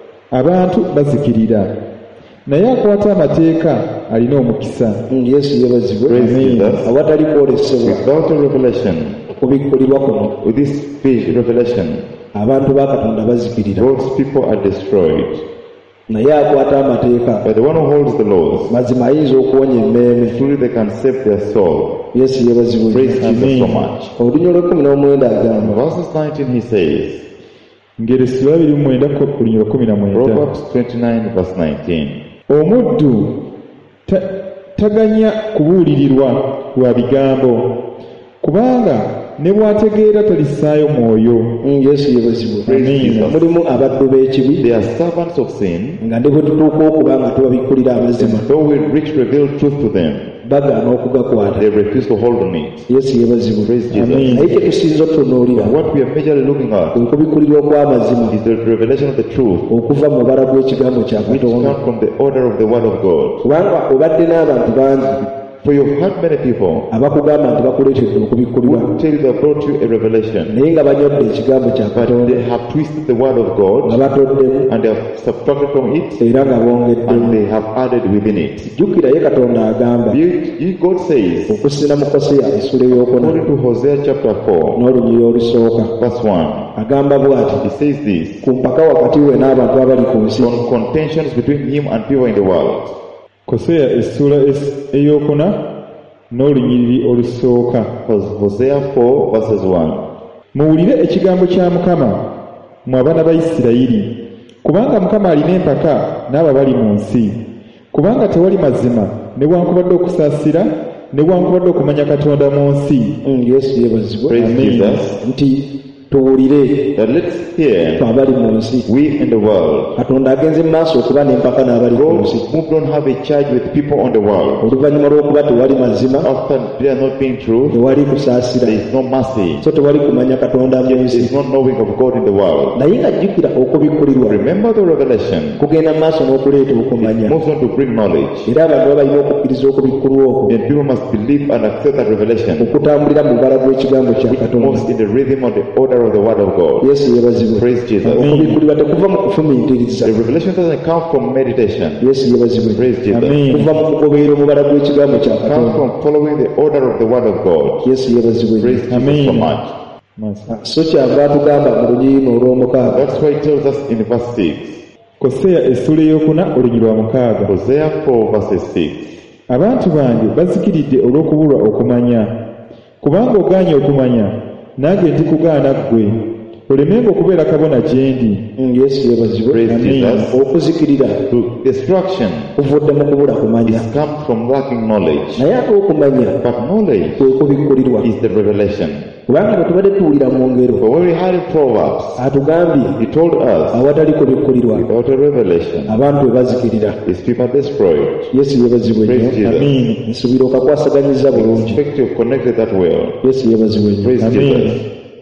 abantu bazikirira, naye akwata amateeka alina omukisa. Mm, yesu yeebazibwe. Praise Amen. Jesus. awatali kwolesebwa Without a revelation, okubikkulirwa kuno with this fish revelation, abantu ba Katonda bazikirira, God's people are destroyed. naye akwata amateeka But the one who holds the laws, mazima ayinza okuwonya emmeeme. truly they can save their soul. yesu yeebazibwe. Praise Jesus so Amen. much. olunyi olw'ekkumi n'omwenda In agamba verses nineteen he says, Ngero essula ya abiri mu mwenda ko- olunyira kkumi na mwenda. Proverbs twenty-nine, verse nineteen. Omuddu ta- taganya kubuulirirwa lwa bigambo, kubanga ne bw'ategeera talisaayo mwoyo. Mm, yesu yeebazibwe. Praise Amen. Jesus. mulimu abaddu b'ekibi They are servants of sin, nga ne bwe tutuuka okuba nga tubabikkulira amazima though we reach revealed truth to them, bagaana okugakwata. they refuse to hold on it. yesu yeebazibwe. Praise Jesus. Amen. naye kye tusinza otutunuulira And what we are majorly looking at kwe kubikkulirwa okw'amazima is the revelation of the truth, okuva mu mubala gw'ekigambo kya which Katonda. comes from the order of the Word of God. kubanga obadde n'abantu bangi For you've had many people abakugamba nti bakuleetedde okubikkulirwa who tell you they brought you a revelation, naye nga banyodde ekigambo kya but Katonda they have twisted the Word of nga God batoddemu and they have subtracted from it era nga and bongeddemu. they have added within it. jjukira ye Katonda agamba You- you- God says, okusina mu Koseya essula ey'okuna according to Hosea chapter four, n'olunyiri olusooka verse one, agamba bw'ati he says this, ku mpaka wakati we n'abantu abali ku nsi on contentions between him and people in the world. Koseya essula es- ey'okuna n'olunyiriri olusooka. Hosea four, verses one. Muwulire ekigambo kya Mukama, mmwe abaana ba Isirayiri, kubanga Mukama alina empaka n'abo bali mu nsi. Kubanga tewali mazima newankubadde okusaasira newankubadde okumanya Katonda mu nsi. Mm, yesu yeebazibwe. Praise Amen. Jesus. nti tuwulire That let's hear, ffe abali mu nsi. we in the world. Katonda agenze mu maaso okuba n'empaka n'abali ku God nsi moved on have a charge with people on the world. oluvannyuma lw'okuba tewali mazima After there not being truth, tewali kusaasira there is no mercy. so tewali kumanya Katonda mu There nsi. is no knowing of God in the world. naye nga jjukira okubikkulirwa Remember the revelation. kugenda mu maaso n'okuleeta okumanya Moves on to bring knowledge. era abantu baba balina okukkiriza okubikkulwa okwo And people must believe and accept that revelation, okutambulira mu bubala bw'ekigambo kya which Katonda. moves in the rhythm of the order of the Word of God. yesu yeebazibwe. Praise Jesus. okubikkulirwa tekuva mu kufumiitiriza. The revelation doesn't come from meditation. yesu yeebazibwe. Praise Jesus. Amen. kuva mu kugoberera omubala gw'ekigambo kya It comes Katonda. from following the order of the Word of God. yesu yeebazibwe. Praise Jesus Amen. so much. Masa. so kyava atugamba mu lunyirino olw'omukaaga That's why it tells us in verse six. Koseya essula ey'okuna olunyiri lwa mukaaga. Hosea four, verses six. Abantu bange bazikiridde olw'okubulwa okumanya. Kubanga ogaanye okumanya, nange ndikugaana ggwe, olemenga okubeera kabona gye ndi. Mm, yesu yeebazibwe. Praise Amen. Jesus. okuzikirira To destruction kuvudde mu kubula kumanya comes from lacking knowledge. naye ate okumanya But knowledge kwe kubikkulirwa is the revelation. kubanga bwe tubadde tuwulira mu ngero But when we had in Proverbs, atugambye he told us, awatali kubikkulirwa without a revelation, abantu bwe bazikirira. these people are destroyed. yesu yeebazibwe Praise nnyo. Jesus. Amen. nsuubira okakwasaganyiza bulungi. Expect you have connected that well. yesu yeebazibwe nnyo. Praise Amen. Jesus.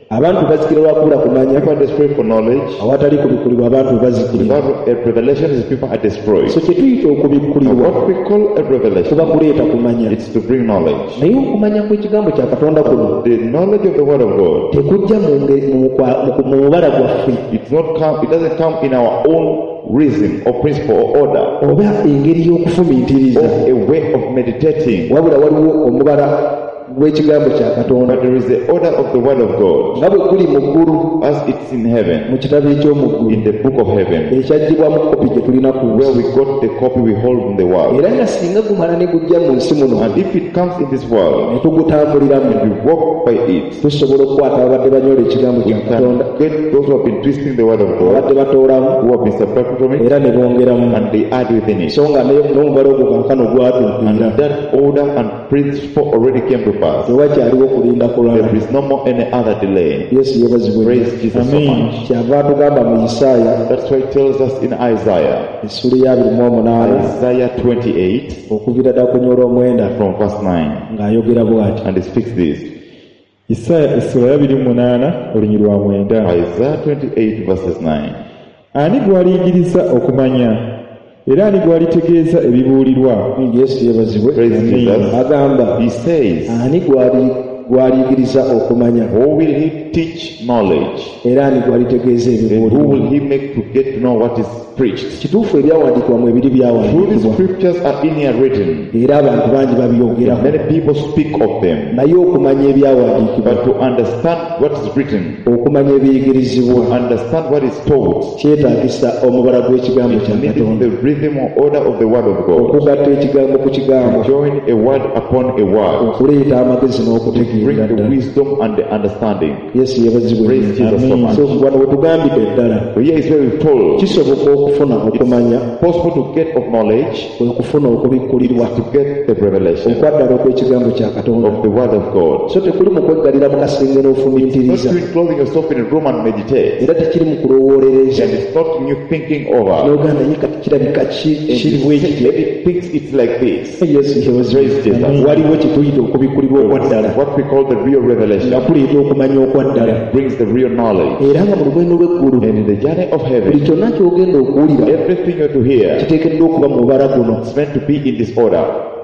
abantu bazikira lwakubula kumanya. People are destroyed for knowledge. Awatali kubikkulirwa abantu bazikirira. Without a revelation, these people are destroyed. So kye tuyita okubikkulirwa What we call a revelation, kuba kuleeta kumanya. it's to bring knowledge. Naye okumanya kw'ekigambo kya Katonda kuno The knowledge of the word of God, tekujja mu nge- mu kwa- mu- mu mubala gwaffe it's not come, it doesn't come in our own reason or principle or order oba engeri y'okufumiitiriza, or a way of meditating, wabula waliwo omubala gw'ekigambo kya Katonda but there is the order of the word of God nga bwe guli mu ggulu as it's in heaven, mu kitabo eky'omu ggulu in the book of heaven, ekyaggyibwamu kopi gye tulina ku where nsi. we got the copy we hold in the world. Era nga singa gumala ne gujja mu nsi muno And if it comes in this world, ne tugutambuliramu, we walk by it, tusobola okukwata ababadde banyola ekigambo we kya Katonda can get those who have been twisting the word of God, abadde batoolamu who have been subtracted from it, era ne bongeramu, and they add within it. so nga ne- n'omubala ogwo kankano gwatuukirira. And that order and principle already came to pass. Tewakyaliwo kulinda kulala. There is no more any other delay. Yesu yeebazibwe. Praise Jesus so Amen. much. Kyava atugamba mu Isaaya That's why it tells us in Isaiah, essula ya abiri mu omunaana Isaiah twenty-eight, okuviira ddala ku nyola omwenda from verse nine, ng'ayogera bw'ati. and it speaks this. Isaaya essula ya abiri mu munaana olunyiri lwa mwenda. Isaiah twenty-eight, verses nine. Ani gw'aliyigiriza okumanya era ani gw'alitegeeza ebibuulirwa? Yesu yeebazibwe. Praise Jesus. Agamba He says, ani gwali gw'aliyigiriza okumanya who will he teach knowledge? era ani gw'alitegeeza And who ebibuulirwa. will he make to get to know what is preached? Kituufu ebyawandiikibwa mu ebiri Through the byawandiikibwa scriptures are in here written. era abantu bangi babyogerako, Many people speak of them. naye okumanya ebyawandiikibwa, But to understand what is written, okumanya ebiyigirizibwa, understand what is taught, kyetaagisa omubala gw'ekigambo kya needing Katonda, the rhythm or order of the word of God. okugatta ekigambo ku kigambo, Join a word upon a word. okuleeta amagezi n'okutegeera Bring the ddala. wisdom and the understanding. Yesu yeebazibwe. Praise Jesus so much. So wano we tugambidde ddala So here is where we're told kisoboka okufuna okumanya, possible to get of knowledge kwe kufuna okubikkulirwa to get the revelation okwaddala okw'ekigambo kya Katonda. of the word of God. So tekuli mu kweggalira mu kasenge Not n'ofumiitiriza, you clothing yourself in a room and meditate. era tekiri mu kulowoolereza And it's not you thinking over. n'ogamba ye kati kirabika ki- And kiri bwe kityo. maybe it thinks it's like this. Yesu yeebazibwe. Praise Jesus. Waliwo kye tuyita okubikkulirwa okwaddala What we call the real nga revelation kuleeta okumanya okwaddala, brings the real knowledge. era nga mu lugendo lw'eggulu And in the journey of buli heaven, kyonna ky'ogenda okuwulira everything you're to hear kiteekeddwa okuba mu mubala guno, is meant to be in this order.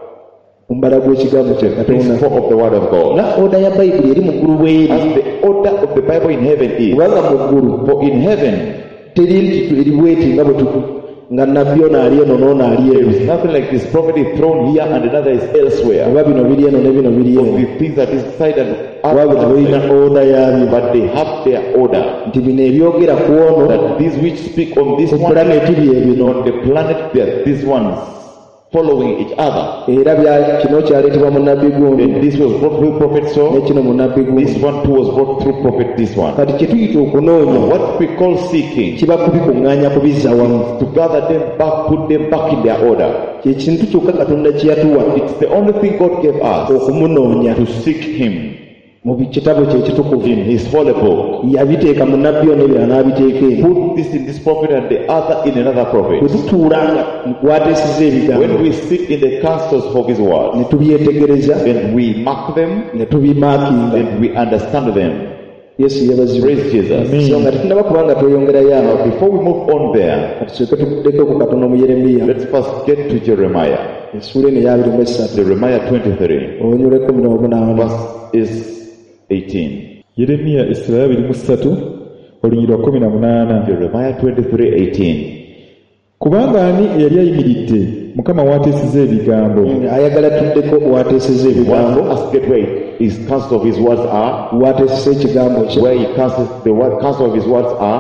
mu mubala gw'ekigambo kya Katonda. Principle of the word of God. Nga oda ya Bayibuli eri mu ggulu bw'eri, As the order of the Bible in heaven is. kubanga mu ggulu For in heaven, teri nti eri bweti nga bwe tu- nga nabbi ono ali eno n'ono ali there eno, is nothing like this prophet is thrown here and another is elsewhere. oba bino biri eno ne bino biri But eno, the things that is side and wabula balina outside, oda yaabyo, but they have their order. nti bino ebyogera ku ono That these which speak on this ku one, pulaneti bye bino, on the planet, they are these ones following each other. era bya- kino kyaleetebwa mu nabbi gundi, And this was brought through prophet ne so. kino mu nabbi This gundi. one too was brought through prophet this one. Kati kye tuyita okunoonya What we call seeking, kiba kubikuŋŋaanya kubizza wamu, to gather them back, put them back in their order. kye kintu kyokka Katonda kye yatuwa It's the only thing God gave us, okumunoonya to seek Him mu kitabo kye ekitukuvu. in His holy book. Yabiteeka mu nabbi ono ebirala n'abiteeka eno. Put this in this prophet and the other in another prophet. Bwe tutuulanga gwateesiza ebigambo When we sit in the councils of His word, ne tubyetegereza and we mark them, ne tubimaakinga, and we understand them. Yesu yeebazibwe. Praise Jesus. Amen. So nga tetunnaba kubanga tweyongerayo Now, awo, before we move on there, kati tusooke tuleke ku Katonda mu Yeremiya let's first get to Jeremiah. essuula eno ey'abiri mu essatu Jeremiah twenty-three, olunyula ekkumi n'omunaana. verse is eighteen. Yeremiya essula ya abiri mu ssatu olunyiri lwa kumi na munaana. Jeremiah twenty-three, eighteen. Kubanga ani eyali ayimiridde Mukama w'ateesiza ebigambo? Ayagala tuddeko w'ateeseza ebigambo, One us get where his counsel of his words are, w'ateeseza ekigambo kye. where he counsels the word counsel of his words are,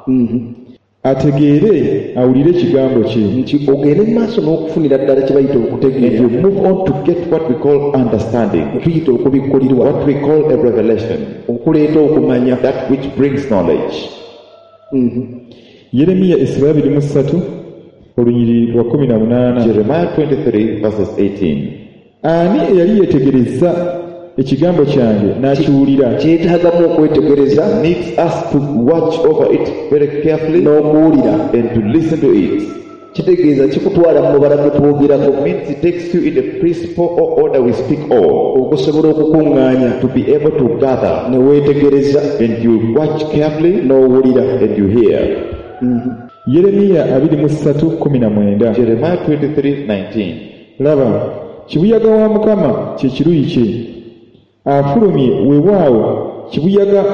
Ategeere awulire ekigambo kye. Nti ogende mu maaso n'okufunira ddala kye bayita and okutegeera, you move on to get what we call understanding, ne tuyita okubikkulirwa, what we call a revelation, okuleeta okumanya. that which brings knowledge. Yeremiya essula ya abiri mu ssatu olunyiri lwa kumi na munaana. Jeremiah twenty-three, verses eighteen. Ani eyali yeetegereza ekigambo kyange n'akiwulira? Kyetaagamu okwetegereza Needs us to watch over it very carefully n'okuwulira, and to listen to it. kitegeeza kikutwala mu mubala gwe twogerako. means it takes you in the principle or order we speak of, okusobola okukuŋŋaanya to be able to gather, ne weetegereza and you watch carefully, n'owulira. and you hear. Yeremiya abiri mu ssatu kkumi na mwenda. Jeremiah twenty-three nineteen. Laba, kibuyaga wa Mukama kye kiruyi kye, afulumye weewaawo kibuyaga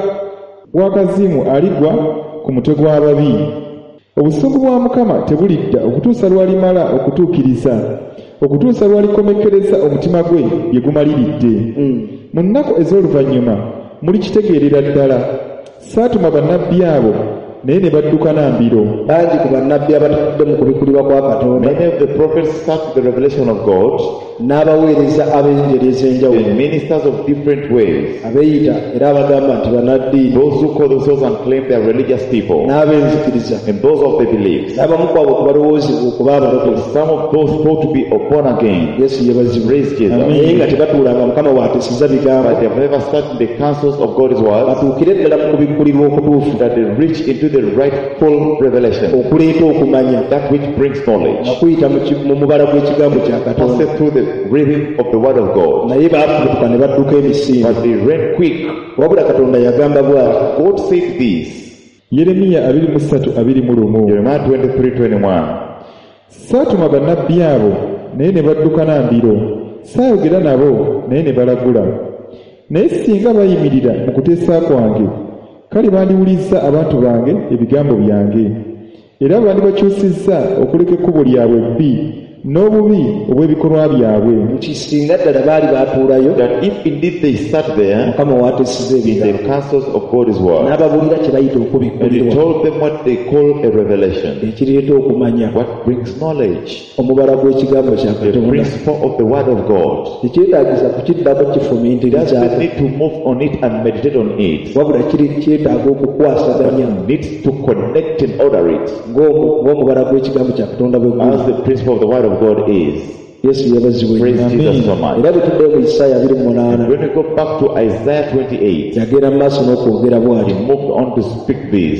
w'akazimu aligwa ku mutwe gw'ababi. Obusungu bwa Mukama tebulidda okutuusa lwalimala okutuukiriza, okutuusa lwalikomekkereza omutima gwe bye gumaliridde. Mu nnaku ez'oluvannyuma mulikitegeerera ddala. Saatuma bannabbi abo naye ne baddukana mbiro. Bangi ku bannabbi abatudde mu kubikulirwa kwa Katonda, Many of the prophets sought the revelation of God, n'abaweereza ab'engeri ez'enjawulo, and ministers of different ways, abeeyita era abagamba nti bannaddiini, those who call themselves and claim they are religious people, n'ab'enzikiriza, and those of the beliefs. n'abamu ku abo kubalowoozebwa okuba abalokozi. Some of those thought to be born again, Yesu yeebazibwe. praise Jesus, Naye nga tebatuulanga Mukama bw'ateesiza bigambo, but they have never started the counsels of God's word, batuukire ddala mu kubikulirwa okutuufu, that they reach into the rightful revelation, okuleeta okumanya that which brings knowledge, nga kuyita mu ki- mu mubala gw'ekigambo kya Katonda. passes through the rhythm of the word of God. Naye baafubutuka ne badduka emisinde. But they ran quick. Wabula Katonda yagamba bw'ati, God said this, Yeremiya abiri mu ssatu abiri mu lumu. Jeremiah twenty-three twenty-one. Saatuma bannabbi abo naye ne baddukana mbiro, saayogera nabo naye ne balagula. Naye singa bayimirira mu kuteesa kwange, kale bandiwulizza abantu bange ebigambo byange, era bandibakyusizza okuleka ekkubo lyabwe ebbi n'obubi obw'ebikolwa byabwe. nti singa ddala baali baatuulayo, That if indeed they sat there Mukama w'ateesiza in the ebigambo, counsels of God's word, n'ababuulira kye bayita and he okubikulirwa, told them what they call a revelation, ekireeta okumanya what brings knowledge, omubala gw'ekigambo kya the Katonda. principle of the word of God. Tekyetaagisa kukiddako It kifumiitiriza, doesn't need to move on it and meditate on it. wabula kiri kyetaaga okukwasaganya It needs to connect and order it ng'omu- ng'omubala gw'ekigambo kya Katonda bwe guli. as the principle of the word of God is. Yesu yeebazibwe. Praise Jesus so much. Era bwe tudde mu Isaaya abiri mu munaana, When we go back to Isaiah twenty-eight, yagenda mu maaso n'okwogera he bw'ati, moved on to speak this.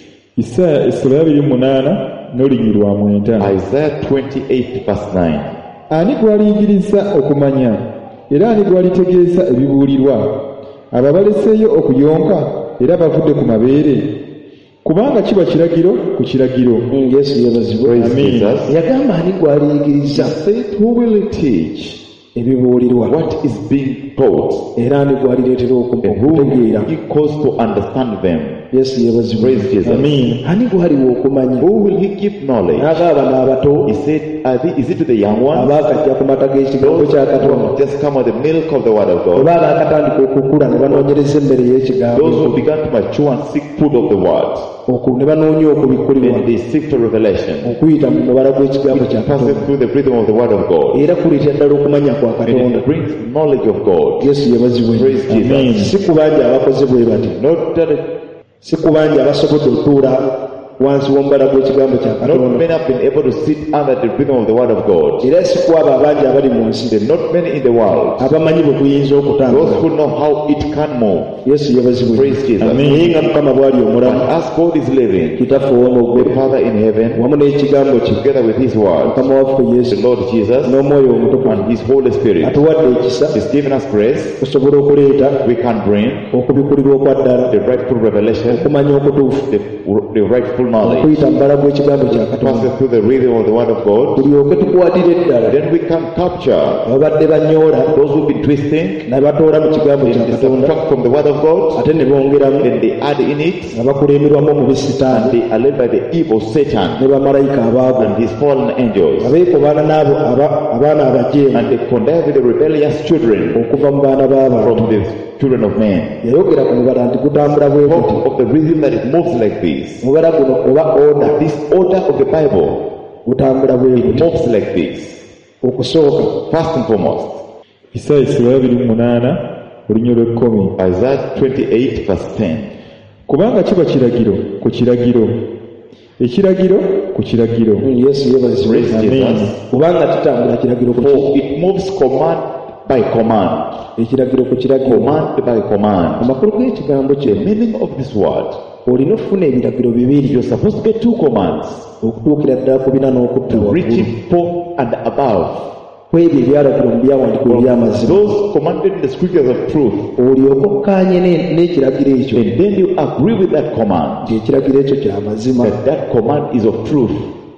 Isaaya essula y'abiri mu munaana n'olunyi lwa mwenda. Isaiah twenty-eight verse nine. Ani gw'aliyigiriza okumanya, era ani gw'alitegeeza ebibuulirwa? Abo abaleseeyo okuyonka era bavudde ku mabeere? Kubanga kiba kiragiro ku kiragiro. Mm, Yesu yeebazibwe. Praise Amen. Jesus. Yagamba ani gw'aliyigiriza Said, who will teach ebibuulirwa, what is being taught, era ani gw'alireetera oku- and who okutegeera. he calls to understand them? Yesu yeebazibwe. Praise Jesus. Amen. Ani gw'aliwa okumanya? Who will he give knowledge? N'agaaba n'abato He said, are they, is it to the young ones? abaakajja ku mata g'ekigambo Those kya who Katonda, have just come on the milk of the word of oba God. abaakatandika okukula ne banoonyereza emmere y'ekigambo, Those who began to mature and seek food of the word. oku- ne banoonya okubikulirwa, And they seek for revelation. okuyita mu mubala gw'ekigambo kya Passes Katonda, through the rhythm of the word of God. era kuleetera ddala okumanya kwa And Katonda. it brings knowledge of God. Yesu yeebazibwe. Praise Amen. Jesus. Si ku bangi abakoze bwe bati, Not that si ku bangi abasobodde otuula wansi w'omubala gw'ekigambo kya not Katonda, many have been able to sit under the rhythm of the word of God. era si ku abo abangi abali mu nsi, There are not many in the world. abamanyi bwe kuyinza Those okutambula. who know how it can move. Yesu yeebazibwe. Praise Jesus. Amen. Naye nga Mukama bw'ali And omulamu, as God is living, kitaffe ow'omu the ggulu, Father in heaven, wamu n'ekigambo kye, together with His word, Mukama waffe Yesu the Lord Jesus, n'omwoyo omutukuvu, and His Holy Spirit, atuwadde ekisa is giving us grace. okusobola okuleeta We can bring okubikulirwa okwa ddala, the rightful revelation, okumanya okutuufu, the, the rightful knowledge, okuyita mu bbala gw'ekigambo kya Katonda, passes through the rhythm of the word of God. tulyoke tukwatire ddala Then we can capture ababadde banyoola those who've been twisting ne batoola mu kigambo kya and Katonda, subtract from the word of God, ate ne bongeramu and they add in it, nga bakulemberwamu mu and bisitaani they are led by the evil Satan ne bamalayika abaago, and his fallen angels, abeekobaana n'abo aba- abaana abajeemu and they connive with the rebellious children okuva mu baana b'abantu. from the children of men. Yayogera ku mubala nti gutambula bwe guti, Talk of the rhythm that it moves like this. mubala guno oba oda This order of the Bible, gutambula bwe it guti. moves like this. Okusooka, First and foremost, Isaaya essula y'abiri mu munaana olunyi olw'ekkumi. Isaiah twenty-eight verse ten. Kubanga kiba kiragiro ku kiragiro, ekiragiro ku kiragiro. Mm, Yesu yeebazibwe. Praise Amen. Jesus. Kubanga kitambula kiragiro ku ki- For it moves command by command. ekiragiro ku kiragiro. Command by command. Amakulu g'ekigambo The kye meaning of this word, olina okufuna ebiragiro bibiri. You're supposed to get two commands. Okutuukira ddala ku bina n'okutta waggulu. Reaching four and above. Kwebyo ebyalagiro mu byawandiiko eby'amazima. Those commanded in the scriptures of truth. Olyoka okkaanye n'ekiragiro ekyo. And then you agree with that command. Ekiragiro ekyo kya mazima. That that command is of truth.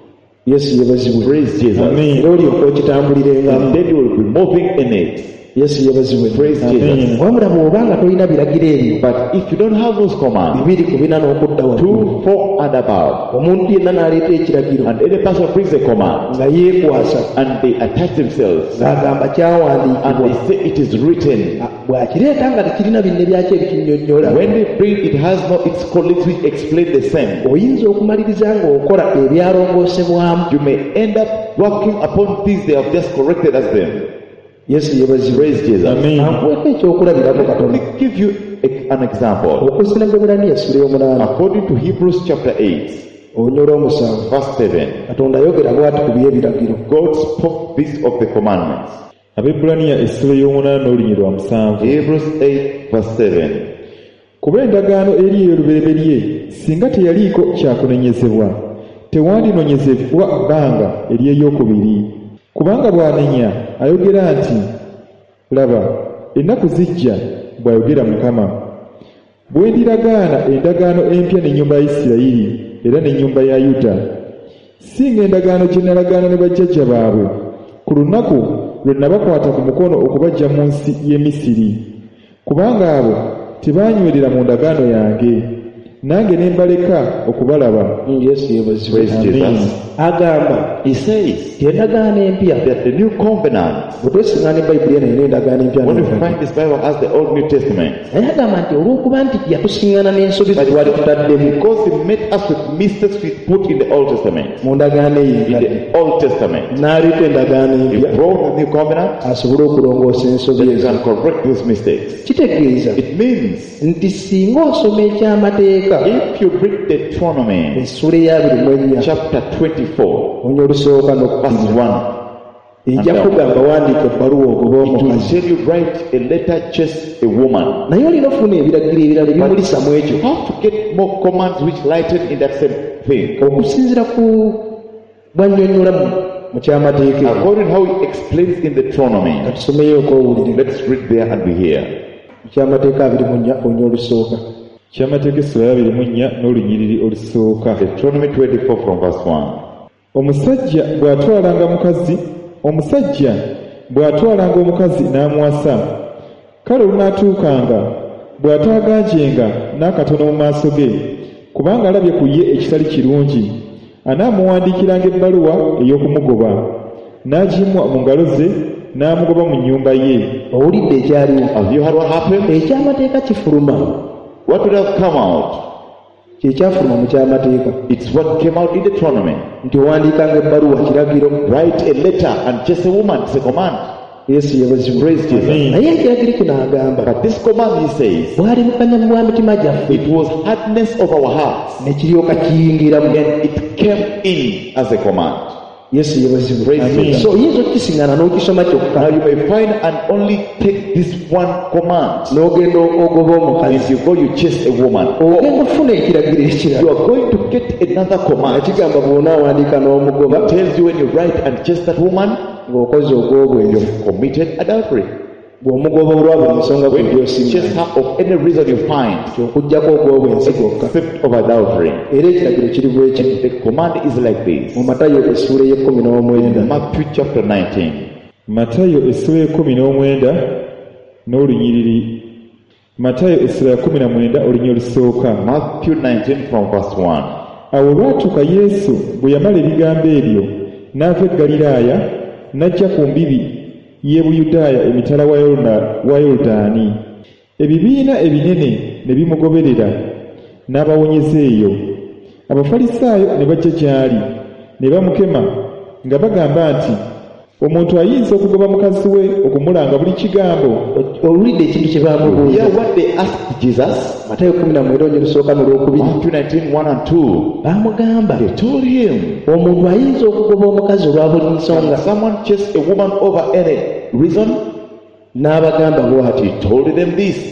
Yesu yebazibwe. Praise Jesus. Era olyoka okitambulirengamu. And then you will be moving in it. Yesu yebazibwe. Praise Jesus. Wabula bw'obanga tolina biragiro ebyo. But if you don't have those commands, bibiri ku bina n'okudda waggulu. two, four and above. Omuntu yenna n'aleeta ekiragiro. And any person brings a command. Nga yeekwasa. And they attach themselves. Ng'agamba kyawandiikibwa. And they say it is written. Bw'akireeta nga tekirina binne byakyo ebikinnyonnyola. When they bring, it has no its colleagues which explain the same. Oyinza okumaliriza ng'okola ebyalongoosebwamu. You may end up working upon things they have just corrected as them. Yesu yebazibwe. Praise Jesus. Ankweko ekyokulabirako katono. Let me give you a, an example. Okusira Ebbulaniya essula y'omunaana. According to Hebrews chapter eight, olunya olw'omusanvu. verse seven, Katonda ayogera bw'ati ku by'ebiragiro. God spoke this of the commandments. Abebbulaniya essula y'omunaana n'olunya lwa musanvu. Hebrews eight verse seven. Kuba endagaano eri ey'olubereberye singa teyaliiko kyakunenyezebwa, tewandinonyezebwa bbanga ery'eyokubiri. Kubanga bw'anenya ayogera nti, laba ennaku zijja bw'ayogera Mukama, bwe ndiragaana endagaano empya n'ennyumba ya Isirayiri era n'ennyumba ya Yuda, singa endagaano gye nalagaana ne bajjajja baabwe ku lunaku lwe nabakwata ku mukono okubaggya mu nsi y'e Misiri. Kubanga abo tebaanywerera mu ndagaano yange, nange ne mbaleka okubalaba. Yesu yebazibwe. Praise Jesus. Agamba, He says endagaano empya. that the new covenant, bwe twesingana Bayibuli eno erina endagaano empya. when you find this Bible as the Old New Testament, naye agamba nti olw'okuba nti yatusingana n'ensobi ze twali tutaddemu because He met us with mistakes we put in the Old Testament, mu ndagaano in eyo the Old Testament, n'aleeta endagaano He empya brought the new covenant asobole okulongoosa ensobi that you ezo. can correct those mistakes. Kitegeeza It means nti singa osoma ekyamateeka if you read Deuteronomy essula ey'abiri mu ennya chapter twenty-four, onya olusooka verse n'okubiri one, ejja kugamba wandiika ebbaluwa ogoba it will omukazi, tell you write a letter chase a woman. naye olina okufuna ebiragiro ebirala ebimulisa mu ekyo You have to get more commands which lighten in that same thing. okusinziira ku bwannyonnyola mu- mu kyamateeka ekyo. According to how He explains in Deuteronomy, Katusomeyo okowulire let's read there and be here. mu kyamateeka abiri mu nnya onya olusooka. Kyamateeka essula y'abiri mu nnya n'olunyiriri olusooka. Deuteronomy twenty-four from verse one. Omusajja bw'atwalanga mukazi, omusajja bw'atwalanga omukazi n'amuwasa, kale olunaatuukanga bw'ataaganjenga n'akatono mu maaso ge, kubanga alabye ku ye ekitali kirungi, anaamuwandiikiranga ebbaluwa ey'okumugoba, n'agimwa mu ngalo ze, n'amugoba mu nnyumba ye. Owulidde ekyaliwo. Have you heard what happened? Ekyamateeka kifuluma. What would have come out? Kye kyafuluma mu kyamateeka. It's what came out in Deuteronomy. Nti owandiikanga ebbaluwa kiragiro. Write a letter and chase a woman. It's a command. Yesu yebazibwe. Praise Jesus. Naye ekiragiro kino agamba But this command, He says, bwali bukanya bwa mitima gyaffe it was hardness of our hearts. ne kiryoka kiyingiramu. And it came in as a command. Yesu yebazibwe. Praise Jesus. So oyinza okukisiŋŋaana n'okisoma kyokka Now you may find and only take this one command. n'ogenda ogoba omukazi If you go, you chase a woman. ogenda okufuna ekiragiro You ekirala are going to get another command. ekigamba bw'onaawandiika n'omugoba It tells you when you write and chase that woman, ng'okoze ogw'obwenzi. you've committed adultery. Bw'omugoba olwa buli nsonga When you chase gw'osinga her of any reason you find, okuggyako ogw'obwenzi gwokka. except of adultery. Era ekiragiro kiri bwe kiti The command is like this. mu Matayo essuula ey'ekkumi n'omwenda Matthew chapter nineteen. Matayo essula y'ekkumi n'omwenda n'olunyiriri. Matayo essula ya kkumi na mwenda olunyiriri olusooka. Matthew nineteen from verse one. Awo olwatuuka Yesu bwe yamala ebigambo ebyo, n'ava e Ggaliraaya n'ajja ku mbibi y'e Buyudaaya emitala wa Yoluda- wa Yoludaani. Ebibiina ebinene ne bimugoberera n'abawonyeza eyo. Abafalisaayo ne bajja gy'ali ne bamukema nga bagamba nti, omuntu ayinza okugoba mukazi we okumulanga buli kigambo. olulidde ekintu kye baamubuuza. Hear what they asked Jesus. Matayo kumi na mwenda olunyiriri olusooka n'olwokubiri. Matthew nineteen one and two. Baamugamba They told him, omuntu ayinza okugoba omukazi olwa buli can nsonga. someone chase a woman over any reason? N'abagamba bw'ati He told them this.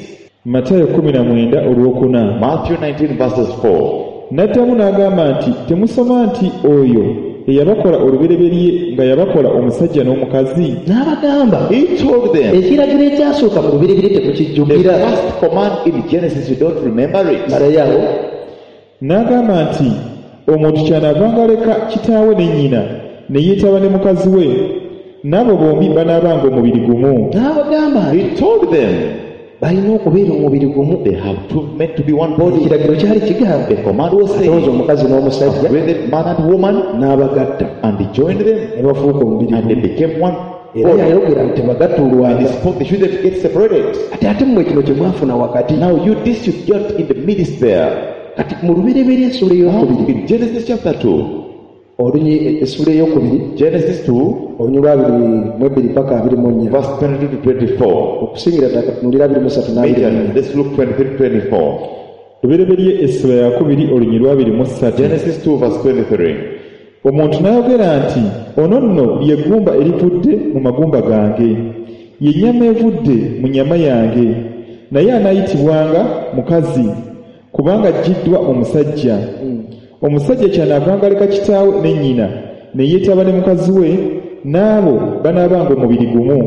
Matayo kumi na mwenda olwokuna. Matthew nineteen verses four. N'addamu n'agamba nti temusoma nti oyo eyabakola olubereberye nga yabakola omusajja n'omukazi. N'abagamba, He told them, ekiragiro ekyasooka mu lubereberye the temukijjukira. first command in Genesis, you don't remember it. Malayawo N'agamba nti omuntu kyanaavanga aleka kitaawe ne nnyina ne yeetaba ne mukazi we, n'abo bombi banaabanga omubiri gumu. n'abagamba He told them balina okubeera omubiri gumu. they have two meant to be one body. Ekiragiro kyali kigambe The command was tonzi saying, omukazi n'omusajja when the man and woman, n'abagatta and he joined them, ne bafuuka omubiri and they gumu. became one Era body. yayogera nti And he tebagattulwanga. spoke, they shouldn't get separated. Kati ate mmwe kino kye mwafuna wakati. Now you, this you got in the midst there. Kati mu lubereberye essula ey'okubiri In Genesis chapter two, olunyi essula ey'okubiri Genesis two, olunyi lwa abiri mu ebiri paka abiri mu nnya verse twenty-two to twenty-four. okusingira ddala katunulira abiri mu ssatu n'abiri mu Major, nnya. let's look twenty-three to twenty-four. Lubereberye essula yakubiri olunyi lwabiri mu ssatu. Genesis two verse twenty-three. Omuntu n'ayogera nti ono nno lye ggumba erivudde mu magumba gange, ye nnyama evudde mu nnyama yange, naye anaayitibwanga mukazi kubanga ajjiddwa mu musajja. Omusajja kyanaavanga aleka kitaawe ne nnyina ne yeetaba ne mukazi we, n'abo banaabanga omubiri gumu.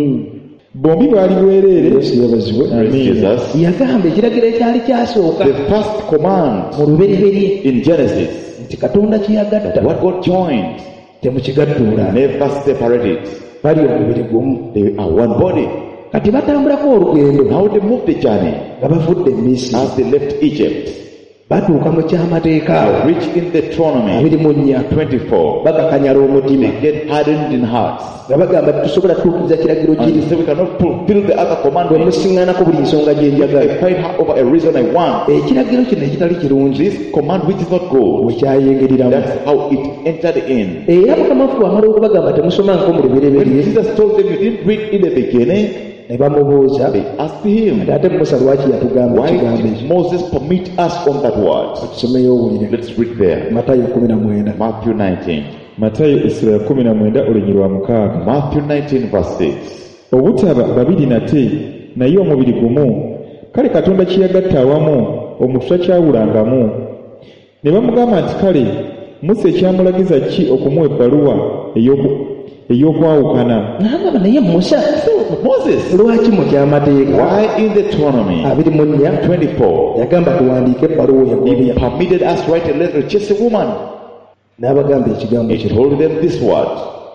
Bombi baali bwereere. Yesu yeebazibwe. Praise Amiina. Jesus. Yagamba ekiragiro ekyali kyasooka The first command mu lubereberye in Genesis, nti Katonda kye yagatta what God joined, temukigattula. never separate it. Bali omubiri gumu. They are one body. Kati batambulako olugendo Now they moved the journey nga bavudde e Misiri. as they left Egypt. Batuuka mu kyamateeka They reached in Deuteronomy abiri mu nnya twenty-four. bagakanyala omutima They get hardened in hearts. nga bagamba tetusobola tutuukiriza kiragiro And they kiri say we cannot fulfill the other bwe commandment. musiŋŋaanako buli nsonga gye I njagala. fight her over a reason I want. Ekiragiro kino ekitali kirungi This command which is not good. bwe kyayengereramu. That's how it entered in. Era Mukama waffe wamala okubagamba temusomanko mu When lubereberye Jesus told them you didn't read in the beginning, ne bamubuuza they asked him, ate Musa lwaki yatugamba why ekigambo did ekyo. Moses permit us on that word? Tusomeyo owulire. Let's read there. Matayo kumi na mwenda. Matthew nineteen. Matayo essula ya kumi na mwenda olunyi lwa mukaaga. Matthew nineteen verse six. Obutaba babiri nate naye omubiri gumu, kale Katonda kye yagatta awamu omuntu takyawulangamu. Ne bamugamba nti kale Musa ekyamulagiza ki okumuwa ebbaluwa ey'oku- ey'okwawukana? N'agamba naye Musa Moses, lwaki mu kyamateeka why in Deuteronomy abiri mu nnya twenty-four, yagamba tuwandiike ebbaluwa he eyagoya. permitted us write a letter to chase a woman? N'abagamba ekigambo He kino. told them this word.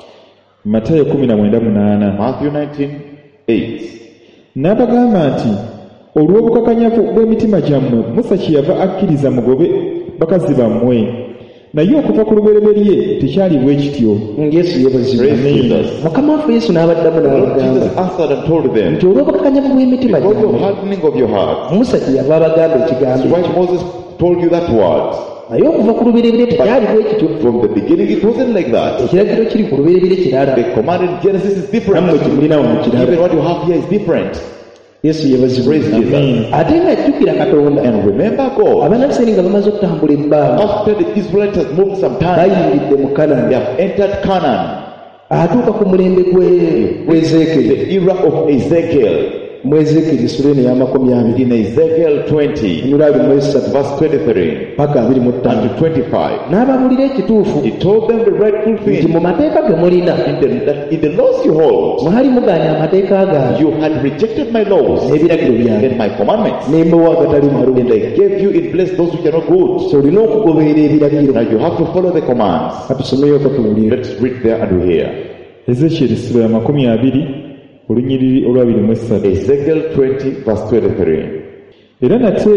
Matayo kumi na mwenda munaana. Matthew nineteen eight. N'abagamba nti olw'obukakanyavu bw'emitima gyammwe Musa kyeyava akkiriza mugobe bakazi bammwe, naye okuva ku lubereberye tekyali bwe kityo. Yesu yeebazibwe. Praise Jesus. Mukama waffe Yesu n'abaddamu Lord n'abagamba Jesus answered and told them, nti olw'obukakanyavu bw'emitima because of gyammwe hardening of your heart, Musa kye yava abagamba ekigambo that's why ekyo. Moses told you that word. Naye okuva ku lubereberye tekyali bwe kityo. From the beginning, it wasn't like that. Ekiragiro kiri ku lubereberye kirala. The command in Genesis is different. Nammwe kye mulina wano Even kirala. what you have here is different. Yesu yeebazibwe. Praise Jesus. Ate ng'ajjukira Katonda. And remember God, Abannayisirayiri nga bamaze okutambula ebbanga after the Israelites has moved some time, bayingidde mu they Kanani. have entered Canaan, Atuuka ku mulembe gwe- gw'Ezeekeri. the era of Ezekiel. Mu Ezeekeri essula eno ey'amakumi abiri In Ezekiel twenty, ennura abiri mu esatu verse twenty-three paka abiri mu ttaano. and to twenty-five, N'ababuulira ekituufu he told them the rightful nti thing. mu mateeka ge mulina In the, that in the laws you hold, mwali mugaanya amateeka gange you had rejected my laws n'ebiragiro byange and my commandments, ne mbawa agatali and malungi. I gave you in place those which are not good. So olina okugoberera ebiragiro. Now you have to follow the commands. Katusomeyo katuwulire. Let's read there and we hear. Ezekyeri essula ya makumi abiri olunyiriri olwabiri mu essatu. Ezekiel twenty, verse twenty-three. Era nate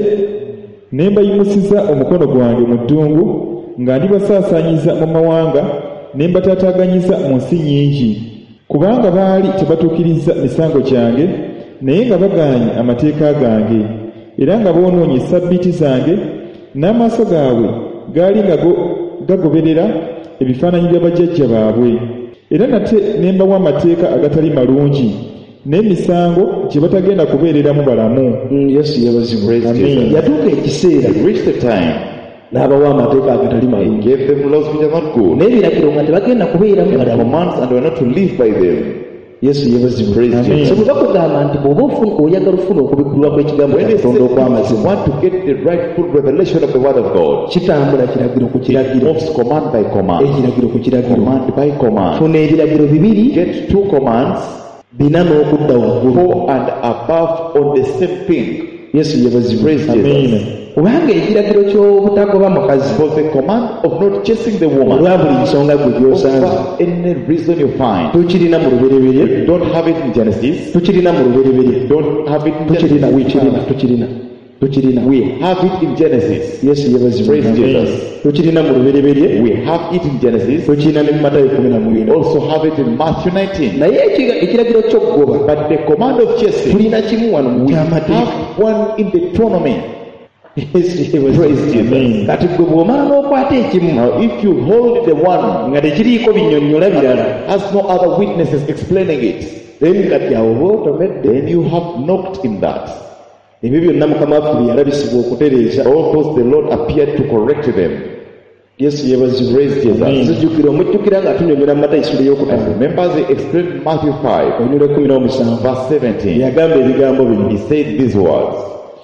ne mbayimusiza omukono gwange mu ddungu nga ndibasaasaanyiza mu mawanga ne mbataataaganyiza mu nsi nnyingi, kubanga baali tebatuukiriza misango gyange naye nga bagaanye amateeka gange, era nga boonoonye essabbiiti zange, n'amaaso gaabwe gaali nga go- gagoberera ebifaananyi bya bajjajja baabwe. Era nate ne mbawa amateeka agatali malungi n'emisango gye batagenda kubeereramu balamu. Mm, Yesu yeebazibwe. Praise Amen. Jesus. Yatuuka ekiseera It reached the time n'abawa amateeka agatali he malungi gave them laws which are not good, n'ebiragiro nga tebagenda kubeeramu and balamu. commands and they were not to live by them. yesu yebazibwe. Praise Jesus. So bwe bakugamba nti bw'oba ofuna oyagala ofuna okubikkulwa kw'ekigambo When kya they say katonda you okw'amazima, want to get the rightful revelation of the word of God, kitambula kiragiro ku it kiragiro, moves command by command, ekiragiro ku kiragiro. command by command. Funa ebiragiro bibiri Get two commands, bina n'okudda waggulu. four and above on the same thing. yesu yebazibwe. Praise Jesus. Kubanga ekiragiro ky'obutagoba mukazi For the command of not chasing the woman, olwa buli nsonga gwe gy'osanze, for any reason you find, tukirina mu lubereberye, don't have it in Genesis, tukirina mu lubereberye, don't have it in tukirina wikirina, Genesis. tukirina tukirina We have it in Genesis. yesu yebazibwe. Praise Jesus. tukirina mu lubereberye, We have it in Genesis. tukirina ne mu Matayo kumi na We mwenda. also have it in Matthew nineteen. naye ekiga- ekiragiro ky'okugoba But the command of chasing, tulina kimu wano mu we kyamateeka. have one in Deuteronomy. Yesu yebazibwe. Praise Jesus. kati gwe bw'omala n'okwata ekimu Now, if you hold the one nga tekiriiko binnyonnyola birala, has no other witnesses explaining it, then kati awo oba otomedde. then you have knocked in that. ebyo byonna mukama waffe bye yalabisibwa okutereeza. All those the Lord appeared to correct them. yesu yebazibwe. Praise Jesus. nzijjukira omujjukira nga tunyonnyola mu Matayo isula And ey'okutaano remember, as he explained Matthew five, onyula ekumi n'omusanvu verse seventeen. yagamba ebigambo bino. He said these words.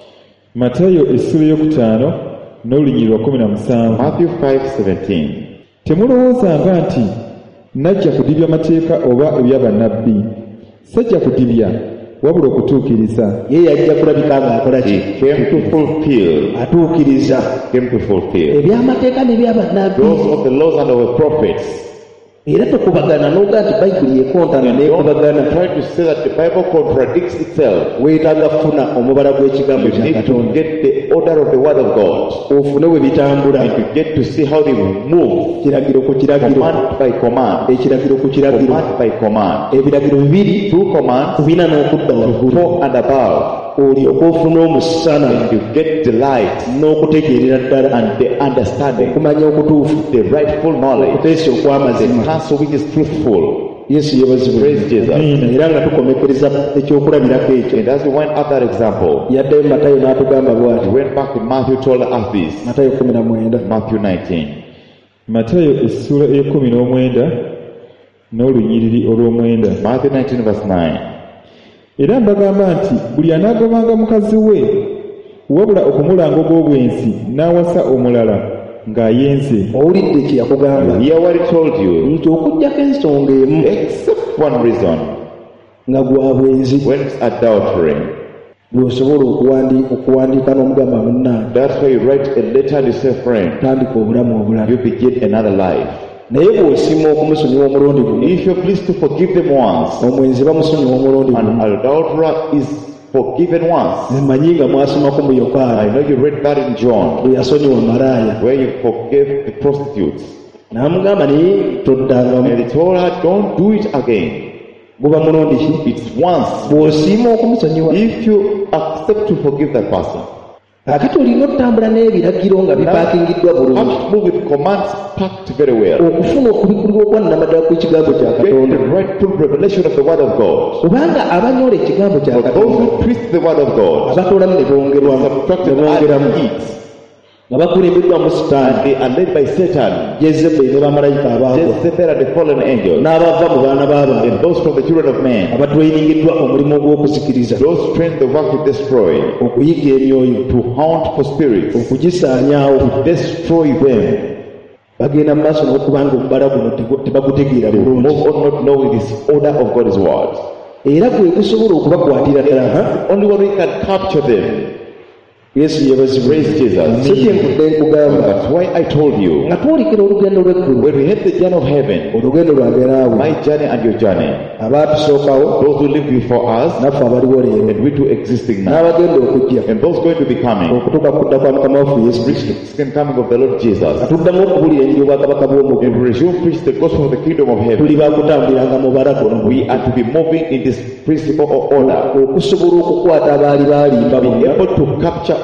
Matayo essula ey'okutaano n'olunyiriri lwa kumi na musanvu. Matthew five seventeen. Temulowoozanga nti najja kudibya mateeka oba ebya bannabbi. Sajja kudibya wabula okutuukiriza. ye yajja kulabika ng'akola ki? He came to fulfill. atuukiriza Came to fulfill. ebyamateeka n'ebyabannabbi. Those of the laws and of the prophets. era tokubagana n'oga nti bayibuli ekontana Don't neekubagana. try to say that the Bible contradicts itself. weetaaga kufuna omubala gw'ekigambo You kya need to katonda get the order of the word of God. ofune we bitambula, And you get to see how they move. kiragiro ku kiragiro, Command by command. ekiragiro ku kiragiro, Command by command. ebiragiro bibiri Two commands, bina n'okudda waggulu, four and above. olyoka ofuna omusana And you get the light n'okutegeerera ddala, and the understanding, okumanya okutuufu, the rightful knowledge, okuteesa the okw'amazima. counsel which is truthful. yesu yebazibwe. Praise Jesus. era nga tukomekereza ekyokulabirako ekyo, And as we went up that example, yaddayo mu Matayo n'atugamba we bw'ati. went back in Matthew, told us this. Matayo kumi na mwenda Matthew nineteen. Matayo essula ey'ekumi n'omwenda n'olunyiriri olw'omwenda. Matthew nineteen verse nine. Era mbagamba nti buli anaagobanga mukazi we wabula okumulanga ogw'obwensi n'awasa omulala ng'ayenze. owulidde kye yakugamba Hear what he told you. nti okugyako ensonga emu Except one reason, nga gwa bwenzi, when it's adultery. bw'osobola okuwandi- okuwandiika n'omugamba munnange That's why you write a letter and you say, friend, tandika obulamu obulala. you begin another life. naye bw'osiima okumusonyiwa omulundi gumu, If you're pleased to forgive them once, omwenzi bamusonyiwa omulundi an gumu, adulterer is forgiven once. mmanyi nga mwasomako mu I Yokaana know you read that in John, bwe yasonyiwa malaaya, where you forgave the prostitutes. n'amugamba naye toddangamu, And he told her, don't do it again. guba mulundi ki? It's once. bw'osiima okumusonyiwa. If you accept to forgive that person, akati olina okutambula n'ebiragiro nga bipaakingiddwa you bulungi, have to move with commands packed very well. okufuna okubikulirwa okwannamaddala kw'ekigambo kya Get the katonda. rightful revelation of the word of God. kubanga abanyola ekigambo kya For those katonda who twist the word of God, abatoolamu ne bongerwamu ne subtracted bongeramu, add it, nga bakulembeddwamu sitaani, they are led by Satan, Jezebeli ne bamalayika abaagwa, Jezebel and the fallen angels, n'abava mu baana b'abantu and those from the children of men, abatweyiningiddwa omulimu gw'okuzikiriza, those trained the work to destroy, okuyiga emyoyo, to hunt for spirits, okugisaanyaawo, destroy them. bagenda mu maaso n'okuba nga omubala guno tegu- tebagutegeera They bulungi, move on not knowing this order of God's word. era gwe gusobola okubakwatira ddala. ha? Only when we can capture them. yesu yebazibwe. Praise Jesus. si kyenkudde nkugamba That's why I told you, nga twolekera olugendo lw'eggulu, when we hit the journey of heaven, olugendo lwange naawe, my journey and your journey, abaatusookawo those who lived before us, naffe abaliwo leero, and we too existing now, n'abagenda okujja and those going to be coming, okutuuka ku kudda kwa mukama waffe yesu kristo, second coming of the Lord Jesus, tuddamu okubulira enjiri obwakabaka bw'omugulu, and we resume preach the gospel of the kingdom of heaven. tuli baakutambuliranga mu bala guno, We are to be moving in this principle of order, okusobola okukwata abaali baalimba be bonna, able to capture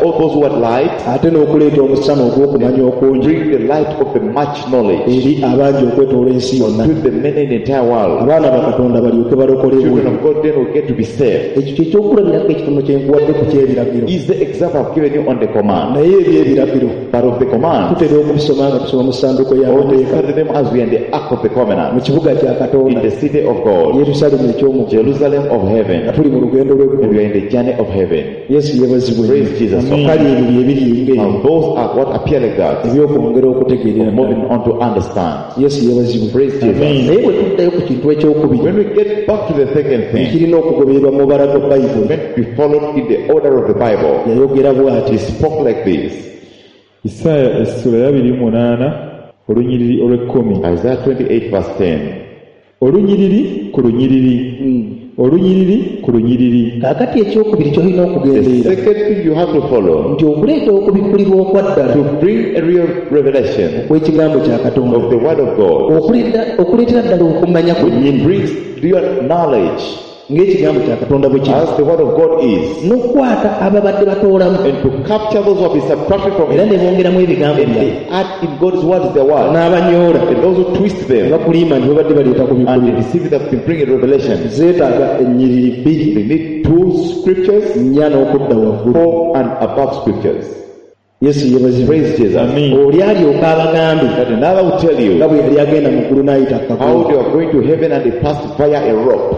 all those who are light, ate n'okuleeta omusana ogw'okumanya okungi bring the light of the much knowledge eri abangi okwetoola ensi yonna, to the many in the entire world. abaana ba Katonda balyoke balokolebwe. Children of God then will get to be saved. Ekyo kye kyokulabirako ekitono kye nkuwadde ku ky'ebiragiro. Is the example I've given you on the command. Naye eby'ebiragiro But of the command, tutera okubisoma nga tusoma mu ssanduuko always y'amateeka study them as we are in the ark of the mu covenant, kibuga kya in Katonda, the city of God, Yerusaalemi eky'omugulu, Jerusalem of nga heaven, tuli mu lugendo and lw'eggulu. we are in the journey of heaven. Yesu yeebazibwe. Praise Jesus. Kale ebyo bye biri ng'ebyo Now those are what appear like that. eby'okwongera okutegeerera. Moving on to understand. Yesu yeebazibwe. Praise Jesus. Naye bwe tuddayo ku kintu ekyokubiri When we get back to the second thing, ekirina okugobererwa mu bala ga Bayibuli, meant to be followed in the order of the Bible, yayogera bw'ati: he spoke like this. Isaaya essula ya abiri mu munaana olunyiriri olw'ekkumi. Isaiah twenty-eight verse ten. Olunyiriri ku lunyiriri, olunyiriri ku lunyiriri. kaakati ekyokubiri ky'olina The okugendeera second thing you have to follow, nti okuleeta okubikkulirwa okwa ddala to bring a real revelation kw'ekigambo kya Katonda, of the word of God, okuleeta- okuleetera ddala okumanya kwennyini brings real knowledge ng'ekigambo kya Katonda bwe kiri, as the word of God is, n'okukwata ababadde batoolamu and to capture those who have been subtracted from era it, ne bongeramu ebigambo and byabwe, they add in God's words the word, n'abanyoola and those who twist ne them bakulimba ne babadde baleeta ku and they bikkulirwa. deceive that can bring a revelation. Zeetaaga ennyiriri bbiri, They need two scriptures, nnya n'okudda waggulu. four and above scriptures. Yesu yeebazibwe. Praise Jesus. Amen. Oli alyoka abagambe That another will tell nga you bwe yali agenda mu ggulu n'ayita how akaguwa. they are going to heaven and they pass via a rope.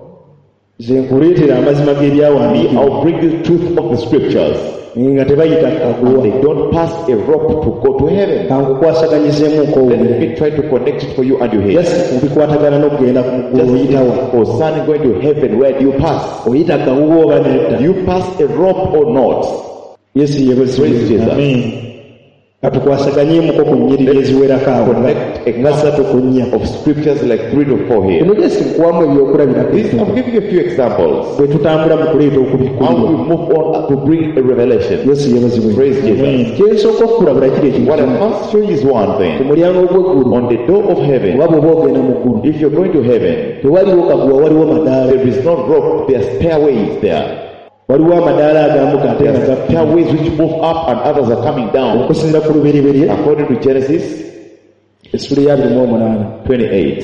Nze nkuleetera amazima g'ebyawandiikibwa I'll bring you truth of the scriptures. nga tebayita And kaguwa. they don't pass a rope to go to heaven. Kankukwasagayizeemuuko Let owulire. me try to connect it for you and you hear. Just obikwatagana n'okugenda ku muggulu oyitawa. Just for son going to heaven, where do you pass? Oyita kawuwa oba nedda. Do you pass a rope or not? Yesu Praise yeebazibwe. Jesus. Amen. Katukwasaganyemu ku nnyiriri eziwerako awo nga- Connect a nga ssatu ku nnya. couple of scriptures like three to four here. Kino gyesi nkuwamu ebyokulabirako This, I'm giving you a few examples. bwe tutambula mu kuleeta How we okubikkulirwa. move on to bring a revelation. Yesu yeebazibwe. Praise Jesus. kyensooka okukulabula kiri ekintu What I kimu. must show you is one ku thing. mulyango gw'eggulu On the door of heaven, oba bw'oba ogenda mu ggulu if you're going to heaven, tewaliwo kaguwa, waliwo madaala. there is no rope, there are stairways there. Waliwo amadaala agambuka ate There nga are gappita. stairways which move up and others are coming down. okusinza ku lubereberye According to Genesis essula ya abiri mu omunaana. twenty-eight.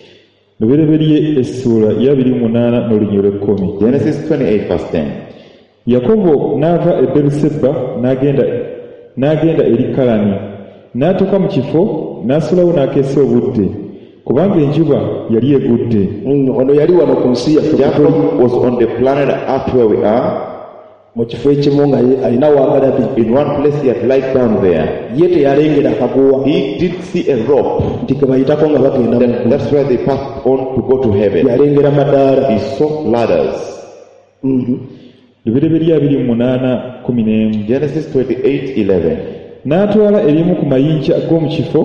Lubereberye essula ya abiri mu munaana n'olunyiriri olw'ekkumi. Genesis twenty-eight verse ten. Yakobo n'ava e Beeruseba n'agenda n'agenda eri Kalani, n'atuuka mu kifo n'asulawo n'akeesa obudde, kubanga enjuba yali egudde. Mm, ono yali wano ku nsi yaffe kutuli Jacob was on the planet Earth where we are. mu kifo ekimu nga ye- alina wagalabi. In one place he had lied down there. Ye teyalengera kaguwa He did see a rope. nti ke bayitako nga bagenda mu That, ggulu. that's where they passed on to go to heaven. Yalengera madaala. He saw ladders. Mhm. Lubereberye abiri mu munaana kumi n'emu. Genesis twenty-eight eleven. N'atwala erimu ku mayinja g'omu kifo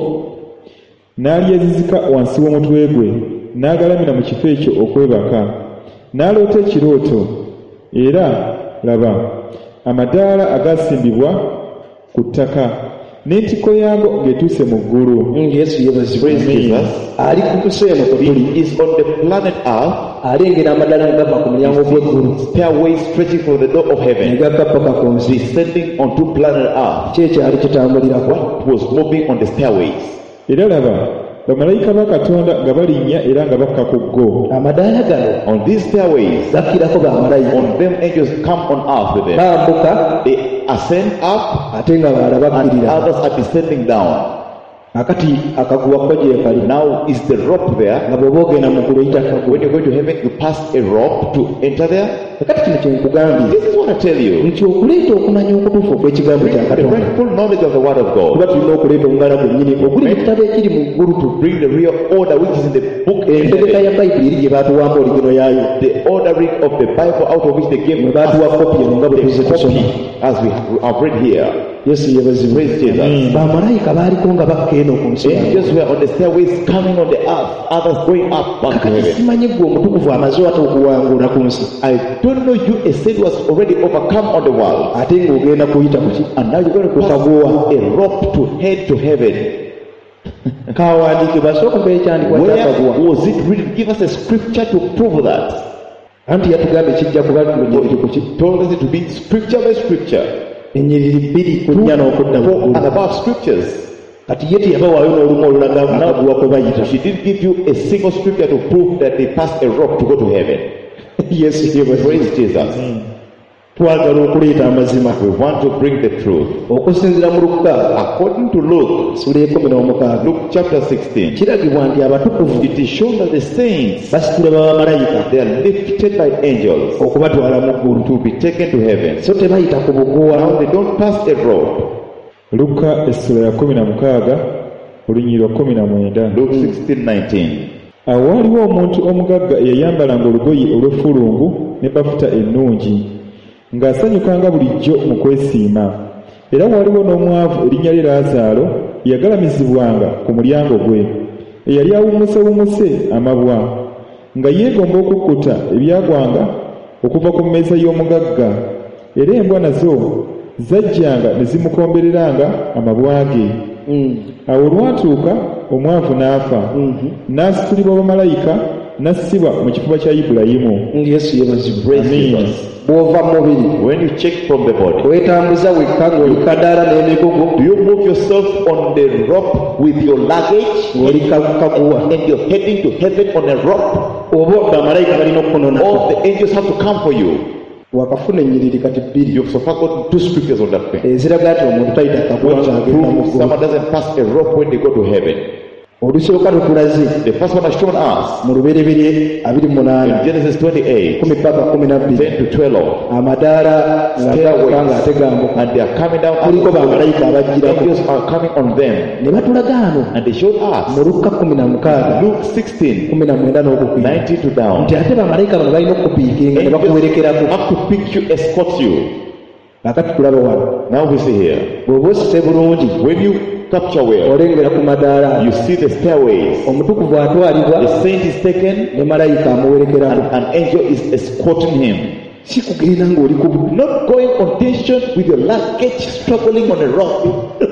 n'alyezizika wansi w'omutwe gwe, n'agalamira mu kifo ekyo okwebaka. N'aloota ekirooto, era laba amadaala agasimbibwa ku ttaka n'entikko yaago ng'etuuse mu ggulu. Mm, Yesu yeebazibwe. Praise Jesus. Ali ku nsi eno kwe tuli He is on the planet Earth. alengera amadaala nga gava ku mulyango gw'eggulu Stairways stretching from the door of ne heaven. gakka paka ku nsi. Descending onto planet Earth. Ki ekyali kitambulirako? What was moving on the stairways? Era laba bamalayika ba Katonda nga balinnya era nga bakka ku go. Amadaala gano On these stairways, gakkirako bamalayika. on them angels come on earth with them. Bambuka They ascend up ate nga balala and bakkirira. others are descending down. Akati akaguwa ko gye kali. Now is the rope there? Nga bw'oba ogenda mu ggulu oyita kaguwa. When you're going to heaven, you pass a rope to enter there. Kakati kino kye nkugambye This is what I tell you. nti okuleeta okumanya okutuufu okw'ekigambo kya The Katonda rightful knowledge of the word of God. kuba tulina okuleeta omugala gwennyini oguli mu kitabo ekiri mu ggulu tu Bring the real order which is in the book. entegeka ya bayibuli eri gye baatuwamba oligino yaayo The ordering of the Bible out of which they gave mwe us baatuwa kopi eno nga bwe the tuzze tusoma. copy as we have read here. Yesu yeebazibwe. Praise Jesus. bamalayika baaliko nga bakka eno ku nsi yaabwe. Angels were on the stairways coming on the earth, others going up back to Kakati heaven. simanyi gwe omutukuvu amaze ate okuwangula ku nsi I don't know you, a sin was already overcome on the world. ate ng'ogenda kuyita ku ki And now you're going to pass a rope to head to heaven. kawandiike basooka beekyandikwa kyakaguwa Where was it written? Give us a scripture to prove that. anti yatugamba ekijja kuba lunyiriri ku ki Told us it to be scripture by scripture. ennyiriri bbiri ku nnya n'okudda mu Four ggulu. and above scriptures. Kati ye teyabawaayo n'olumu olulaga akaguwa kwe bayita. She didn't give you a single scripture to prove that they passed a rope to go to heaven. Yesu yeebazibwe. Praise Jesus. Twagala okuleeta amazima We want to bring the truth. okusinziira mu Luka According to Luke, ssula ekumi n'omukaaga Luke chapter sixteen, kiragibwa nti abatukuvu it is shown that the saints, basitula bamalayika they are lifted by angels okubatwala mu ggulu, to be taken to heaven. so tebayita ku buguwa. Now they don't pass a rope. luka essula ya kumi na mukaaga olunyiri lwa kumi na mwenda. Luke sixteen nineteen. Awo waaliwo omuntu omugagga eyayambalanga olugoye olw'effulungu ne bafuta ennungi ng'asanyukanga bulijjo mu kwesiima. Era waliwo n'omwavu erinnya lye Laazaalo eyagalamizibwanga ku mulyango gwe, eyali awumusewumuse amabwa, nga yeegomba okukkuta ebyagwanga okuva ku mmeeza y'omugagga, era embwa nazo zajjanga ne zimukombereranga amabwa ge. Mm. Awo olwatuuka omwavu n'afa, n'asitulibwa bamalayika n'assibwa mu kifuba kya Ibulayimu. Yesu yeebazibwe. Praise Amen. Jesus. Bw'ova mu mubiri When you check from the body, weetambuza wekka ng'oli kadaala n'emigugu do you move yourself on the rope with your luggage ng'oli kaguwa, and you're heading to heaven on a rope? oba bamalayika balina okukunonako. All the angels have to come for you. Wakafuna ennyiriri kati bbiri You've so far got two scriptures on that thing. eziraga nti omuntu tayita kaguwa Which ng'agenda mu proves ggulu. someone doesn't pass a rope when they go to heaven. Olusooka lutulaze The first one has shown us mu lubereberye abiri mu munaana in Genesis twenty-eight, kumi paka kumi na bbiri ten to twelve, amadaala ng'agakuka ng'ate gambuka, and they are coming down. kuliko bamalayika abajjirako. Angels are coming on them, Ne batulaga ano and they showed mu us Luka kumi na mukaaga Luke sixteen, kumi na mwenda n'okukwiga ninety to down. nti ate bamalayika bano balina okukupiikinga ne Angels bakuwerekerako. have to pick you, escort you. Kakati tulaba wano Now we see here, bw'oba osise bulungi when you capture well, olengera ku madaala you see the stairways. omutukuvu atwalibwa The saint is taken, ne malayika and amuwerekerako. an angel is escorting him. Si kugenda ng'oli ku bu- Not going on tension with your luggage, struggling on a rope.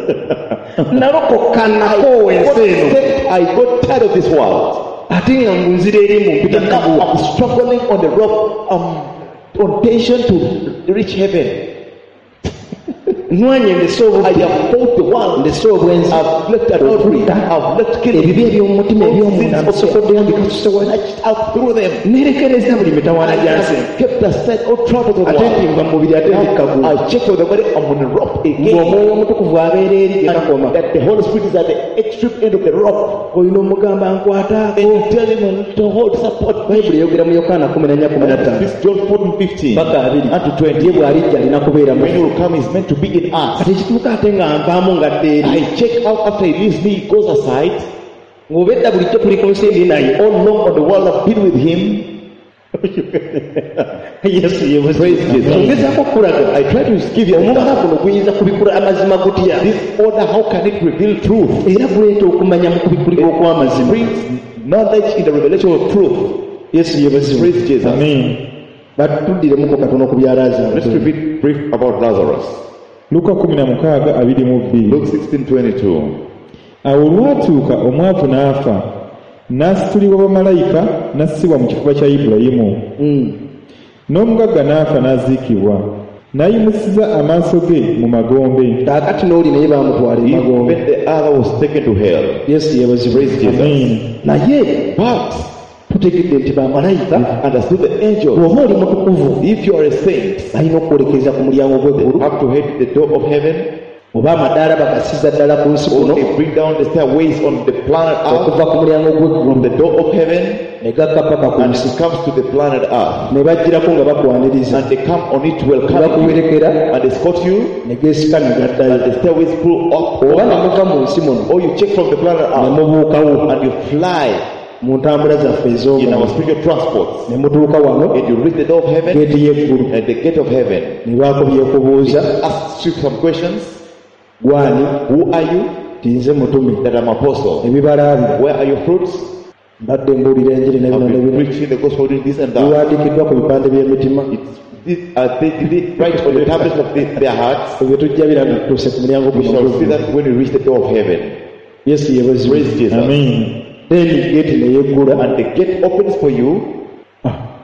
nalokoka nakoowa I ensi got eno sick, I got tired of this world. ate nga ngunzira eri mu mpita And now kabuwa. I'm struggling on the rope, um, on tension to reach heaven. Nwanye ndese I obubbi, have fought the world. ndese obwenzi, I've left adultery. I've left killing. ebibi eby'omutima eby'omunda Sins of the bisokoddeyo mbikasusewa, snatched out through them. nerekereza buli mitawaana gya nsi. I kept aside all troubles of the Ate nti world. nga mu mubiri ate ndikkaguwa. I checked with the body, I'm on the rope again. Ng'omwoyo omutukuvu abeera eri gye kakoma. And that the Holy Spirit is at the extreme end of the rope. Olina omugamba nkwataako. And you tell him to hold support. Bayibuli eyogera mu Yokaana kumi na nnya kumi na ttaano This John fourteen fifteen mpaka abiri and to ye twenty. bw'alijja alina kubeera mu When he will come, he's meant to be in us. kati ekituuka ate nga nvaamu ngadde eri I check out after he leaves me, he goes aside. ng'obedda bulijjo tuli ku nsi eri naye. All along on the world I've been with him. Yesu Praise Jesus. yegezaako okulaga I try to give you omubala guno guyinza kubikula amazima gutya this order. How can it reveal truth? era guleeta okumanya mu kubikulika okw'amazima. Brings knowledge in the revelation of truth. Yesu yeebazibwe. Praise Jesus. Amen. batuddiremu katono ku bya Laazaalo. Let's repeat brief about Lazarus. Luka kumi na mukaaga abiri mu bbiri. Luke sixteen twenty-two. Awo olwatuuka omwavu n'afa, n'asitulibwa bamalayika n'assibwa mu kifuba kya Ibulayimu. Mm. N'omugagga n'afa n'aziikibwa, n'ayimusiza amaaso ge mu magombe. kaakati n'oli naye baamutwala emagombe. Even the other was taken to hell. Yesu yeebazibwe. Praise Jesus. Amen. naye But tutegedde nti bamalayika understood the angels. bw'oba oli mutukuvu If you are a saint, balina okukwolekeza ku mulyango you gw'eggulu, have to head to the door of heaven. oba amadaala bagasiza ddala ku nsi Or kuno they bring down the stairways on the planet Earth okuva ku mulyango gw'eggulu from the door of heaven, ne gakka paka ku and nsi, it comes to the planet Earth. ne bajjirako nga bakwaniriza, And they come on it to ne welcome you bakuwerekera, and escort you. ne geesika ne gaddayo. The stairways pull up, Oba ne up, muva mu nsi muno or you check from the planet ne Earth mubuukawo and you fly mu ntambula zaffe in ez'omwoyo, our spiritual transports, ne mutuuka wano and you reach the door of heaven geeti y'eggulu, and the gate of heaven. ne baako byekubuuza, Ask you some questions. gwani Who are you? ti nze mutume, That I'm apostle. ebibala byo Where are your fruits? mbadde mbuulira enjiri I've n'ebino been n'ebino, preaching the gospel, doing this and that. biwandiikiddwa ku bipande by'emitima, It's, it, uh, they did it right on the tablets of the, their hearts. ebyo tujja biraga tutuuse ku mulyango We guno shall see gw'eggulu. that when we reach the door of heaven. Yesu yeebazibwe. Praise Jesus. Amen. Then geeti ne yeggula, And the gate opens for you,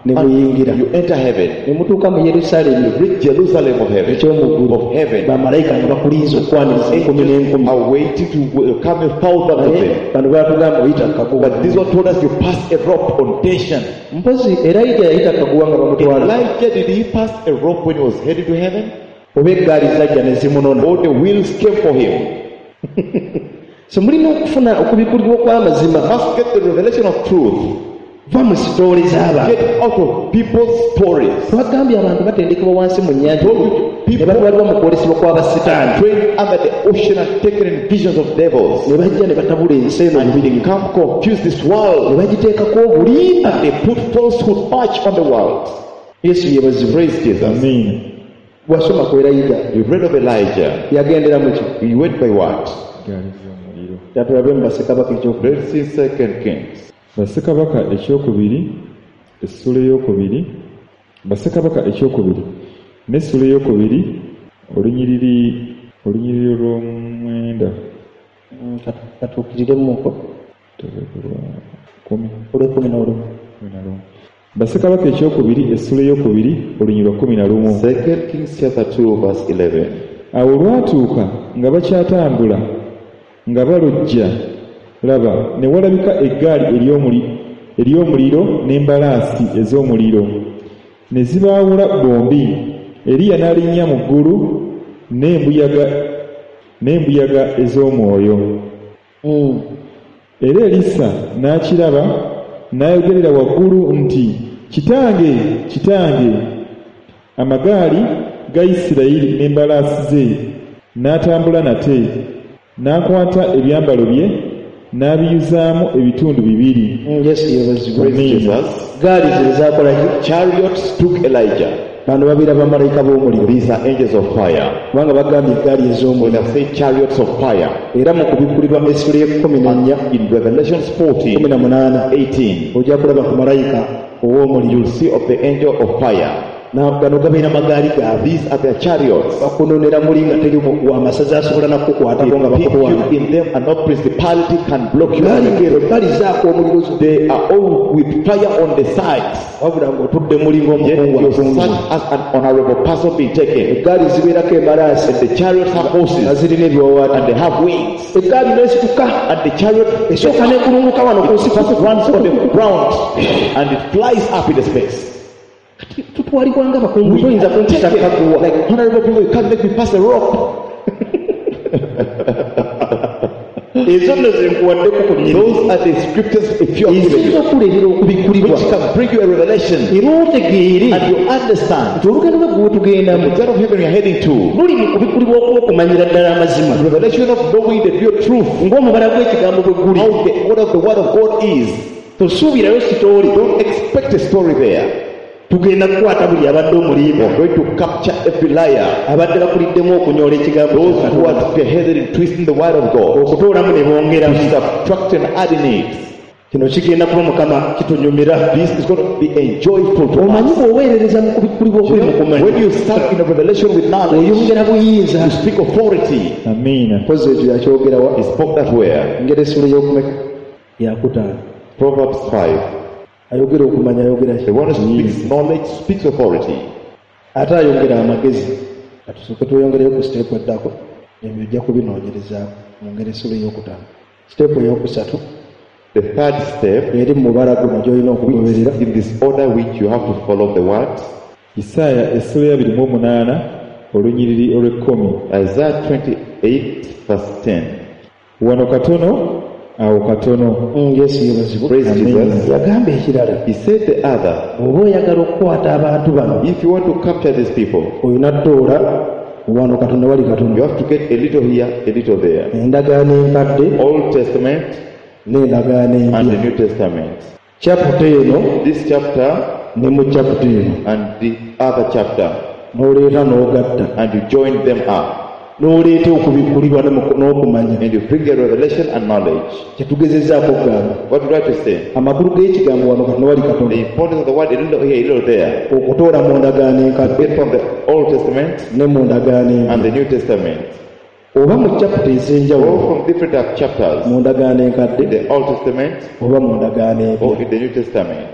ne muyingira you enter heaven. ne mutuuka mu Yerusaalemi You reach Jerusalem of heaven. ekyomuggulu Of heaven. bamalayika nga bakulinza okwaniriza enkumi n'enkumi Are waiting to welcome you thousands of them. bano batugamba oyita kaguwa But this one told us you pass a rope on tension. mpozi Erayija yayita kaguwa nga bamutwala Elijah, did he pass a rope when he was headed to heaven? oba eggaali zajja ne zimunona Or the wheels came for him? so mulina okufuna okubikulirwa okw'amazima Must get the revelation of truth. va mu sitooli z'abantu Get out of people's stories. twagambye abantu batendekebwa wansi mu nnyanja ne batwalibwa mu kwolesebwa kw'abasitaani Trained under the ocean and taken in visions of devils. ne bajja ne batabula ensi eno And bubiri they come confuse this ne world. bagiteekako obulimba And they put falsehood much on the world. yesu yebazibu Praise Jesus. Amiina. bw'asoma ku Erayija You read of Elijah. yagendera mu ki He went by what? Gaali z'omuliro. tatulabe mu bassekabaka ekyokubiri Let's see Second Kings. Bassekabaka ekyokubiri essula eyokubiri bassekabaka ekyokubiri n'essula eyokubiri olunyiriri olunyiriri olw'omwenda katuukiriremu tegekerwa kumi olw'ekumi n'olumu kumi na lumu bassekabaka ekyokubiri essula eyokubiri olunyiriri lwa kumi na lumu. Second Kings chapter two verse eleven. Awo lwatuuka nga bakyatambula nga balojja laba ne walabika eggaali ery'omuli ery'omuliro n'embalaasi ez'omuliro ne zibaawula bombi. Eriya n'alinnya mu ggulu n'embuyaga n'embuyaga ez'omwoyo. Era Erisa n'akiraba n'ayogerera waggulu nti, kitange, kitange! Amagaali ga Isirayiri n'embalaasi ze. N'atambula nate n'akwata ebyambalo bye n'abiyuzaamu ebitundu bibiri. yesu yebazibu Praise Jesus. gaali zino zaakolaki Chariots took Elijah. bano babira bamalayika b'omuliro These are angels of fire. kubanga bagambye eggaali When ez'omuliro I say chariots of fire, era mu kubikulirwa essula y'ekkumi n'ennya in Revelations kumi fourteen, na munaana eighteen, ojja kulaba ku malayika ow'omuliro you'll see of the angel of fire. gano gabeera magaali gaabwe These are their chariots. bakunonera muli nga teri wamasaza asobola nakukwatako nga They pick bakutwala you in them, and no principality can block you. gaali ngero bali zaako omuliro zo They are all with fire on the sides. wabula ng'otudde muli Yet ng'omukungu you akungu such as an honorable person being taken. eggaali zibeerako embalaasi The chariots have nga horses zirina ebiwawaata and they have wings. eggaali n'esituka And the chariot esooka n'ekulunguka wano ku nsi first runs on the ground and it flies up in the space. tutwalibwa nga bakungu toyinza kunkisa kaguwa Like honorable people, you can't make me pass a rope. ezo nno zenkuwaddeko ku nnyini Those are the scriptures if you are given eziyinza you, okuleetera okubikulibwa which can bring you a revelation era otegeere and you understand nti olugendo lwe gwe tugendamu the God of heaven you're heading to. luli mu kubikulibwa okumanyira ddala amazima The revelation of knowing the real truth. ng'omubala gw'ekigambo bwe guli How the order of the word of God is. tosuubirayo sitooli Don't expect a story there. tugenda kukwata buli abadde omulimba You're going to capture every liar. abadde bakuliddemu okunyoola ekigambo Those kya who Katonda, are spearheaded in twisting the word of God. okutoolamu ne bongeramu Subtract and adding it. kino kigenda kuba mukama kitunyumira This is going to be a joyful to omanyi us. bw'oweerereza mu kubikulibwa okuli mu kumanya When you start in a revelation with knowledge, oyongera buyinza you speak authority. Amiina. mpozi ekyo yakyogerawa He spoke that where? ngeri essula ey'okumeka yakutaano Proverbs five. ayogera okumanya ayogera ki The one who speaks knowledge speaks authority. ate ayongera amagezi katusooke tweyongereyo ku siteepu eddako ebyo ojja kubinoonyerezaako mu ngeri essula ey'okutaano siteepu ey'okusatu The third step, eri mu mubala guno gy'olina okugoberera in this order which you have to follow the word. Isaaya essula ya abiri mu omunaana olunyiriri olw'ekkumi. Isaiah twenty-eight verse ten. Wano katono awo katono. yesu yebazibu Praise Jesus. yagamba ekirala He said the other, oba oyagala okukwata abantu bano if you want to capture these people, olina ttoola wano katonda wali you katonda have to get a little here, a little there. endagaano enkadde Old Testament n'endagaano and the empya New Testament. kyaputa eno This chapter ne mu kyaputa eno and the other chapter, n'oleeta n'ogatta and you join them up, n'oleeta okubikulibwa n'omu- n'okumanya and you bring a revelation and knowledge. kyetugezezaako okugamba What would I to say? amakulu g'ekigambo wano katonda wali The katonda importance of the word, a little here, a little there. okutoola mu ndagaano enkadde Get from the Old Testament ne mu ndagaano and empya the New Testament, oba mu kyaputa ez'enjawulo or from different chapters mu ndagaano in enkadde the Old Testament oba mu ndagaano or empya in the New Testament.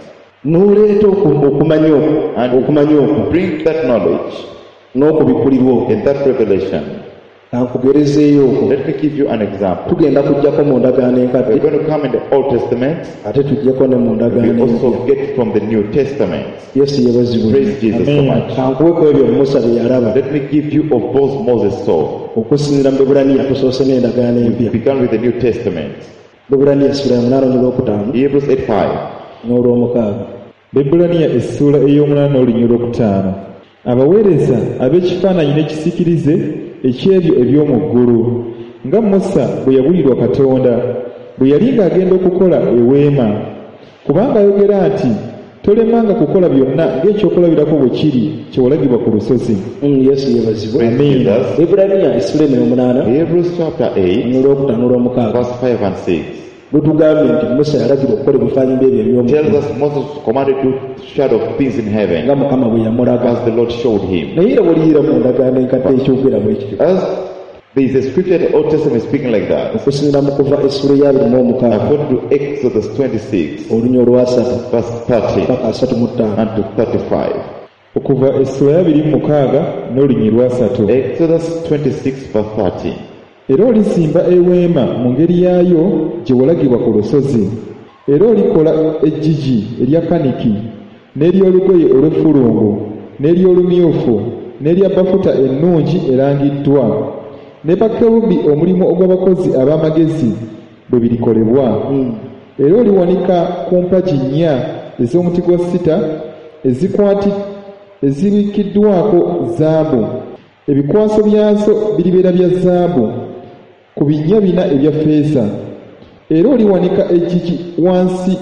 n'oleeta okumanya okumanya okwo bring that knowledge n'okubikulirwa okwo. and that revelation. Kankugerezeeyo okwo. Let me give you an example. Tugenda kujjako mu ndagaano We're enkadde going to come in the Old Testament. ate tujjeko ne mu We ndagaano also empya. get from the New Testament. Yesu yeebazibwe. Praise Jesus so much. Kankuweko ebyo Musa bye yalaba Let me give you of those Moses saw. okusinziira mu Bebulaniya tusoose n'endagaano We empya. began with the New Testament. Bebulaniya sura ya munaana olwokutaano Hebrews eight five. n'olwomukaaga. Bebulaniya essuula ey'omunaana n'olunywa olwokutaano. Abaweereza ab'ekifaananyi n'ekisikirize eky'ebyo eby'omu ggulu, nga Musa bwe yabulirwa Katonda bwe yali ng'agenda okukola eweema, kubanga ayogera nti tolemanga kukola byonna ng'ekyokulabirako bwe kiri kye walagibwa ku lusozi. Mm, Yesu yeebazibwe. Praise Jesus. Bebulaniya essula eno ey'omunaana Hebrews chapter eight, n'olwokutaano n'olwomukaaga verse five and six. lutugambye nti Musa yalagirwa okukola ebifaananyi by'ebyo eby'omu Tells ggulu us Moses was commanded to shadow of things in heaven nga Mukama bwe yamulaga. as the Lord showed him. Naye era bw'oliyira mu ndagaano enkadde ekyogera bwe kityo. As there is a scripture in the Old Testament speaking like that. Okusinziira mu Kuva essula eya abiri mu omukaaga According to Exodus twenty-six, olunya olwasatu verse thirty paka asatu mu ttaano. and to thirty-five. Okuva essula ya abiri mu mukaaga n'olunywi lwasatu. Exodus twenty-six, verse thirty. Era olizimba eweema mu ngeri yaayo gye walagibwa ku lusozi, era olikola eggigi erya kaniki n'ery'olugoye olw'effulungu n'ery'olumyufu n'erya bafuta ennungi erangiddwa, ne bakerubi omulimu ogw'abakozi ab'amagezi bwe birikolebwa. Era oliwanika ku mpagi nnya ez'omuti gwa sita ezikwati ezibikiddwako zaabu, ebikwaso byazo biribeera bya zaabu ku binnya bina ebya ffeeza. Era oliwanika eggigi wansi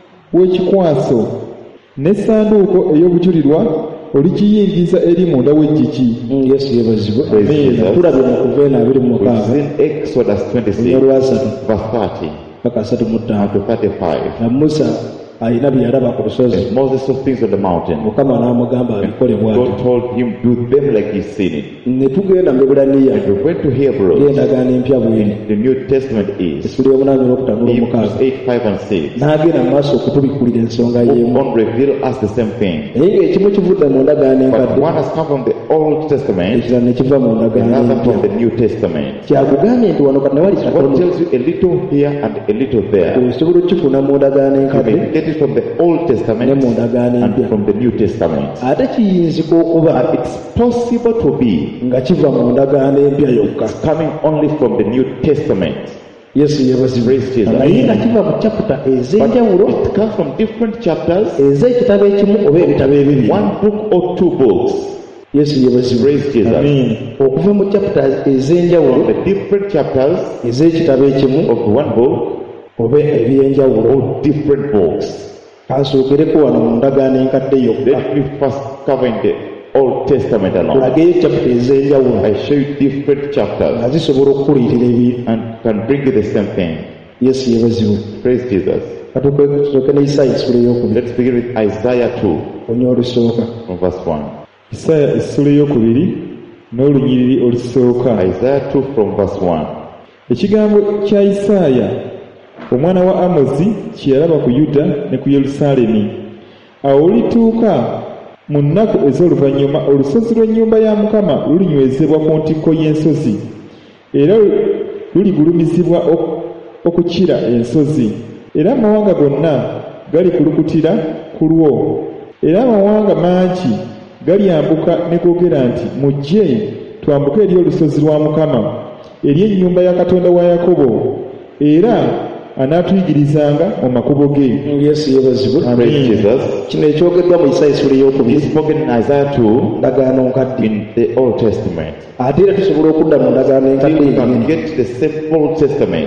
w'ekikwaso, n'essanduuko ey'obujulirwa oligiyingiza eri munda w'eggigi. Mm, Yesu yeebazibwe. Praise Jesus. Tulabye mu Kuva eno abiri mu We've mukaaga seen Exodus olunya twenty-six, olwasatu verse thirty paka asatu mu and ttaano. to thirty-five. Na Musa alina bye yalaba ku lusozi, And Moses saw things on the mountain. Mukama n'amugamba abikole bw'atyo. God told him, do them like he's seen it. Ne tugenda mu Bebulaniya And we went to Hebrews. ng'endagaano empya bw'eri The New Testament is essula y'omunaana olwokutaano Hebrews n'olwomukaaga. eight five and six. N'agenda mu maaso okutubikulira ensonga y'emu. Won't reveal us the same thing. Naye ng'ekimu kivudde mu ndagaano But enkadde, one has come from the Old Testament, ekirala ne kiva mu ndagaano another empya. from the New Testament. Kyakugambye nti wano kati nawali God katono tells you a little here and a little there. osobola okifuna mu ndagaano You enkadde may get it from the Old ne Testament mu ndagaano and empya. from the New Testament. Ate kiyinzika okuba It's possible to be nga kiva mu ndagaano empya yokka. coming only from the New Testament. Yesu yeebazibwe. Praise Jesus. Naye nga kiva mu caputa But ez'enjawulo it comes from different chapters, ez'ekitabo ekimu oba ebitabo ebibiri. one book or two books. Yesu yeebazibwe. Praise Jesus. Amiina. Okuva mu caputa ez'enjawulo The different chapters ez'ekitabo ekimu of one book oba ebyenjawulo. or different books. Kansookereko wano mu ndagaano enkadde yokka Let me first cover in the Old Testament alone. tulageyo caputa ez'enjawulo I show you different nga chapters zisobola okukuliitira ebintu. and can bring you the same thing. Yesu yeebazibwe. Praise Jesus. Katusooke ne Isaaya essula ey'okubiri Let's begin with Isaiah two olunya olusooka. from verse one. Isaaya essula ey'okubiri n'olunyiriri olusooka. Isaiah two from verse one. Ekigambo kya Isaaya omwana wa Amozi kye yalaba ku Yuda ne ku Yerusaalemi. Awo olituuka mu nnaku ez'oluvannyuma olusozi lw'ennyumba ya Mukama lulinywezebwa ku ntikko y'ensozi, era luligulumizibwa ok- okukira ensozi, era amawanga gonna galikulukutira ku lwo, era amawanga mangi galyambuka ne googera nti mujje twambuke eri olusozi lwa Mukama, eri ennyumba ya Katonda wa Yakobo, era anaatuyigirizanga mu makubo ge. Yesu yeebazibwe. Praise Amen. Jesus. Kino ekyogeddwa mu Isaaya essula It ey'okubiri is spoken in Isaiah two ndagaano nkadde. in the Old Testament. Ate era tusobola okudda mu ndagaano Then enkadde you can enyini get the same Old Testament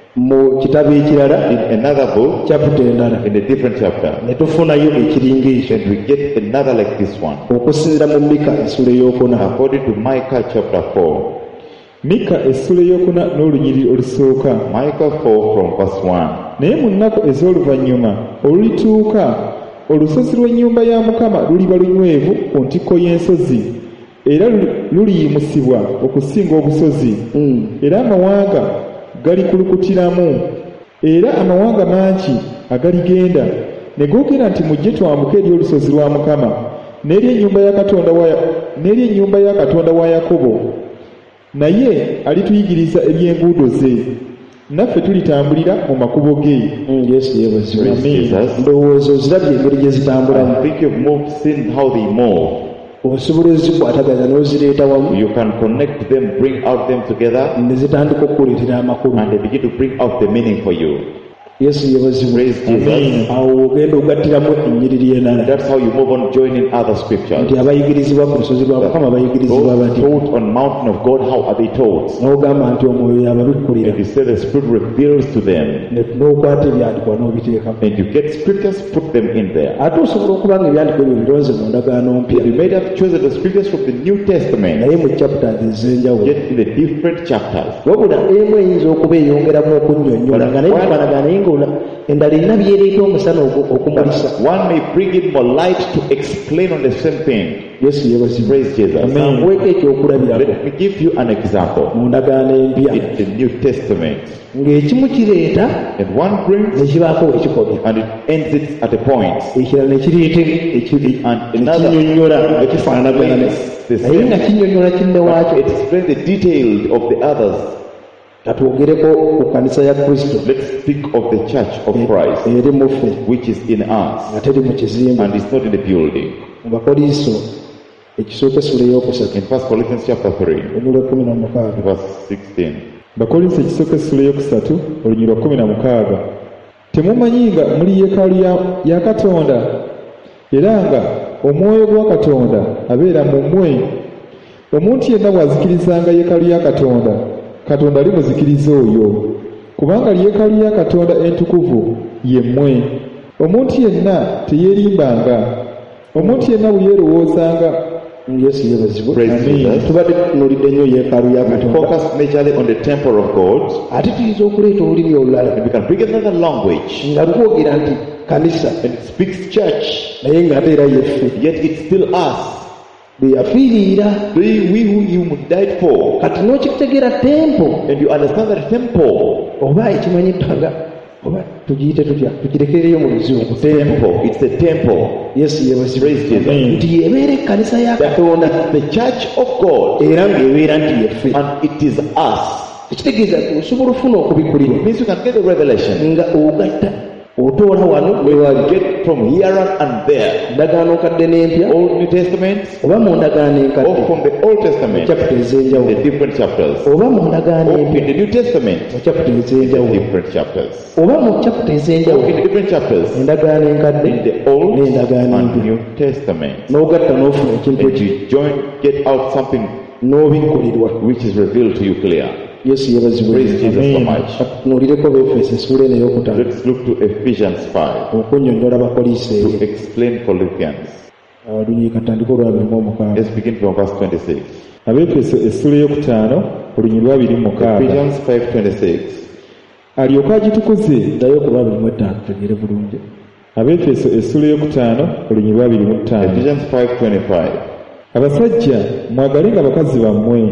mu kitabo ekirala in another book caputa endala in a different chapter. ne tufunayo ekiringa ekyo Then we get another like this one. okusinziira mu Mika essula ey'okuna. According to Micah chapter four. Mika essula ey'okuna n'olunyiriri olusooka. Micah four from verse one. Naye mu nnaku ez'oluvannyuma olulituuka olusozi lw'ennyumba ya Mukama luliba lunywevu ku ntikko y'ensozi, era luli- luliyimusibwa okusinga obusozi, Mm. era amawanga galikulukutiramu, era amawanga mangi agaligenda ne googera nti mujje twambuke eri olusozi lwa Mukama n'eri ennyumba ya Katonda wa n'eri ennyumba ya Katonda wa Yakobo, naye alituyigiriza eby'enguudo ze, naffe tulitambulira mu makubo ge. Yesu yeebazibwe. Ndowooza ozirabye engeri gye zitambulamu. I think you've moved, seen how they move. Osobola ozikwataganya n'ozireeta wamu. You can connect them, bring out them together, ne zitandika okukuleetera amakulu. and they begin to bring out the meaning for you. Yesu yeebazibwe. Awo ogenda ogattiramu ennyiriri endala. That's how you move on, joining other scriptures. Nti abayigirizibwa ku lusozi lwa Mukama bayigirizibwa Those bati. taught on mountain of God, how are they taught? N'ogamba nti omwoyo yababikkulira. And you say the Spirit reveals to them. N'okwata ebyandikwa n'obiteekamu. And you get scriptures, put them in there. Ate osobola okuba nga ebyandikwa ebyo bironze mu ndagaano mpya. You may have chosen the scriptures from the New Testament, naye mu chapters ez'enjawulo. yet in the different chapters. Wabula emu eyinza okuba eyongeramu okunnyonnyola nga naye bifaanagana naye nga endala erina byereeta omusana okumulisa. One may bring in more light to explain on the same thing. Yesu yeebazibwe. Praise Jesus. Nkuweeko ekyokulabirako Let me give you an example. mu ndagaano empya. In the New Testament, ng'ekimu kireeta and one brings ne kibaako wekikomya, and it ends it at a point, ekirala ne kireeta and another ekinnyonnyola ekifaanagana naye nga kinnyonnyola kinne waakyo. it explains the detail of the others. Katwogereko ku kkanisa ya Kristo. Let's speak of the church of Christ, eri mu ffe which is in us nga teri mu kizimbe. and is not in the building. Mu Bakoliiso ekisooka essula ey'okusatu In First Corinthians chapter three, olunyiriri lwa kkumi na mukaaga. verse sixteen. Bakolinso ekisooka essula eyokusatu olunyiriri lwa kkumi na mukaaga. Temumanyi nga muli yeekaalu ya, ya Katonda, era nga omwoyo gwa Katonda abeera mu mmwe? Omuntu yenna bw'azikirizanga yeekaalu ya Katonda, Katonda alimuzikiriza oyo, kubanga yeekaalu ya Katonda entukuvu ye mmwe. Omuntu yenna teyeerimbanga. Omuntu yenna bwe yeerowoozanga. Yesu yeebazibwe. Praise Jesus. Tubadde tutunuulidde nnyo yeekaalu ya Katonda. Focus majorly on the temple of God. Ate tuyinza okuleeta olulimi olulala We can bring another language, nga lwogera nti kanisa, and it speaks church, naye ng'ate era yeffe yet it's still us. be yafiirira. We, we who you died for. Kati n'okitegeera tempo And you understand that temple, oba ekimanyiddwaga oba tugiyite tutya tukirekereyo mu luzungu tempo. temple, it's the temple. Yesu yeebazibwe. Praise Jesus. Nti yebeera ekkanisa ya Katonda The church of God, era ng'ebeera nti yeffe. and it is us. Ekitegeeza nti osobola ofuna okubikkulirwa It means you can get the revelation. nga ogatta otoola wano we wali Get from here and there. ndagaano nkadde n'empya Old New Testament, oba mu ndagaano or enkadde from the Old Testament, chapter ez'enjawulo the different chapters. oba mu ndagaano Or empya in the New Testament, mu chapter the ez'enjawulo different chapters. oba mu chapter Or in ez'enjawulo the different chapters, endagaano enkadde in the Old n'endagaano and empya New Testament. n'ogatta n'ofuna ekintu And eki you join, get out something n'obikkulirwa. which is revealed to you clear. Yesu yeebazibwe. Praise Jesus so much. Tunuulireko Befeso essula eno ey'okutaano Let's look to Ephesians five okunnyonnyola Bakoliiso to eyo. explain Philippians. Olunyi katandika olwabiri mu omukaaga. Let's begin from verse twenty-six. Abeefeso essula eyokutaano olunyiriri lwa abiri mu mukaaga. Ephesians five twenty-six. Alyoke agitukuze. Ddayo ku lwabiri mu etaano tutegeere bulungi. Abeefeso essula eyokutaano olunyiriri lwa abiri mu ttaano. Ephesians five twenty-five. Abasajja mwagalenga bakazi bammwe,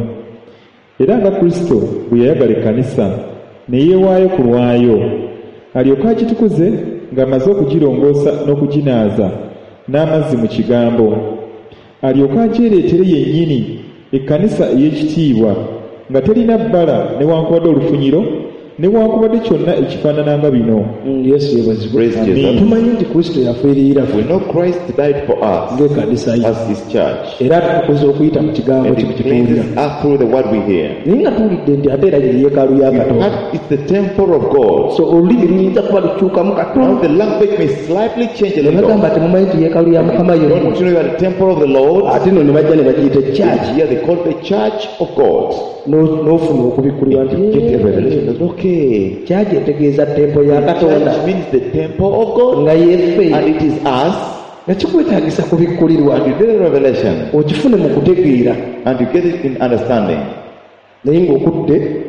era nga Kristo bwe yayagala ekkanisa ne yeewaayo ku lwayo, alyoke agitukuze ng'amaze okugirongoosa n'okuginaaza n'amazzi mu kigambo, alyoke agyereetere yennyini ekkanisa ey'ekitiibwa nga terina bbala newankubadde olufunyiro newankubadde kyonna ekifaanananga bino. Yesu yeebazibwe. Praise Jesus. Tumanyi nti Kristo yafiirira We know Christ died for us ng'ekkanisa ye as his church, era atukuza okuyita mu kigambo and kye he kituwulira. cleanses us through the word we hear. Naye nga tuwulidde nti ate era ye yeekaalu ya Katonda. That is the temple of God. So olulimi luyinza kuba lukyukamu Now katono the language may slightly change a ne little. bagamba temumanyi nti yeekaalu ya Mukama Don't yonna. you know you are the temple of the Lord? Ate no ne bajja ne bagiyita church. Here they call the church of God. No- n'ofuna okubikkulirwa nti Get a revelation. That's okay. kyaki etegeeza tempo ya Katonda Church means the temple of God, nga yeffe and it is us. nga kikwetaagisa kubikkulirwa And you get a revelation, okifune mu kutegeera and you get it in understanding. naye ng'okudde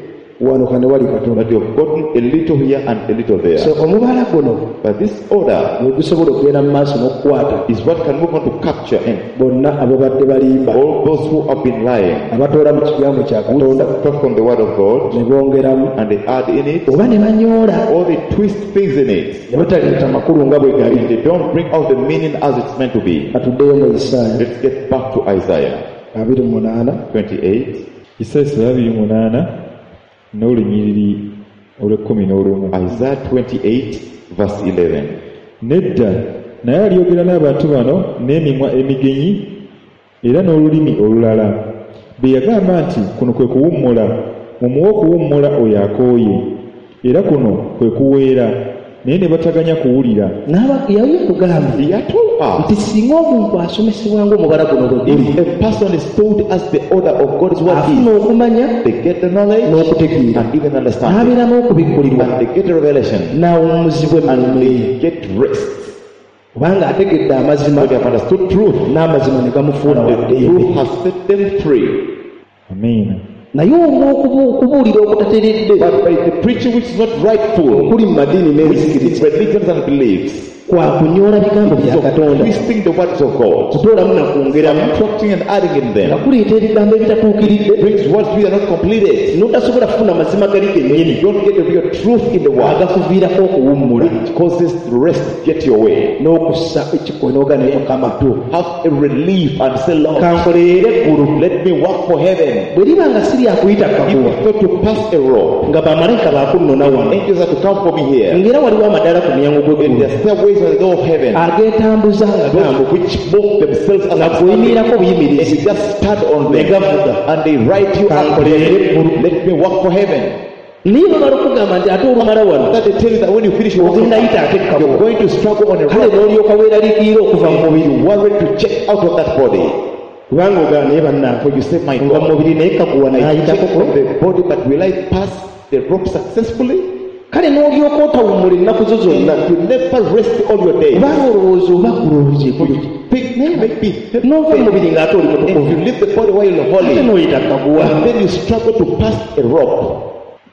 wano kane wali katono. But you have gotten a little here and a little there. So omubala guno But this order gwe gusobola okugenda mu maaso n'okukwata is what can move on to capture and bonna ababadde balimba all those who have been lying, abatoola mu kigambo kya who Katonda talk from the word of God ne bongeramu and they add in it, oba ne banyoola or they twist things in it, ne bataleeta makulu nga bwe gali. and they don't bring out the meaning as it's meant to be. Atuddeyo mu Isaaya Let's get back to Isaiah abiri mu munaana twenty-eight. Isaaya abiri mu munaana n'olunyiriri olw'ekkumi n'olumu. Isaiah twenty-eight verse eleven. Nedda naye alyogera n'abantu bano n'emimwa emigenyi era n'olulimi olulala. Be yagamba nti kuno kwe kuwummula, mumuwe okuwummula oyo akooye, era kuno kwe kuweera, naye ne bataganya kuwulira. n'aba yaye kugamba He had told us, nti singa omuntu asomesebwa ng'omubala guno bwe guli if a person is told as the order of God is what afuna is, okumanya they get the knowledge n'okutegeera and even understanding, n'abeera n'okubikkulirwa and they get the revelation, n'awummuzibwa and emirimu ye they get rest. kubanga ategedde amazima So they have understood truth, n'amazima ne gamufuula and the waddeebe. truth has set them free. Amiina. naye olw'okubuulira okutateredde But by the preaching which is not rightful, okuli mu madiini which is n'enzikiriza religions and beliefs, kwa kunyoola bigambo bya so Katonda twisting the words of God, kutoolamu na kwongeramu subtracting and adding in nga them, kuleeta ebigambo ebitatuukiridde brings words which are not completed. n'otasobola kufuna mazima gali gennyini You don't get the real truth in the word, agakuviirako okuwummula which causes the rest to get your way. n'okussa ekikonoga ne mukama Have a relief and say, Lord, kankolerere eggulu let me work for heaven. bwe liba nga siri akuyita If kakuwa it's not to pass a rope, nga bamalayika bakunnona wano angels are to come for me here. ng'era waliwo amadaala ku mulyango And gw'eggulu there are stairways on the door of heaven, ageetambuza nga gamba those which move themselves as nga I'm kuyimirako standing. And buyimirizi you just stand on ne them, gavuga and they write you out, kankolerere let me work for heaven. niye bamala okugamba nti ate olumala wano That they tell you that when you finish your work, ogenda yita ate you're ekkakuwa going to struggle on a kale road. n'olyoka weeraliikirira okuva mu mubiri You worried to check out of that body. kubanga ogamba naye bannange When you say, my nga mu God, mubiri naye kakuwa I checked n'ayitako from the body, but will I pass the rope successfully? kale n'olyoka otawummula ennaku zo zonna You never rest all your days. kubanga olowooza oba kulowooza ekulu Think, maybe, n'ova mu mubiri ng'ate oli if mutukuvu you leave the body while you're ate holy, n'oyita kaguwa and then you struggle to pass a rope.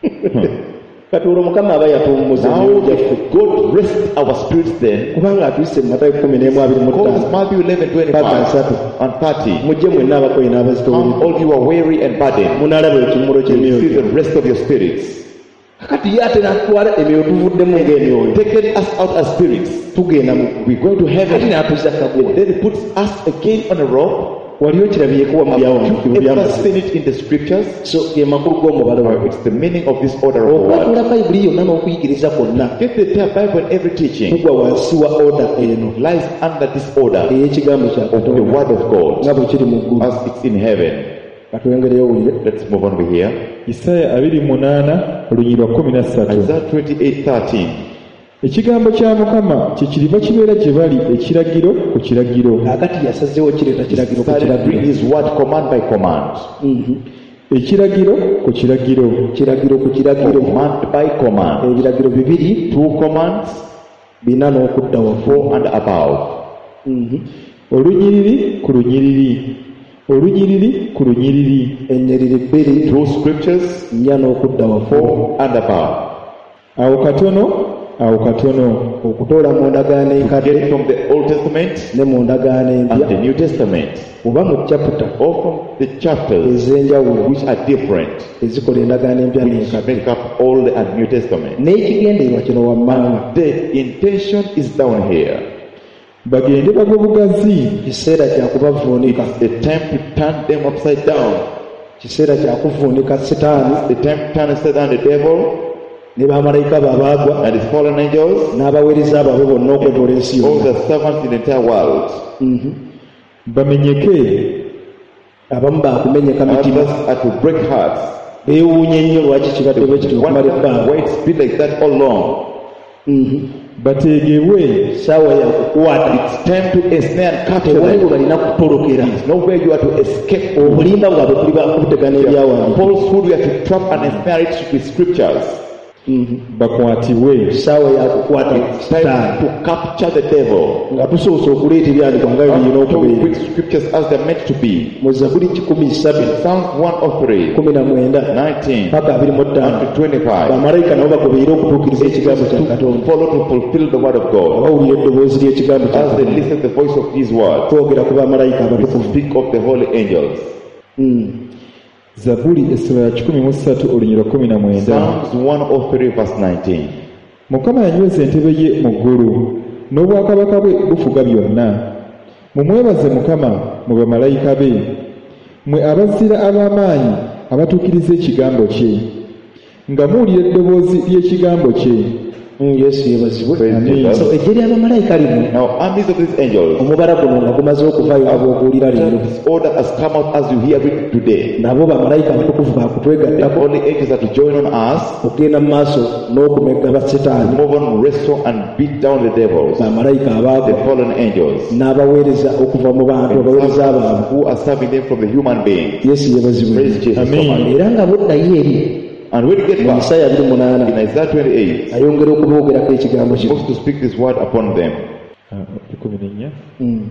kati olwo mukama aba yatuwummuza Now, emyoyo gyaffe if God rest our spirits then, kubanga atuyise mu matayo kumi n'emu abiri mu Call us ttaano Matthew eleven Paka nsatu. twenty-five and thirty. mujje mwenna abakoye Come, n'abazitowulidde all you are weary and burdened, munaalaba ekimmulo you ky'emyoyo see the rest of your spirits. kakati ye ate n'atwala emyoyo tuvuddemu ng'emyoyo Taking us out as spirits, tugenda mu we're going to ate heaven. n'atuzza kaguwa Then He puts us again on a rope. waliyo kirabyekuwa mu Have byawandiikibwa you ever by'amazima seen it in the scriptures? so ge makulu g'omubala wawe It's the meaning of this order of the word. okwatula bayibuli yonna n'okuyigiriza kwonna Get the entire Bible and every teaching kugwa wansi wa oda eno lies under this order ey'ekigambo kya of the Katonda word of God nga bwe kiri mu ggulu as it's in heaven. katwongereyo wulire Let's move on over here. Isaaya abiri mu munaana olunyiriri lwa kkumi na ssatu. Isaiah twenty-eight thirteen. Ekigambo kya Mukama kikiriva kibeera gye bali ekiragiro ku kiragiro. kakati yasazeewo kireeta kiragiro ku Started bring kiragiro His word command by command. Mhm. Ekiragiro ku kiragiro. kiragiro ku kiragiro Command by command. ebiragiro bibiri Two commands, bina n'okudda waggulu four and above. Mhm. Olunyiriri ku lunyiriri. Olunyiriri ku lunyiriri. ennyiriri bbiri Two scriptures, nnya n'okudda waggulu four and above. Awo katono, awo katono. okutoola mu ndagaano enkadde Get from the Old Testament ne mu ndagaano and empya the New Testament, oba mu caputa or from the chapters ez'enjawulo which are different, ezikola endagaano empya which n'enkadde make up Old and New Testament. n'ekigendererwa kino wammanga The intention is down here. Bagende bagwe bugazi. kiseera kya kubavuunika The time to turn them upside down. kiseera kya kuvuunika sitaani The time to turn upside down the devil ne bamalayika babaagwa and his fallen angels, n'abaweereza baabwe bonna okwetola ensi all yonna the servants in the entire world. Mhm. Bamenyeke. abamu baakumenyeka mitima Others are to break hearts. beewuunye nnyo lwaki kibadde bwe kityo okumala Wonder ebbanga why it's been like that all along. Mhm. Bateegebwe. saawa ya kukwata It's time to ensnare and capture tewali bwe them. balina kutolokera There's nowhere you are to escape. obulimba bwabwe kuli kubutegana ebyawandiika Falsehood, we have to trap and ensnare it with scriptures. bakwatibwe. Saawa ya kukwata It's time sitaani. to capture the devil. Nga tusoose okuleeta ebyandikwa nga birina To okubeera. read scriptures as they're meant to be. Mu Zaburi kikumi ssabiri Psalms one oh three, kumi na mwenda nineteen, paka abiri mu ttaano and twenty-five. bamalayika nabo bagoberera okutuukiriza ekigambo kya To Katonda follow, to fulfill the word of God. bawulira eddoboozi ly'ekigambo kya As they Katonda. listen to the voice of His word, twogera ku bamalayika we abatukuvu. speak of the holy angels. Mm. Zabuli essula ya kikumi mu ssatu olunyiri lwa kumi na mwenda. Psalms one oh three verse nineteen. Mukama yanyweza entebe ye mu ggulu, n'obwakabaka bwe bufuga byonna. Mumwebaze Mukama mu bamalayika be, mmwe abazira ab'amaanyi abatuukiriza ekigambo kye, nga muwulira eddoboozi ly'ekigambo kye. Mm, Yesu yeebazibwe. Praise Jesus. So eggye ly'abamalayika limu Now, armies of these angels, omubala guno nga gumaze okuvaayo ab'okuwulira leero. this order has come out as you hear it today. nabo bamalayika abatukuvu The baakutwegaddako holy angels are to join on us, okugenda mu maaso n'okumegga basetaani. move on, wrestle, and beat down the devils, bamalayika the abaagwa fallen angels, n'abaweereza okuva mu bantu abaweereza abaabwe. who are serving them from the human being. Yesu yeebazibwe. Praise Jesus so Amen. much. era nga boddayo eri And when you get mu back, Isaaya abiri munaana in Isaiah twenty-eight, ayongera okuboogerako ekigambo he kino. wants to speak this word upon them. Ah, kumi n'ennya. Mm.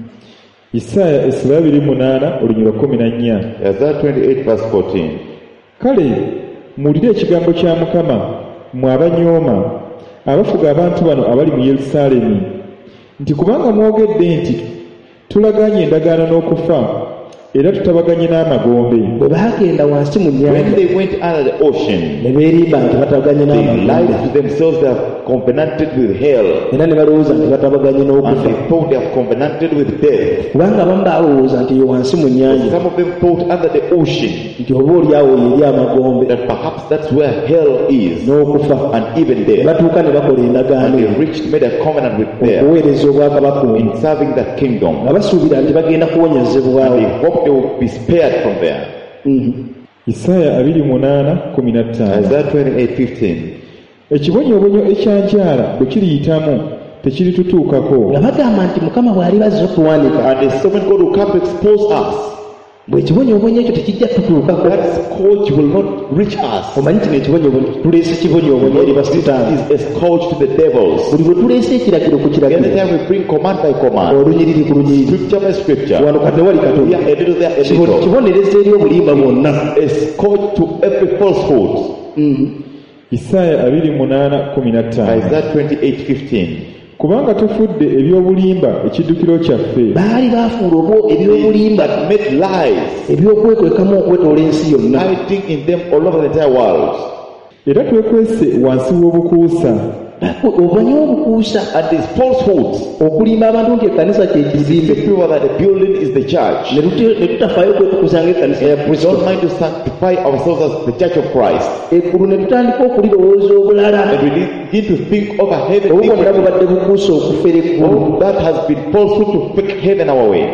Isaaya essula ya abiri munaana olunyiri lwa kumi na nnya. Isaiah twenty-eight verse fourteen. Kale muwulire ekigambo kya Mukama mmwe abanyooma abafuga abantu bano abali mu Yerusaalemi, nti kubanga mwogedde nti tulagaanye endagaano n'okufa era tutabaganye n'amagombe. bwe baagenda wansi mu When nnyanja they went under the ocean, ne beerimba nti batabaganye they n'amagombe lied to themselves they have covenanted with hell, era ne balowooza nti batabaganye and n'okufa they thought they have covenanted with death. kubanga abamu baalowooza nti yo wansi mu nnyanja Some of them thought under the ocean nti oba oliawo yeri amagombe that perhaps that's where hell is, n'okufa. and even Ne death. batuuka ne bakola And endagaano they reached, made a covenant with them okuweereza obwakabaka ono in serving that kingdom. nga basuubira nti bagenda kuwonyezebwawo. They hoped they would be spared from there. Mhm. Isaaya abiri munaana kumi na ttaano. Isaiah twenty-eight fifteen. Ekibonyoobonyo ekyanjala bwe kiriyitamu tekiritutuukako. nga bagamba nti mukama bw'ali bazze okutuwanika And the servant God will come to expose us. bwe ekibonyoobonyo ekyo tekijja tutuukako. That scourge will not reach us. omanyi kino ekibonyoobonyo tuleese ekibonyoobonyo eri basitaani. This is a scourge to the devils. buli bwe tuleese ekiragiro ku kiragiro Anytime we bring command by command, olunyiriri ku lunyiriri scripture by scripture, wano kati wali here katonda a little, there a Kibo- little, kibonerezo eri obulimba bwonna. a scourge to every falsehood. Mhm. Isaaya abiri munaana kumi na ttaano. Isaiah twenty-eight fifteen. Kubanga tufudde eby'obulimba ekiddukiro kyaffe, baali baafuula obwo ebyobulimba That made lies, ebyokwekwekamu okwetoola ensi yonna. hiding in them all over the entire world. era twekwese wansi w'obukuusa. omanyi obukuusa And these falsehoods, okulimba abantu nti ekkanisa kye kizimbe people that the building is the church. ne tute- ne tutafaayo kwetukuza ng'ekkanisa ya We kristo. don't mind to sanctify ourselves as the church of Christ. eggulu ne tutandika okulirowooza obulala And we begin to think of a heaven obwo bwonna differently. bubadde bukuusa okufera eggulu. Oh, that has been falsehood to fake heaven our way.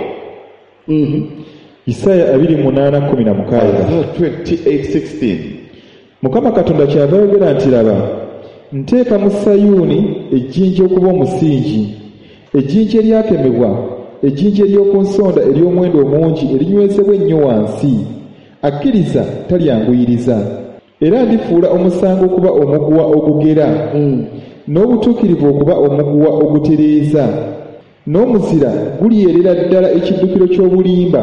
Mhm. Isaaya abiri munaana kumi na mukaaga. Isaiah twenty-eight sixteen. Mukama Katonda kyava ayogera nti, laba nteeka mu Sayuuni ejjinja okuba omusingi, ejjinja eryakemebwa, ejjinja ery'oku nsonda ery'omuwendo omungi erinywezebwa ennyo wansi. Akkiriza talyanguyiriza, era ndifuula omusango okuba omuguwa ogugera, n'obutuukirivu okuba omuguwa ogutereeza, n'omuzira guliyerera ddala ekiddukiro ky'obulimba,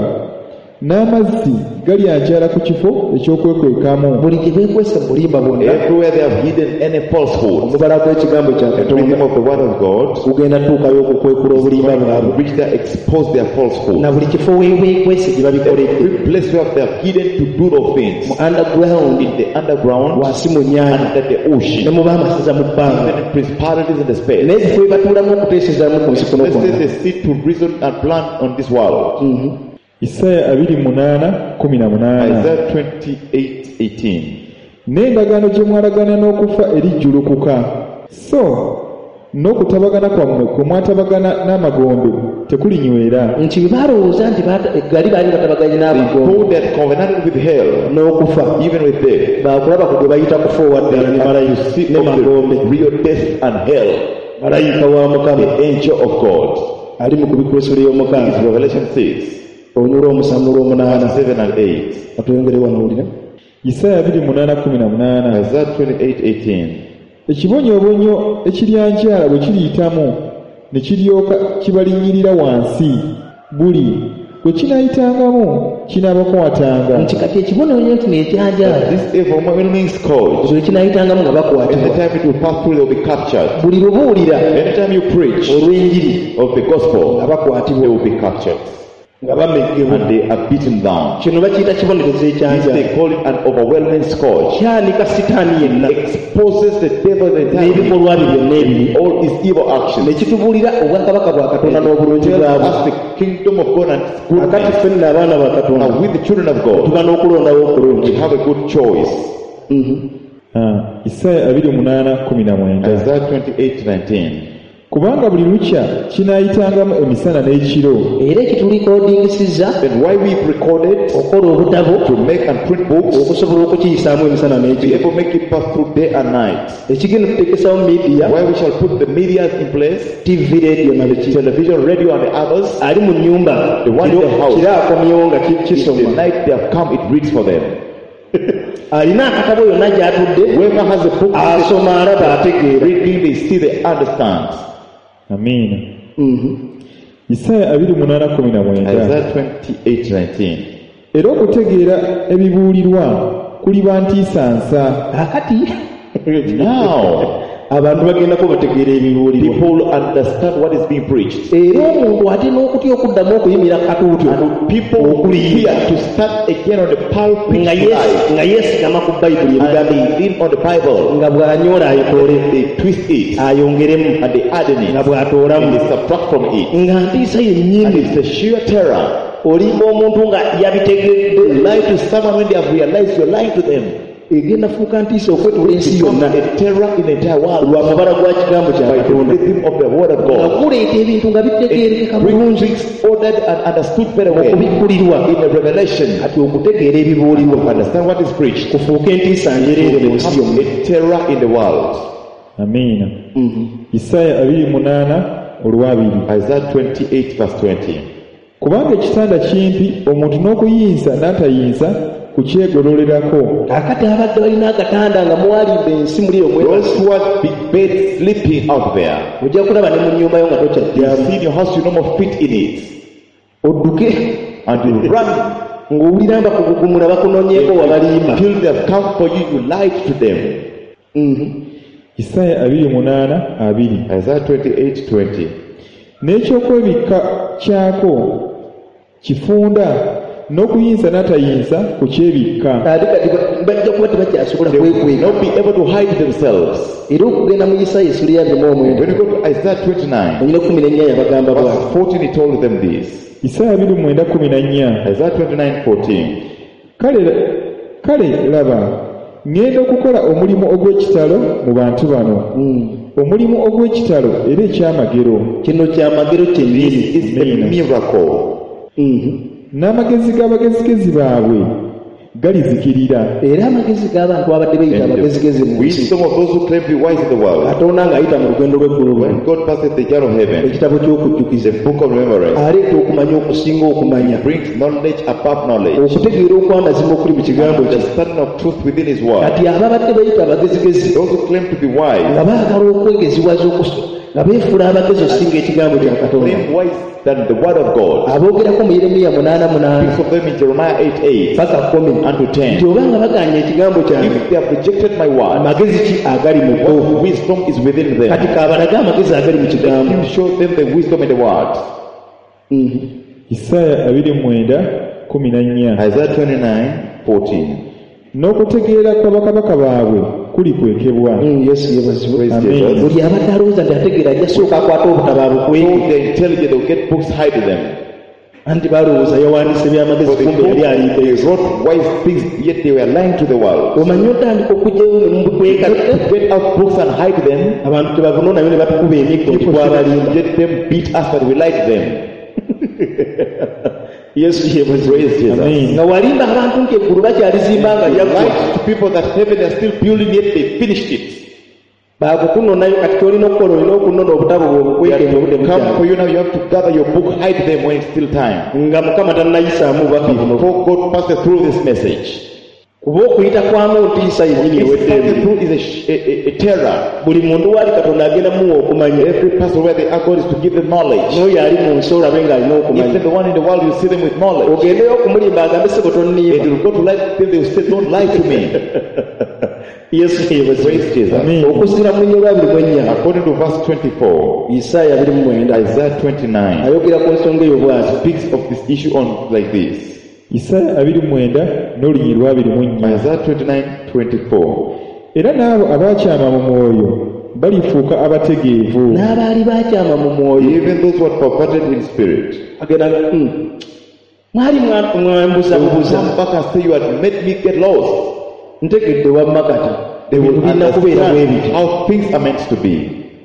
n'amazzi galyanjala ku kifo eky'okwekwekamu. buli gye beekwesa mu bulimba bwonna Everywhere they have hidden any falsehood, omubala gw'ekigambo kya the katonda rhythm of the word of God, kugenda tuukayo okukwekula obulimba bwabwe. which they expose their falsehood. na buli kifo weebeekwese gye babikoledde Every place where they have hidden to do those things, mu underground in the underground, wansi mu nnyanja under the ne ocean, mu baamasaza mu bbanga even in principalities in the space. n'ekifo we batuulamu okuteesezamu ku nsi kuno Let's say kwonna. they sit to reason and plan on this world. Isaaya abiri munaana kumi na munaana. Isaiah twenty-eight eighteen. N'endagaano gye mwalagana n'okufa erijjulukuka, so n'okutabagana kwammwe kwe mwatabagana n'amagombe tekulinywera. nti bwe baalowooza nti bata- eggali baali batabaganye They n'abagombe thought they had covenanted with hell, n'okufa even with death. baakulaba ku gwe bayita kufa ddala ne And malayika to see ne of magombe. the real death and hell, malayika wa mukama the angel of God. ali mu kubikweso It's ly'omukama Revelation six, onyula omusanvu olw'omunaana. seven and eight. katwengere wanawulira Isaaya abiri munaana kumi na munaana. Isaiah twenty-eight eighteen. ekibonyoobonyo ekiryanjala bwe kiriyitamu ne kiryoka kibalinyirira wansi buli bwe kinaayitangamu kinaabakwatanga nti kati ekibonyoobonyo kino ekyanjala This overwhelming scourge, bwe kinaayitangamu nga bakwatibwa anytime it will pass through, they will be captured. buli lubuulira Anytime you preach olw'enjiri of the nga gospel, bakwatibwa they will be captured nga bameggebwa and they are beaten down. kino bakiyita kibonerezo This ekyanjala they call it an overwhelming scourge. kyanika sitaani yenna Exposes the devil the entire n'ebikolwa bye byonna ebibi all his evil ne actions. kitubuulira obwakabaka bwa katonda n'obulungi Tells bwabwo us the kingdom of God and its akati goodness. ffenna abaana ba katonda Now with the children of God, tuba n'okulondawo okulungi we have a good choice. Ah, Isaaya abiri omunaana kumi na mwenda Isaiah twenty-eight nineteen. kubanga buli lukya kinaayitangamu emisana n'ekiro era ekitulikodingisiza Then why we recorded okukola obutabo to make and print books, okusobola okukiyisaamu emisana be n'ekiro able to make it pass through day and night. ekigenda tutekesawo midiya Why we shall put the media in place, tv radio nabiki television, radio and the others. ali mu nnyumba The one in the house. kiro akomyewo nga ki- In the kisoma night they have come, it reads for them. alina akatabo yonna gy'atudde Whoever has a book, asoma alaba ategeera reading, they see, they understand. amiina Isaaya abiri omunaana kumi na mwenda Isaiah twenty-eight nineteen. era okutegeera ebibuulirwa kuliba ntiisansa akati Now, abantu bagendako bategeera ebibuulirwa people understand what is being preached. era omuntu ate n'okutya okuddamu okuyimira katuutyo And people fear to start again on the pulpit nga to yes- lie. nga yeesigama ku bayibuli And ebigambo they lean on the Bible. nga bw'anyoola ayitole They twist it ayongeremu and they add in nga it bw'atoolamu and they subtract from it. nga ntiisa And yennyini it's a sheer terror. olimba omuntu nga yabitegedde Lie to someone when they have realized you're lying to them. egenda fuuka ntiisa okwetula ensi Become yonna a terror in the entire world lwa mubala gwa kigambo kya by the katonda rhythm of the word of nga God. guleeta ebintu nga bitegeerekeka Bring bulungi things ordered and understood very well in okubikkulirwa a revelation. kati okutegeera ebibuulirwa Understand what is preached. kufuuka entiisa njereere mu nsi Become yonna a terror in the world. amiina Isaaya abiri munaana olwabiri Isaiah twenty-eight verse twenty. kubanga ekitanda kimpi omuntu n'okuyinza n'atayinza kukyegololerako akati abadde balina agatanda nga mwalimba ensi muli Those omwebasi who are big bed sleeping out there, ojja kulaba ne mu nnyumba yo nga you tokyajjamu see in your house, you no more fit in it, odduke and you run ng'owulira bakugugumula bakunoonyeeko wabalimba till they have come for you. You lied to them. Isaaya abiri munaana abiri Isaiah twenty-eight twenty. n'ekyokwebikka kyako kifunda n'okuyinza n'atayinza kukyebikka ate kati ba- bajja kuba tebakyasobola They will kwekweka not be able to hide themselves. era okugenda mu isaaya esula ya bimu omwenda When you go to Isaiah twenty-nine, onyina kumi n'ennya yabagamba bwati verse fourteen, he told them this. Isaaya abiri mwenda kumi na nnya Isaiah twenty-nine fourteen. kale kale laba ŋŋenda okukola omulimu ogw'ekitalo mu bantu bano omulimu ogw'ekitalo era ekyamagero kino kyamagero kyennyini It's a miracle. n'amagezi g'abagezigezi baabwe galizikirira era amagezi g'abantu abadde bayita And abagezigezi mu the nsi wisdom of those who claim to be wise in the world. katonda ng'ayita mu lugendo lw'eggulu lwe When God passes the jar of heaven, ekitabo ky'okujjukiza the book of remembrance, aleeta okumanya okusinga okumanya brings knowledge above knowledge, okutegeera okwamazima okuli mu kigambo kye understanding of truth within His word. kati ababadde bayita abagezigezi Those who claim to be wise, nga baagala okwegeziwaza okuso nga beefuula abagezi okusinga ekigambo kya katonda claim wise than the word of God. aboogerako mu yeremiya munaana munaana Speaks of them in Jeremiah eight eight paka kumi unto nti ten. oba nga baganya ekigambo kyange If they have rejected my word, amagezi ki agali mu bo what wisdom is within kati them? kabalage amagezi agali mu kigambo Him show them the wisdom in the word. Isaaya abiri mwenda kumi na nnya Isaiah twenty-nine fourteen. n'okutegeera kwa bakabaka baabwe kuli kwekebwa Mm, yesu yebazibwe Praise Amen. Jesus. buli abadde alowooza nti ategeera ajja sooka akwata obutabo So abukweke they're intelligent, they'll get books, hide them. anti balowooza yawandiise byamagezi For they kumbe yali thought alimba they wrote wise things, yet they were lying to the world. omanye otandika okugyayo ne mubukweka Get out books and hide them. abantu tebavunonayo ne batukuba emiggo nti People twabalimba should get them, beat us, but we like them. yesu yebazibwe Praise Jesus. Amen. nga walimba abantu nti eggulu bakyalizimba nga They lyagwa lied to people that heaven they are still building, yet they finished it. baakukunonayo kati kyolina okukola olina okunona obutabo bwe They obukweke have obudde come bukyali for you now, you have to gather your book, hide them when it's still time. nga mukama tannayisaamu bubaka buno Before God passes through this message. kuba okuyita kwamu ntiisa yennyini ewedde truth is a, sh- a, a, a terror. buli muntu waali katonda agenda muwa okumanya Every person where they are God is to give them knowledge. n'oyo ali mu nsi olabe ng'alina okumanya Even the one in the world, you see them with knowledge. ogendeyo okumulimba agambe sebo And tonniiba you will go to lie to them, they will say, don't lie to me. yesu Praise Jesus. Amen. okusinziira mu nnyo lwa abiri mu ennya According to verse twenty-four, isaaya abiri mu mwenda Isaiah twenty-nine ayogera ku nsonga eyo bw'ati speaks of this issue on like this. Isaaya abiri mwenda n'olunyi lwa abiri mu nnya. Isaiah twenty-nine twenty-four. Era n'abo abakyama mu mwoyo balifuuka abategeevu. n'abaali bakyama mu mwoyo Even those who are perverted in spirit, agenda "Hmm, mwali mwa- they will mwambuzabuza come back and say, you had made me get lost. ntegedde wamma kati They will ebintu birina kubeera bwe understand biti how things are meant to be.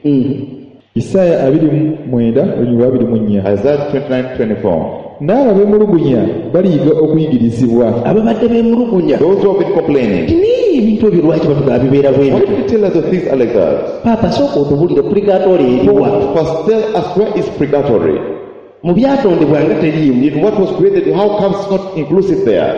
Isaaya abiri mu mwenda olunyi lwa abiri mu nnya. Isaiah twenty-nine twenty-four. N'abo ab'emulugunya baliyiga okuyigirizibwa. ababadde beemulugunya Those who have been complaining, ni ebintu ebyo lwaki batugaba bibeera bwe why biti did you tell us that things are like that? paapa sooka otubulire purigatoole eriwa First tell us where is purgatory. mu byatondebwa nga teriimu In what was created, how comes it's not inclusive there?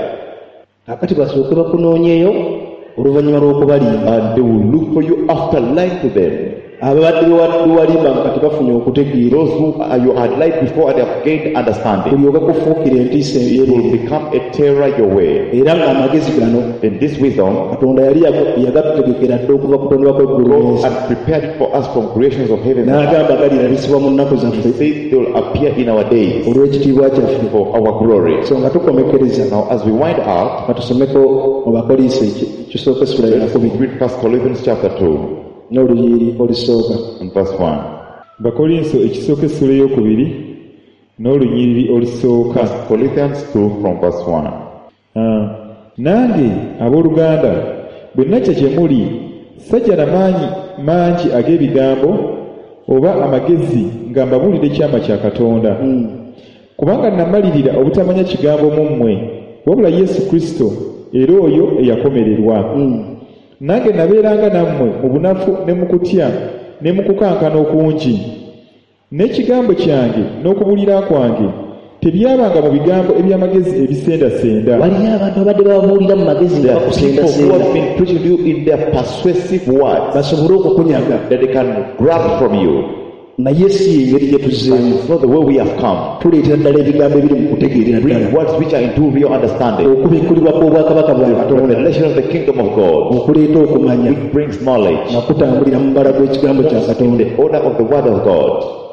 akati basooke bakunoonyeeyo oluvannyuma lw'okubalimba And they will look for you after lying to them. ababadde bewalimba nga kati bafunye okutegeera Those who are, you had lied before and have gained understanding, kulyoka kufuukira entiisa it will ey'eri become a terror your way. era ng'amagezi gano And this wisdom, katonda yali yaga- yagatutegekera dde okuva kutondebwa kw'eggulu God n'ensi had prepared it for us from creations of heaven. n'agamba galirabisibwa mu nnaku He zaffe says they will appear in our days olw'ekitiibwa kyaffe for our glory. so nga tukomekereza Now, as we wind up, batusomeko mu bakoliisi eki- ekisooka essula let's yakubiri read First Corinthians chapter two n'oluyiiri olusooka and verse one. Bakolinso ekisooka essula ey'okubiri n'olunyiriri olusooka. First Corinthians two from verse one. Ah, nange abooluganda bwe nakya gye muli sajja na maanyi mangi ag'ebigambo oba amagezi nga mbabuulira ekyama kya Katonda. Kubanga namalirira obutamanya kigambo mu mmwe wabula Yesu Kristo era oyo eyakomererwa. Nange nabeeranga nammwe mu bunafu ne mu kutya ne mu kukankana okungi. N'ekigambo kyange n'okubuulira kwange tebyabanga mu bigambo eby'amagezi ebisendasenda. waliyo abantu abadde bababuulira mu magezi nga There are people who bakusendasenda have been preaching to you in their persuasive words basobole okukunyaga that they can grab from you. naye si engeri gye tuzzeemu It's not the way we have come. tuleetera ddala ebigambo ebiri mu kutegeerera Bring ddala words which are into real understanding. okubikkulibwa kw'obwakabaka bwa katonda Revelation of the kingdom of God, okuleeta okumanya which brings knowledge, nga kutambulira mu mbala gw'ekigambo kya katonda the order of the word of God.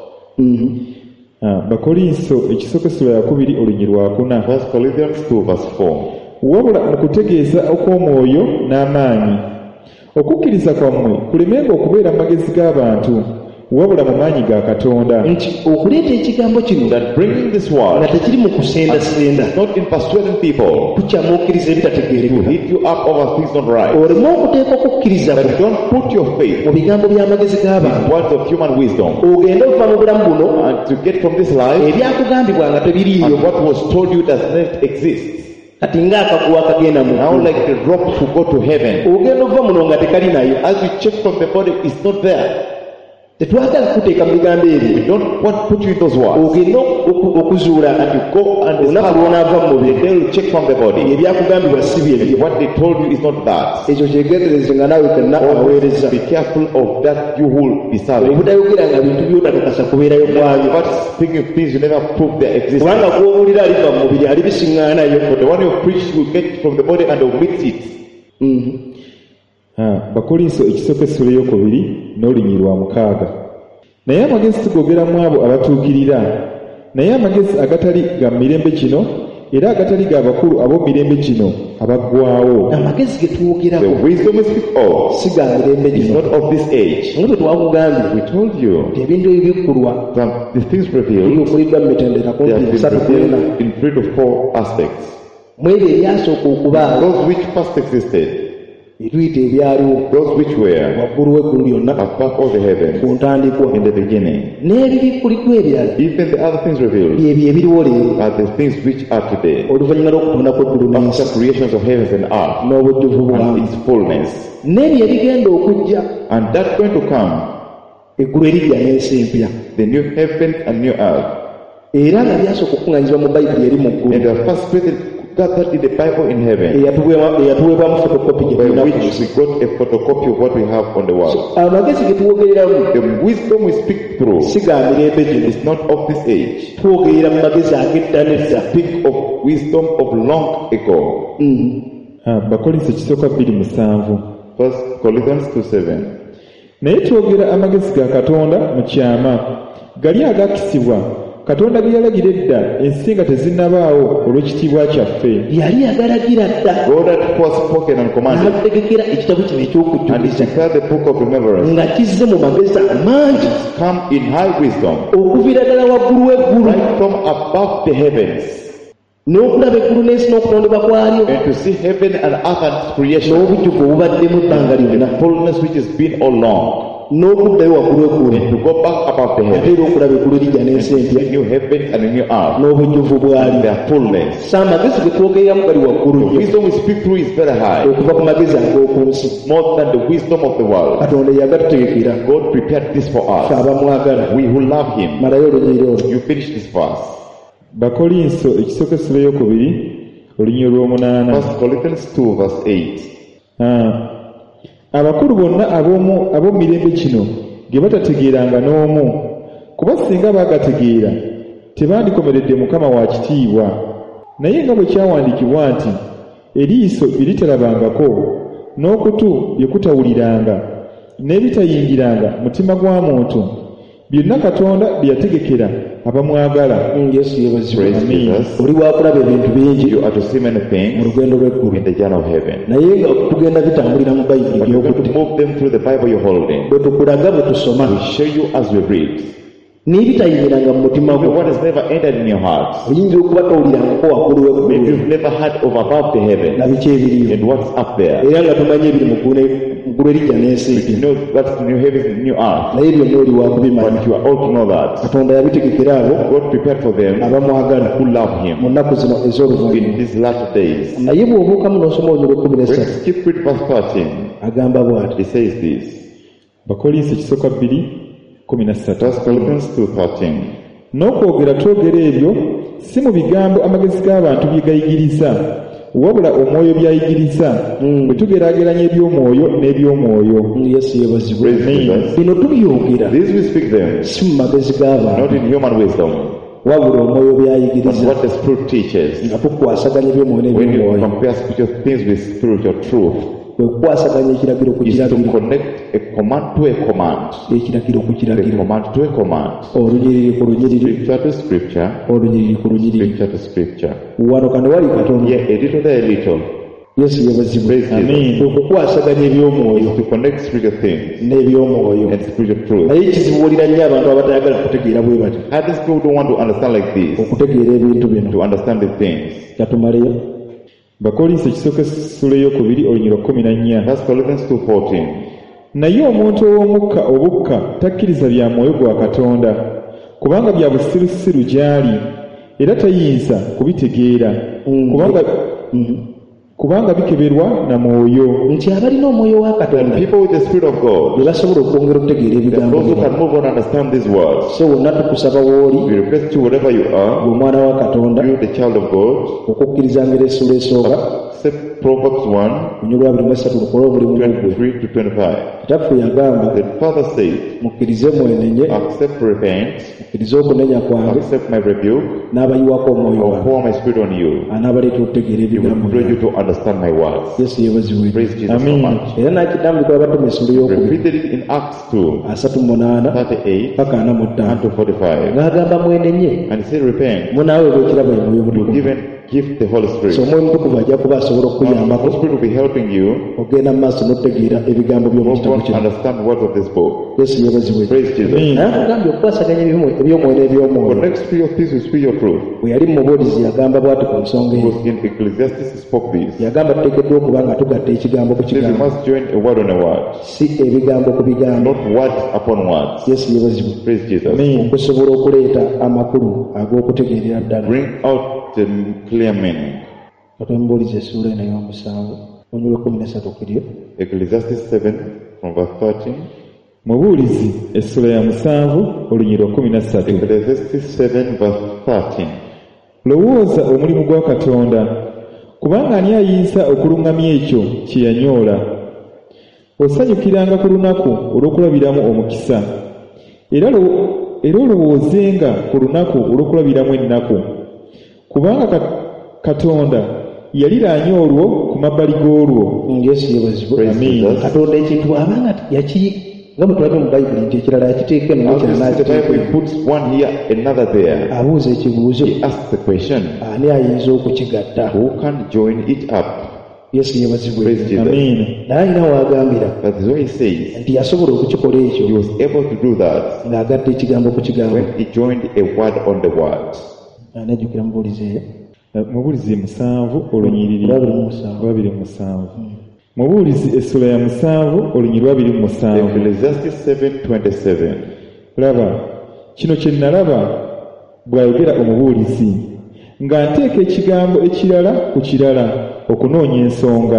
Ah, Bakolinso ekisooka essula yakubiri olunyi lwakuna. First Corinthians two verse four. Wabula mu kutegeeza okw'omwoyo n'amaanyi. Okukkiriza kwammwe kulemenga okubeera mu magezi g'abantu wabula mu maanyi ga Katonda. nti okuleeta ekigambo kino That bringing this nga word, tekiri mu kusendasenda not in persuading people kukyamukkiriza to ebitategeerekeka hit you up over things not right, oleme okuteeka okukkiriza that kwo you don't put your faith mu bigambo by'amagezi g'abantu in words of human wisdom, ogende okuva mu bulamu buno and to get from this life, ebyakugambibwa nga tebiriiyo and what was told you does not exist. kati ng'akaguwa akagenda mu Now, like the drop to go to heaven, ogenda okuva muno nga tekali nayo as we check from the body, it's not there. tetwagala kuteeka mu bigambo We ebyo don't want to put you in those words. ogenda oku- okuzuula nti Go and olunaku lw'onaava mu mubiri they will check from the body. ebyakugambibwa si byebyo What they told you is not that. ekyo kyegendereze nga naawe kenna aweereza Be careful of that you will be serving. obutayogera nga bintu byotakakasa kubeerayo kwabyo But speaking of things you never prove their existence. kubanga gw'owulira aliva mu mubiri alibisiŋŋaanayo But the one you preach will get from the body and omit it. Ah, Bakolinso ekisooka essula ey'okubiri n'olunyi lwa mukaaga. Naye amagezi tugogeramu abo abatuukirira, naye amagezi agatali ga mirembe kino era agatali ga bakulu ab'omu mirembe kino abaggwaawo. amagezi ge The tuwogerako wisdom we speak of si ga mirembe is gino not of this age. nga bwe twakugambye We told you nti ebintu ebibikkulwa that the things biri revealed, okuliddwa mu mitendera they kumpi have been esatu kwena revealed in three to four aspects. mu ebyo ebyasooka okubaawo Those which first existed, etuyita ebyaliwo those which were waggulu w'eggulu lyonna above all the heavens ku ntandikwa in the beginning. n'ebibikkuliddwa ebirala Even the other things revealed byebyo ebiriwo leero are the things which are today, oluvannyuma lw'okutonda kw'eggulu n'ensi after creations of heavens and earth, n'obujjuvu and bwamu its fullness. n'ebyo ebigenda okujja And that's going to come, eggulu erijja n'ensi empya the new heaven and new earth. era nga byasooka okuŋŋanyizibwa mu bayibuli eri mu ggulu And the first created gathered in the Bible in heaven, eyatuweebwa- eyatuweebwamu fotokopi gye by tulina ku which nsi. we got a photocopy of what we have on the world. Amagezi ge twogereramu The wisdom we speak through si ga mirembe gino, is not of this age. twogerera mu magezi ag'edda n'edda. Speak of wisdom of long ago. Mm. Ah, Bakolinso ekisooka bbiri musanvu. First Corinthians two seven. Naye twogera amagezi ga Katonda mu kyama, gali agakisibwa Katonda ge yalagira edda ensi nga tezinnabaawo olw'ekitiibwa kyaffe. Yali agalagira dda God had forespoken and commanded, n'ategekera ekitabo kino and he eky'okujjukiza declared the book of remembrance, nga kizze mu magezi amangi come in high wisdom, okuviira ddala waggulu w'eggulu right from above the heavens, n'okulaba eggulu n'ensi n'okutondebwa kwalyo and to see heaven and earth and creation, n'obujjuvu obubaddemu ebbanga lyonna the fullness which has been all long, n'okuddayo waggulu w'eggulu and to go back above the ate heavens, era okulaba eggulu lijja n'ensi empya a new heaven and a new earth, n'obujjuvu and bwalyo. their fullness. Si amagezi ge twogereramu gali waggulu The nnyo wisdom we speak through is very high, okuva ku magezi ag'oku nsi. more than the wisdom of the world. Katonda yagatutegekera God prepared this for ffe us. abamwagala. We who love Him. Malayo olunyiri olwo. You finish this verse. Bakolinso ekisooka essula eyokubiri olunyiri olw'omunaana. First Corinthians two verse eight. Ah, abakulu bonna ab'omu ab'omu mirembe kino ge batategeeranga n'omu, kuba singa baagategeera tebandikomeredde Mukama wa kitiibwa. Naye nga bwe kyawandiikibwa nti, eriiso bye litalabangako, n'okutu bye kutawuliranga, n'ebitayingiranga mutima gwa muntu, byonna Katonda bye yategekera abamwagala. Mm, Yesu yeebazibwe. Praise Jesus. Oli wakulaba ebintu bingi You are to see many mu things lugendo lw'eggulu, in the journey of heaven. naye nga tugenda bitambulira mu bayibuli But you're going by'okutte to move them through the Bible you're holding. bwe tukulaga bwe tusoma We show you as we read. n'ebitayingiranga mu mutima Even gwo. what has never entered in your heart. Oyinza okuba towulirangako waggulu Maybe w'eggulu you've never heard of above the na heaven biki ebiriyo, and what's up there. era nga tumanyi ebiri mu ggulu ne- mu ggulu erijja n'ensi You empya, know that's the new heavens and new earth. naye byonna oli wakubimanya. But you are all to know that. Katonda yabitegekera abo God prepared for them abamwagala who love Him mu nnaku zino in ez'oluvannyuma. these latter days. Naye bw'obuukamu n'osoma olunyiri olw'ekkumi Let's n'essatu keep read verse thirteen. agamba bw'ati: It says this. Bakolinso ekisooka bbiri kumi na ssatu. First Corinthians two thirteen. N'okwogera twogera ebyo si mu bigambo amagezi g'abantu bye gayigiriza, wabula omwoyo byayigiriza, bwe tugeraageranya eby'omwoyo n'eby'omwoyo. Yesu yeebazibwe. Praise Jesus. Bino tubyogera These we speak them, si mu magezi g'abantu, not in human wisdom, wabula omwoyo but byayigiriza, what the Spirit teaches. nga tukwasaganya eby'omwoyo When you n'eby'omwoyo. compare spiritual things with spiritual truth, Kwe kukwasaganya ekiragiro ku is to kiragiro, connect a command to a command, ekiragiro ku the kiragiro, command to a command, olunyiriri ku lunyiriri, scripture to scripture, olunyiriri ku lunyiriri. scripture to scripture. Wano kano wali katono. Yeah, a little there, a little. Yesu yeebazibwe. Praise Jesus. Amen. Kwe kukwasaganya eby'omwoyo To connect spiritual things n'eby'omwoyo. and spiritual truth. Naye kizibuulira nnyo abantu abatayagala kutegeera bwe bati, Others people don't want to understand like this, okutegeera ebintu bino. to understand the things. Katumaleyo. Bakolinso ekisooka essula eyokubiri olunyiri kkumi na nnya. That's Philippians two fourteen. Naye omuntu ow'omukka obukka takkiriza bya mwoyo gwa Katonda, kubanga bya busirusiru gy'ali, era tayinza kubitegeera, Mm. kubanga kubanga bikeberwa na mwoyo. Nti abalina omwoyo wa Katonda People with the Spirit of God, be basobola okwongera okutegeera ebigambo those who bino. can move on and understand these words. So wonna tukusaba w'oli, We request you wherever you gwe are, omwana wa Katonda, you the child of God, okukkiriza ngeri essula esooka accept Proverbs one, onyolwa abiri mu esatu lukole omulimu gugwe. twenty-three to twenty-five. Kitaffe yagamba, The Father said, mukkirize mwenenye, accept repent, mukkirize okunenya kwange, accept my rebuke, n'abayiwako omwoyo or wange, pour my spirit on you. anaabaleeta okutegeera He will ebigambo pray you byange. to understand my words. Yesu yeebazibwe. Praise Jesus so Amen. much. Era n'akidambika abatuma essula ey'okubiri Repeated it in Acts two, asatu mu munaana thirty-eight paka ana mu ttaano and to forty-five. ng'agamba mwenenye, And he said, repent, munaaweebwa ekirabo omwoyo you omutukuvu. give and give the Holy So Spirit. omwoyo omutukuvu ajja kuba asobola The okukuyambako Holy Spirit will be helping you ogenda mu maaso n'okutegeera ebigambo by'omu move kitabu on, kino. understand words of this book. Yesu yeebazibwe. Praise Jesus. Amen. naye atugambye okukwasaganya eby'omwoyo eby'omwoyo n'eby'omwoyo. Connect spiritual things with spiritual truth. Bwe yali mu mubuulizi yagamba bw'ati ku nsonga eyo, Because in Ecclesiastes he spoke this. yagamba tuteekeddwa okuba nga tugatta ekigambo ku He says we kigambo, must join a word on a word, si ebigambo ku bigambo. not words upon words. Yesu yeebazibwe. Praise Jesus. Amen. okusobola okuleeta amakulu ag'okutegeerera ddala. Bring out the clear meaning. Katwemubuuliza essuula eno ey'omusanvu onyolwa ekkumi n'essatu kiryo. Ecclesiastes seven from verse thirteen. Mubuulizi essula ya musanvu olunyiri lwa kkumi na ssatu. Ecclesiastes seven verse thirteen. Lowooza omulimu gwa Katonda, kubanga ani ayinza okuluŋŋamya ekyo kye yanyoola. Osanyukiranga ku lunaku olw'okulabiramu omukisa, era era olowoozenga ku lunaku olw'okulabiramu ennaku, kubanga Katonda yaliraanye olwo ku mabbali g'olwo. Yesu yeebazibwe. Amiina. Katonda ekintu abanga yaki nga bwe tulabye mu Bayibuli nti ekirala yakiteeka eno n'ekirala n'akiteeka. Abuuza ekibuuzo. He asks the question, ani ayinza okukigatta? who can join it up? Yesu yeebazibwe. Praise Jesus. Amiina. Naye alina w'agambira That is why he says nti yasobola okukikola ekyo he was able to do that ng'agatta ekigambo ku kigambo. when he joined a word on the word. Anajjukira mubuulizi eyo. Mubuulizi musanvu olunyiriri Lwabiri mu musanvu. lwabiri mu musanvu. Mubuulizi essula ya musanvu olunyiriri lwabiri mu musanvu. Ecclesiastes seven twenty-seven. Laba, kino kye nalaba bw'ayogera omubuulizi, nga nteeka ekigambo ekirala ku kirala okunoonya ensonga.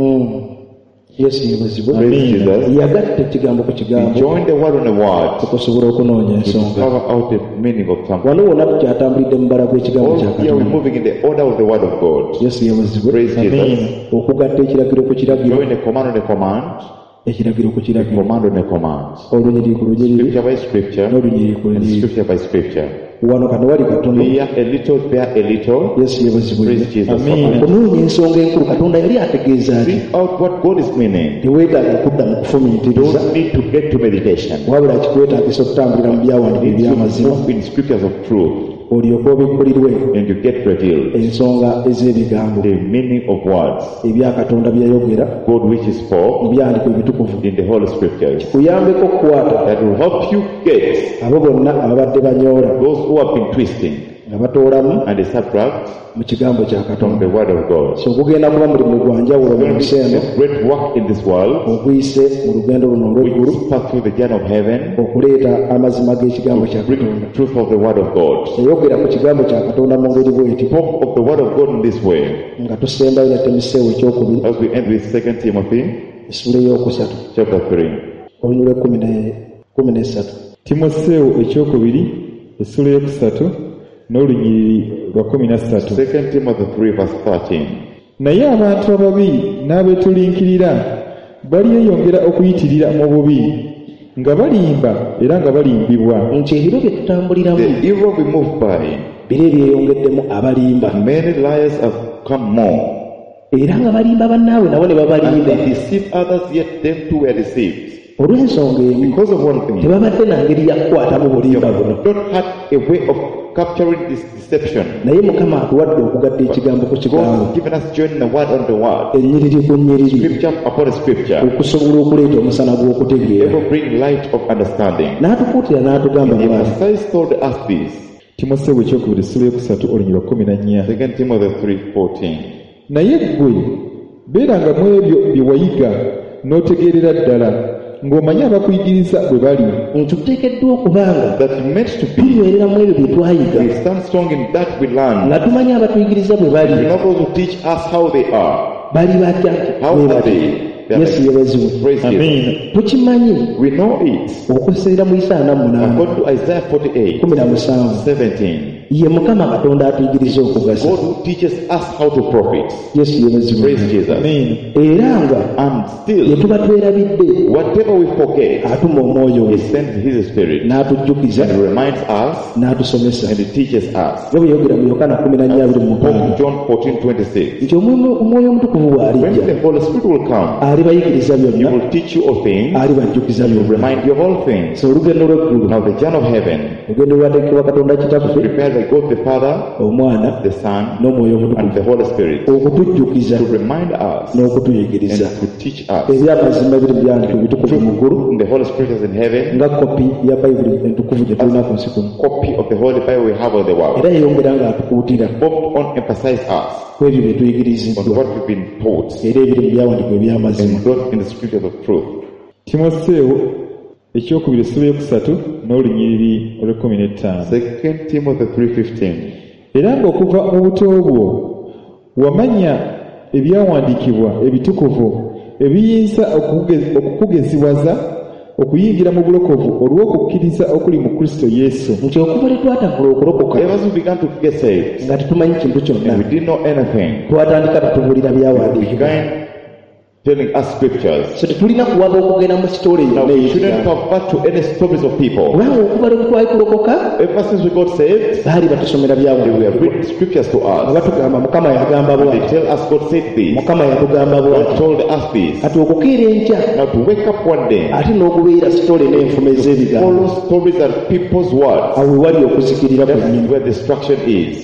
Yesu yeebazibwe. Amiina. Yagatta ekigambo ku He kigambo joined the word on a word okusobola okunoonya to ensonga. discover out the meaning of something. Wano wonna tukyatambulidde mu bbala gw'ekigambo kya All here we're Katonda. moving in the order of the word of God. Yesu yeebazibwe. Praise Amiina. Jesus. Okugatta ekiragiro ku kiragiro, Join a command on a command, ekiragiro ku a kiragiro, command on a command. olunyiriri ku lunyiriri, Scripture by scripture, n'olunyiriri ku and lunyiriri. scripture by scripture. Wano kano wali katono. Here a little, there a little. Yesu yeebazibwe. Praise Jesus. Amiina. Okunoonya ensonga enkulu Katonda yali ategeeza ati Think out what God is meaning. teweetaaga kudda mu kufumiitiriza, Don't need to get to meditation. wabula kikwetaagisa okutambulira mu byawandika Need to eby'amazima, move in scriptures of truth, olyoke obikkulirwe and you get revealed ensonga ez'ebigambo the meaning of words. ebya Katonda byayogera God which is for mu byandiko ebitukuvu, in the Holy Scriptures. kuyambeko okukwata That will help you get abo bonna ababadde banyoola those who have been twisting nga batoolamu and they subtract mu kigambo kya from Katonda. the word of God. So gugenda kuba mulimu gwa njawulo mu Going to nsi be eno a great work in this world, oguyise mu lugendo luno olw'eggulu which pass through the journey of heaven, okuleeta amazima g'ekigambo kya bring Katonda. the truth of the word of God. Yayogera ku kigambo kya Katonda mu ngeri bw'eti Talk of the word of God in this way. nga tusembayo ne Timoseewo ekyokubiri As we end with Second Timothy essula ey'okusatu chapter three. olunyiriri lw'ekkumi ne- kkumi n'essatu. Timoseewo ekyokubiri essula eyokusatu n'olunyiriri lwa kumi na ssatu. Second Timothy three verse thirteen. Naye abantu ababi n'abeetulinkirira balyeyongera okuyitirira mu bubi, nga balimba era nga balimbibwa. Nti ebiro bye tutambuliramu The evil we move by, biro ebyeyongeddemu abalimba, many liars have come more, era nga balimba bannaabwe nabo ne and babalimba. they deceive others, yet them too were deceived. Olw'ensonga emu Because of one thing, tebabadde na ngeri ya kukwatamu bulimba buno, don't have a way of capturing this deception. naye Mukama atuwadde okugatta ekigambo ku God kigambo, has given us joining the word on the word, ennyiriri ku nnyiriri, scripture upon scripture, okusobola okuleeta omusana gw'okutegeera. ever bring light of understanding. N'atukuutira n'atugamba He bw'ati, emphasized told us this. Timoseewo ekyokubiri essula eyokusatu olunyiriri lwa kumi na nnya. Second Timothy three fourteen. Naye ggwe beeranga mu ebyo bye wayiga n'otegeerera ddala, ng'omanyi abakuyigiriza bwe bali. ntuteekeddwa okubanga That you meant to be, tunywerera mu ebyo bye twayiga, we stand strong in that we learn. nga tumanyi abatuyigiriza bwe bali, We know those who teach us how they are. bali batya How bwe are bati. they? They are Yesu like- yeebazibwe. Praise Jesus. Amiina. Tukimanyi We know it. okusinziira mu Isaaya munaana According to Isaiah forty-eight kumi na musanvu seventeen. ye Mukama Katonda atuyigiriza okugasa. God who teaches us how to profit. Yesu yeebazibwe. Praise Jesus. Amiina. Era nga And ye still, tuba twerabidde whatever we forget, atuma omwoyo He we sends His Spirit n'atujjukiza and reminds us n'atusomesa. and He teaches us. nga bwe yogera mu Yokaana kumi na nnya abiri mu Talk mukaaga to John fourteen twenty-six. nti omwoyo omwoyo omutukuvu When bw'alijja the Holy Spirit will come, alibayigiriza He byonna, will teach you all things, alibajjukiza He will byonna. remind you of all things. So olugendo lw'eggulu, Now the journey of heaven, olugendo lwateekebwa Katonda kitaffe, prepared by God the Father, omwana the Son, n'omwoyo and omutukuvu, the Holy Spirit, okutujjukiza to remind us and n'okutuyigiriza to teach us. ebyamazima biri mu byandiko ebitukuvu mu ggulu, In the Holy Spirit is in heaven, nga kopi ya bayibuli entukuvu gye tulina ku nsi kuno, copy of the Holy Bible we have on the world. era yeyongera ng'atukuutira Both on emphasize us ku ebyo bye on tuyigiriziddwa what we've been taught era ebiri mu byawandiko eby'amazima. and brought in the scriptures of truth. Timoseewo ekyokubiri essula eyokusatu n'olunyiriri olw'ekkumi n'ettaano. Second Timothy three fifteen. Era ng'okuva mu buto bwo wamanya ebyawandiikibwa ebitukuvu ebiyinza okukuge- okukugeziwaza okuyingira mu bulokovu olw'okukkiriza okuli mu Kristo Yesu. Nti okuva lwe twatambula okulokoka Ever since we began to get saved, nga tetumanyi kintu kyonna, and we didn't know anything, twatandika tutubuulira we byawandiikibwa. began telling us scriptures. So tetulina kuwaba okugenda mu sitole Now yonna we shouldn't ey'ekigambo. convert to any stories of people. Kubanga okuva lwe twali kulokoka Ever since we got saved, baali batusomera they were byawandiikibwa. reading scriptures to nga us. batugamba Mukama yagamba They bw'ati, tell us God said this, Mukama yatugamba God bw'ati. told us this. Kati okukeera enkya Now to wake up one day, ate n'okubeera sitole n'enfumo ez'ebigambo, follow stories and people's words. awo we wali okuzikirira That's kwennyini. where destruction is.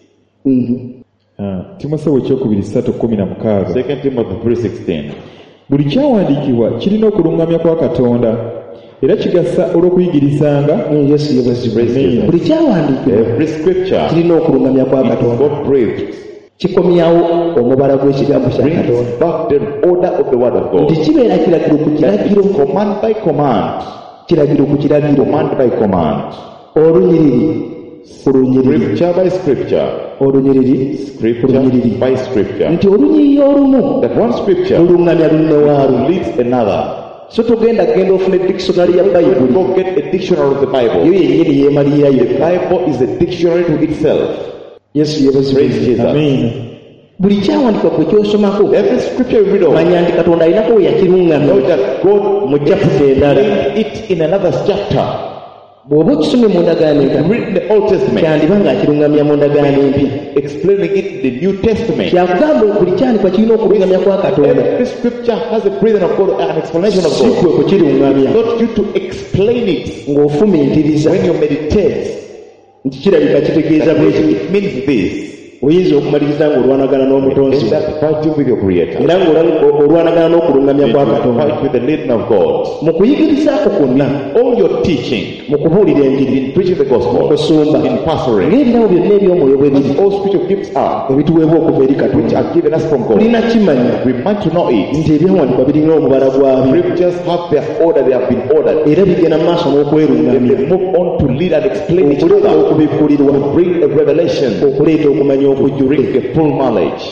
Mhm. Ah, Timoseewo ekyokubiri ssatu kkumi na mukaaga. Second Timothy three sixteen. Buli kyawandiikibwa kirina okuluŋŋamya kwa Katonda era kigasa olw'okuyigirizanga. Yesu yebazibwe. Amen. Buli kyawandiikibwa Every scripture kirina okulungamya kwa is Katonda. God breathed, Kikomyawo omubala gw'ekigambo kya brings Katonda. back the order of the word of Nti God. kibeera kiragiro ku kiragiro, Command by command, kiragiro ku kiragiro, command by command, olunyiriri ku lunyiriri, scripture by scripture, olunyiriri ku scripture lunyiriri. by scripture. Nti olunyiriri olumu That one scripture lulungamya lunne waalu. leads another. So togenda kugenda ofuna dictionary ya You Bayibuli, go get a dictionary of the yo Bible. yennyini yeemalirayo. The Bible is a dictionary to itself. Yesu Praise yebazibwe. Jesus. Amiina. Buli kyawandiikibwa gwe kyosomako Every scripture you read of, manya nti Katonda alinako we yakirungamya know that God mu chapter endala. explained it in another chapter. Bw'oba okisomye mu ndagaano empya, Read in the Old Testament, kyandiba ng'akirungamya mu ndagaano empya. explaining it in the New Testament. Kyakugamba buli kyandikwa kirina okulungamya kwa Katonda, Every scripture has a breathing of God, an explanation of si God. kwe kukirungamya Not you to explain it ng'ofumiitiriza when you meditate. nti kirabika kitegeeza That bwekiti. it means this. Oyinza okumaliriza ng'olwanagana n'omutonzi End up fighting with your Creator. era ng'olwanagana n'okulungamya You kwa Katonda. fight with the leading of God. Mu kuyigirizaako kwonna, All your teaching, mu kubuulira enjiri, in preaching the mu gospel, kusumba, in pastoring, ng'ebirabo byonna eby'omwoyo bwe biri, as all spiritual gifts are, ebituweebwa okuva eri which Katonda, are given us from God. tulina kimanya We might to know it. nti ebyawandiikibwa birina omubala gwabyo Scriptures have their order, they have been ordered. era bigenda mu maaso Then n'okwerungamya, they move on to lead and explain each okuleeta other, okubikkulirwa, to bring a revelation, okuleeta okumanya to okujjula. bring a full knowledge.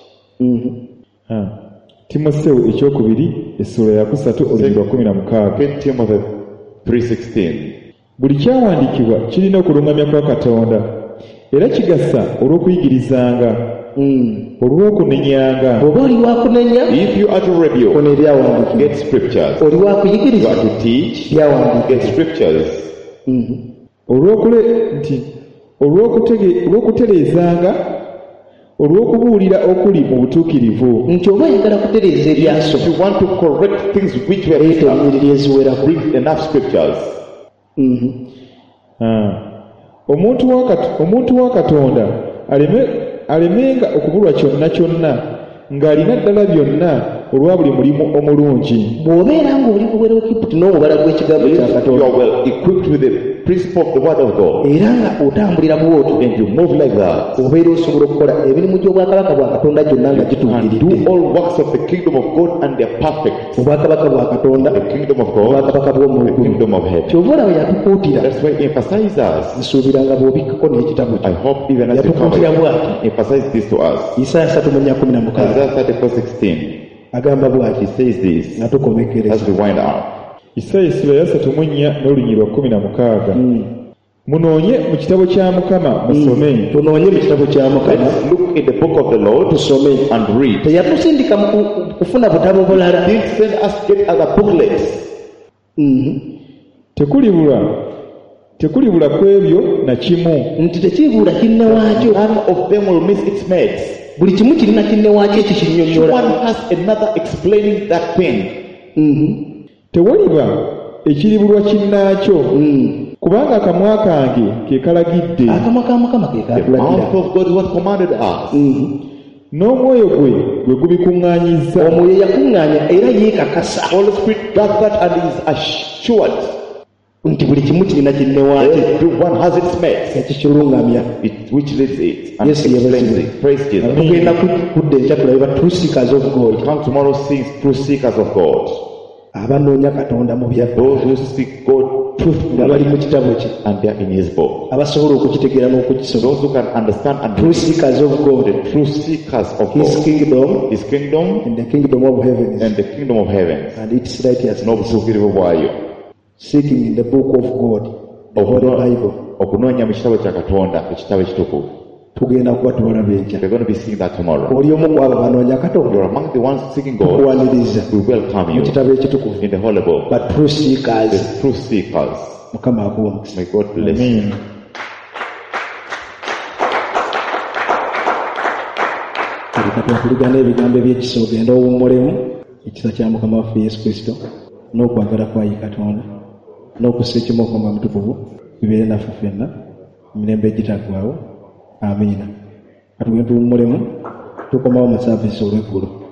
Ah, Timoseewo ekyokubiri essula ya kusatu olugero lwa kumi na mukaaga. Second Timothy three sixteen. Buli kyawandiikibwa kirina okulungamya kwa Katonda era kigasa olw'okuyigirizanga, olw'okunenyanga, Bw'oba oli wakunenya, If you are to review, kona ebyawandiikibwa. get scriptures. Oli You wakuyigiriza are to teach, byawandiikibwa. get scriptures. olw'okule nti olw'okutege- olw'okutereezanga, olw'okubuulira okuli mu butuukirivu. Nti oba oyagala kutereeza ebyaso, If you want to correct things which were leeta written, ennyiriri eziwerako. read enough scriptures. Ah, omuntu wa Kat- omuntu wa Katonda aleme alemenga okubulwa kyonna kyonna ng'alina ddala byonna olwa buli mulimu omulungi. Bw'obeera ng'oli buwerekiputi n'omubala gw'ekigambo kya If you Katonda, are well equipped with the principle of the word of God, era nga otambulira bw'otyo, and you move like that, obeera osobola okukola emirimu gy'obwakabaka bwa Katonda gyonna nga and gituukiridde. do all works of the kingdom of God, and they are perfect. Obwakabaka bwa Katonda, The kingdom of God, obwakabaka bw'omu the ggulu. kingdom of heaven. Kyova olaba yatukuutira, That's why he emphasizes us. nsuubiranga bw'obikkako n'ekitabo I kyo. hope even as you Yatukuutira cover bw'ati, it, emphasize this to us. Isaaya satu mu nnya kumi na mukaaga Isaiah thirty-four sixteen. agamba bw'ati, He says this nga tukomekereza. as we wind up. Isaaya essula ya ssatu mu nnya n'olunyiri lwa kumi na mukaaga. Munoonye mu kitabo kya Mukama musome. Tunoonye mu kitabo kya Mukama Let's look in the book of the Lord tusome. and read. Teyatusindika mu ku- kufuna butabo bulala. Didn't send us get other booklets. Tekulibula tekulibula ku ebyo na kimu. Nti tekibuula kinne waakyo, None of them will miss its mates. buli kimu kirina kinne waakyo Each ekikinnyonnyola. one has another explaining that thing. Tewaliba ekiribulwa kinnaakyo, kubanga akamwa kange ke kalagidde, Akamwa ka Mukama ke The katulagira, mouth of God is what commanded us. n'omwoyo gwe gwe gubikuŋŋaanyizza. omwoyo yakuŋŋaanya era yeekakasa Holy Spirit does that and is assured nti buli kimu kirina kinne waakyo everyone has its mates, ekikirungamya. it, which leads it and Yes, explains yes. it. Praise Jesus. Tugenda ku- kudda enkya tulabe ba true seekers of God, Come tomorrow, seeing true seekers of God. abanoonya Katonda mu bya Those who seek God nga truthfully bali mu kitabo kye, and they are in His book. abasobola okukitegeera n'okukisoma. Those who can understand and True read. seekers of God, The true seekers of His God. kingdom His kingdom and the kingdom of heaven and the kingdom of heaven. and its righteousness. N'obutuukirivu bwayo. seeking in the book of God, the Holy Bible. Okunoonya mu kitabo kya Katonda, ekitabo ekitukuvu. Tugenda kuba tubalaba enkya. We're going to be seeing that tomorrow. Oli omu ku abo banoonya Katonda. You're among the ones seeking God. Tukuwaniriza We welcome mu you kitabo ekitukuvu. in the Holy Book. But true seekers, The truth seekers. Mukama akuwa omukisa. May God bless you. Amen. Kati tuligana ebigambo ebyekisa ogenda owummulemu ekisa kya Mukama waffe Yesu Kristo n'okwagala kwa ye Katonda n'okussa ekimu okwamba mutukuvu bibeere naffe ffenna emirembe egitaggwaawo. Amiina. Kati bwe tuwummulemu tukomawo mu saaviisi olw'eggulo.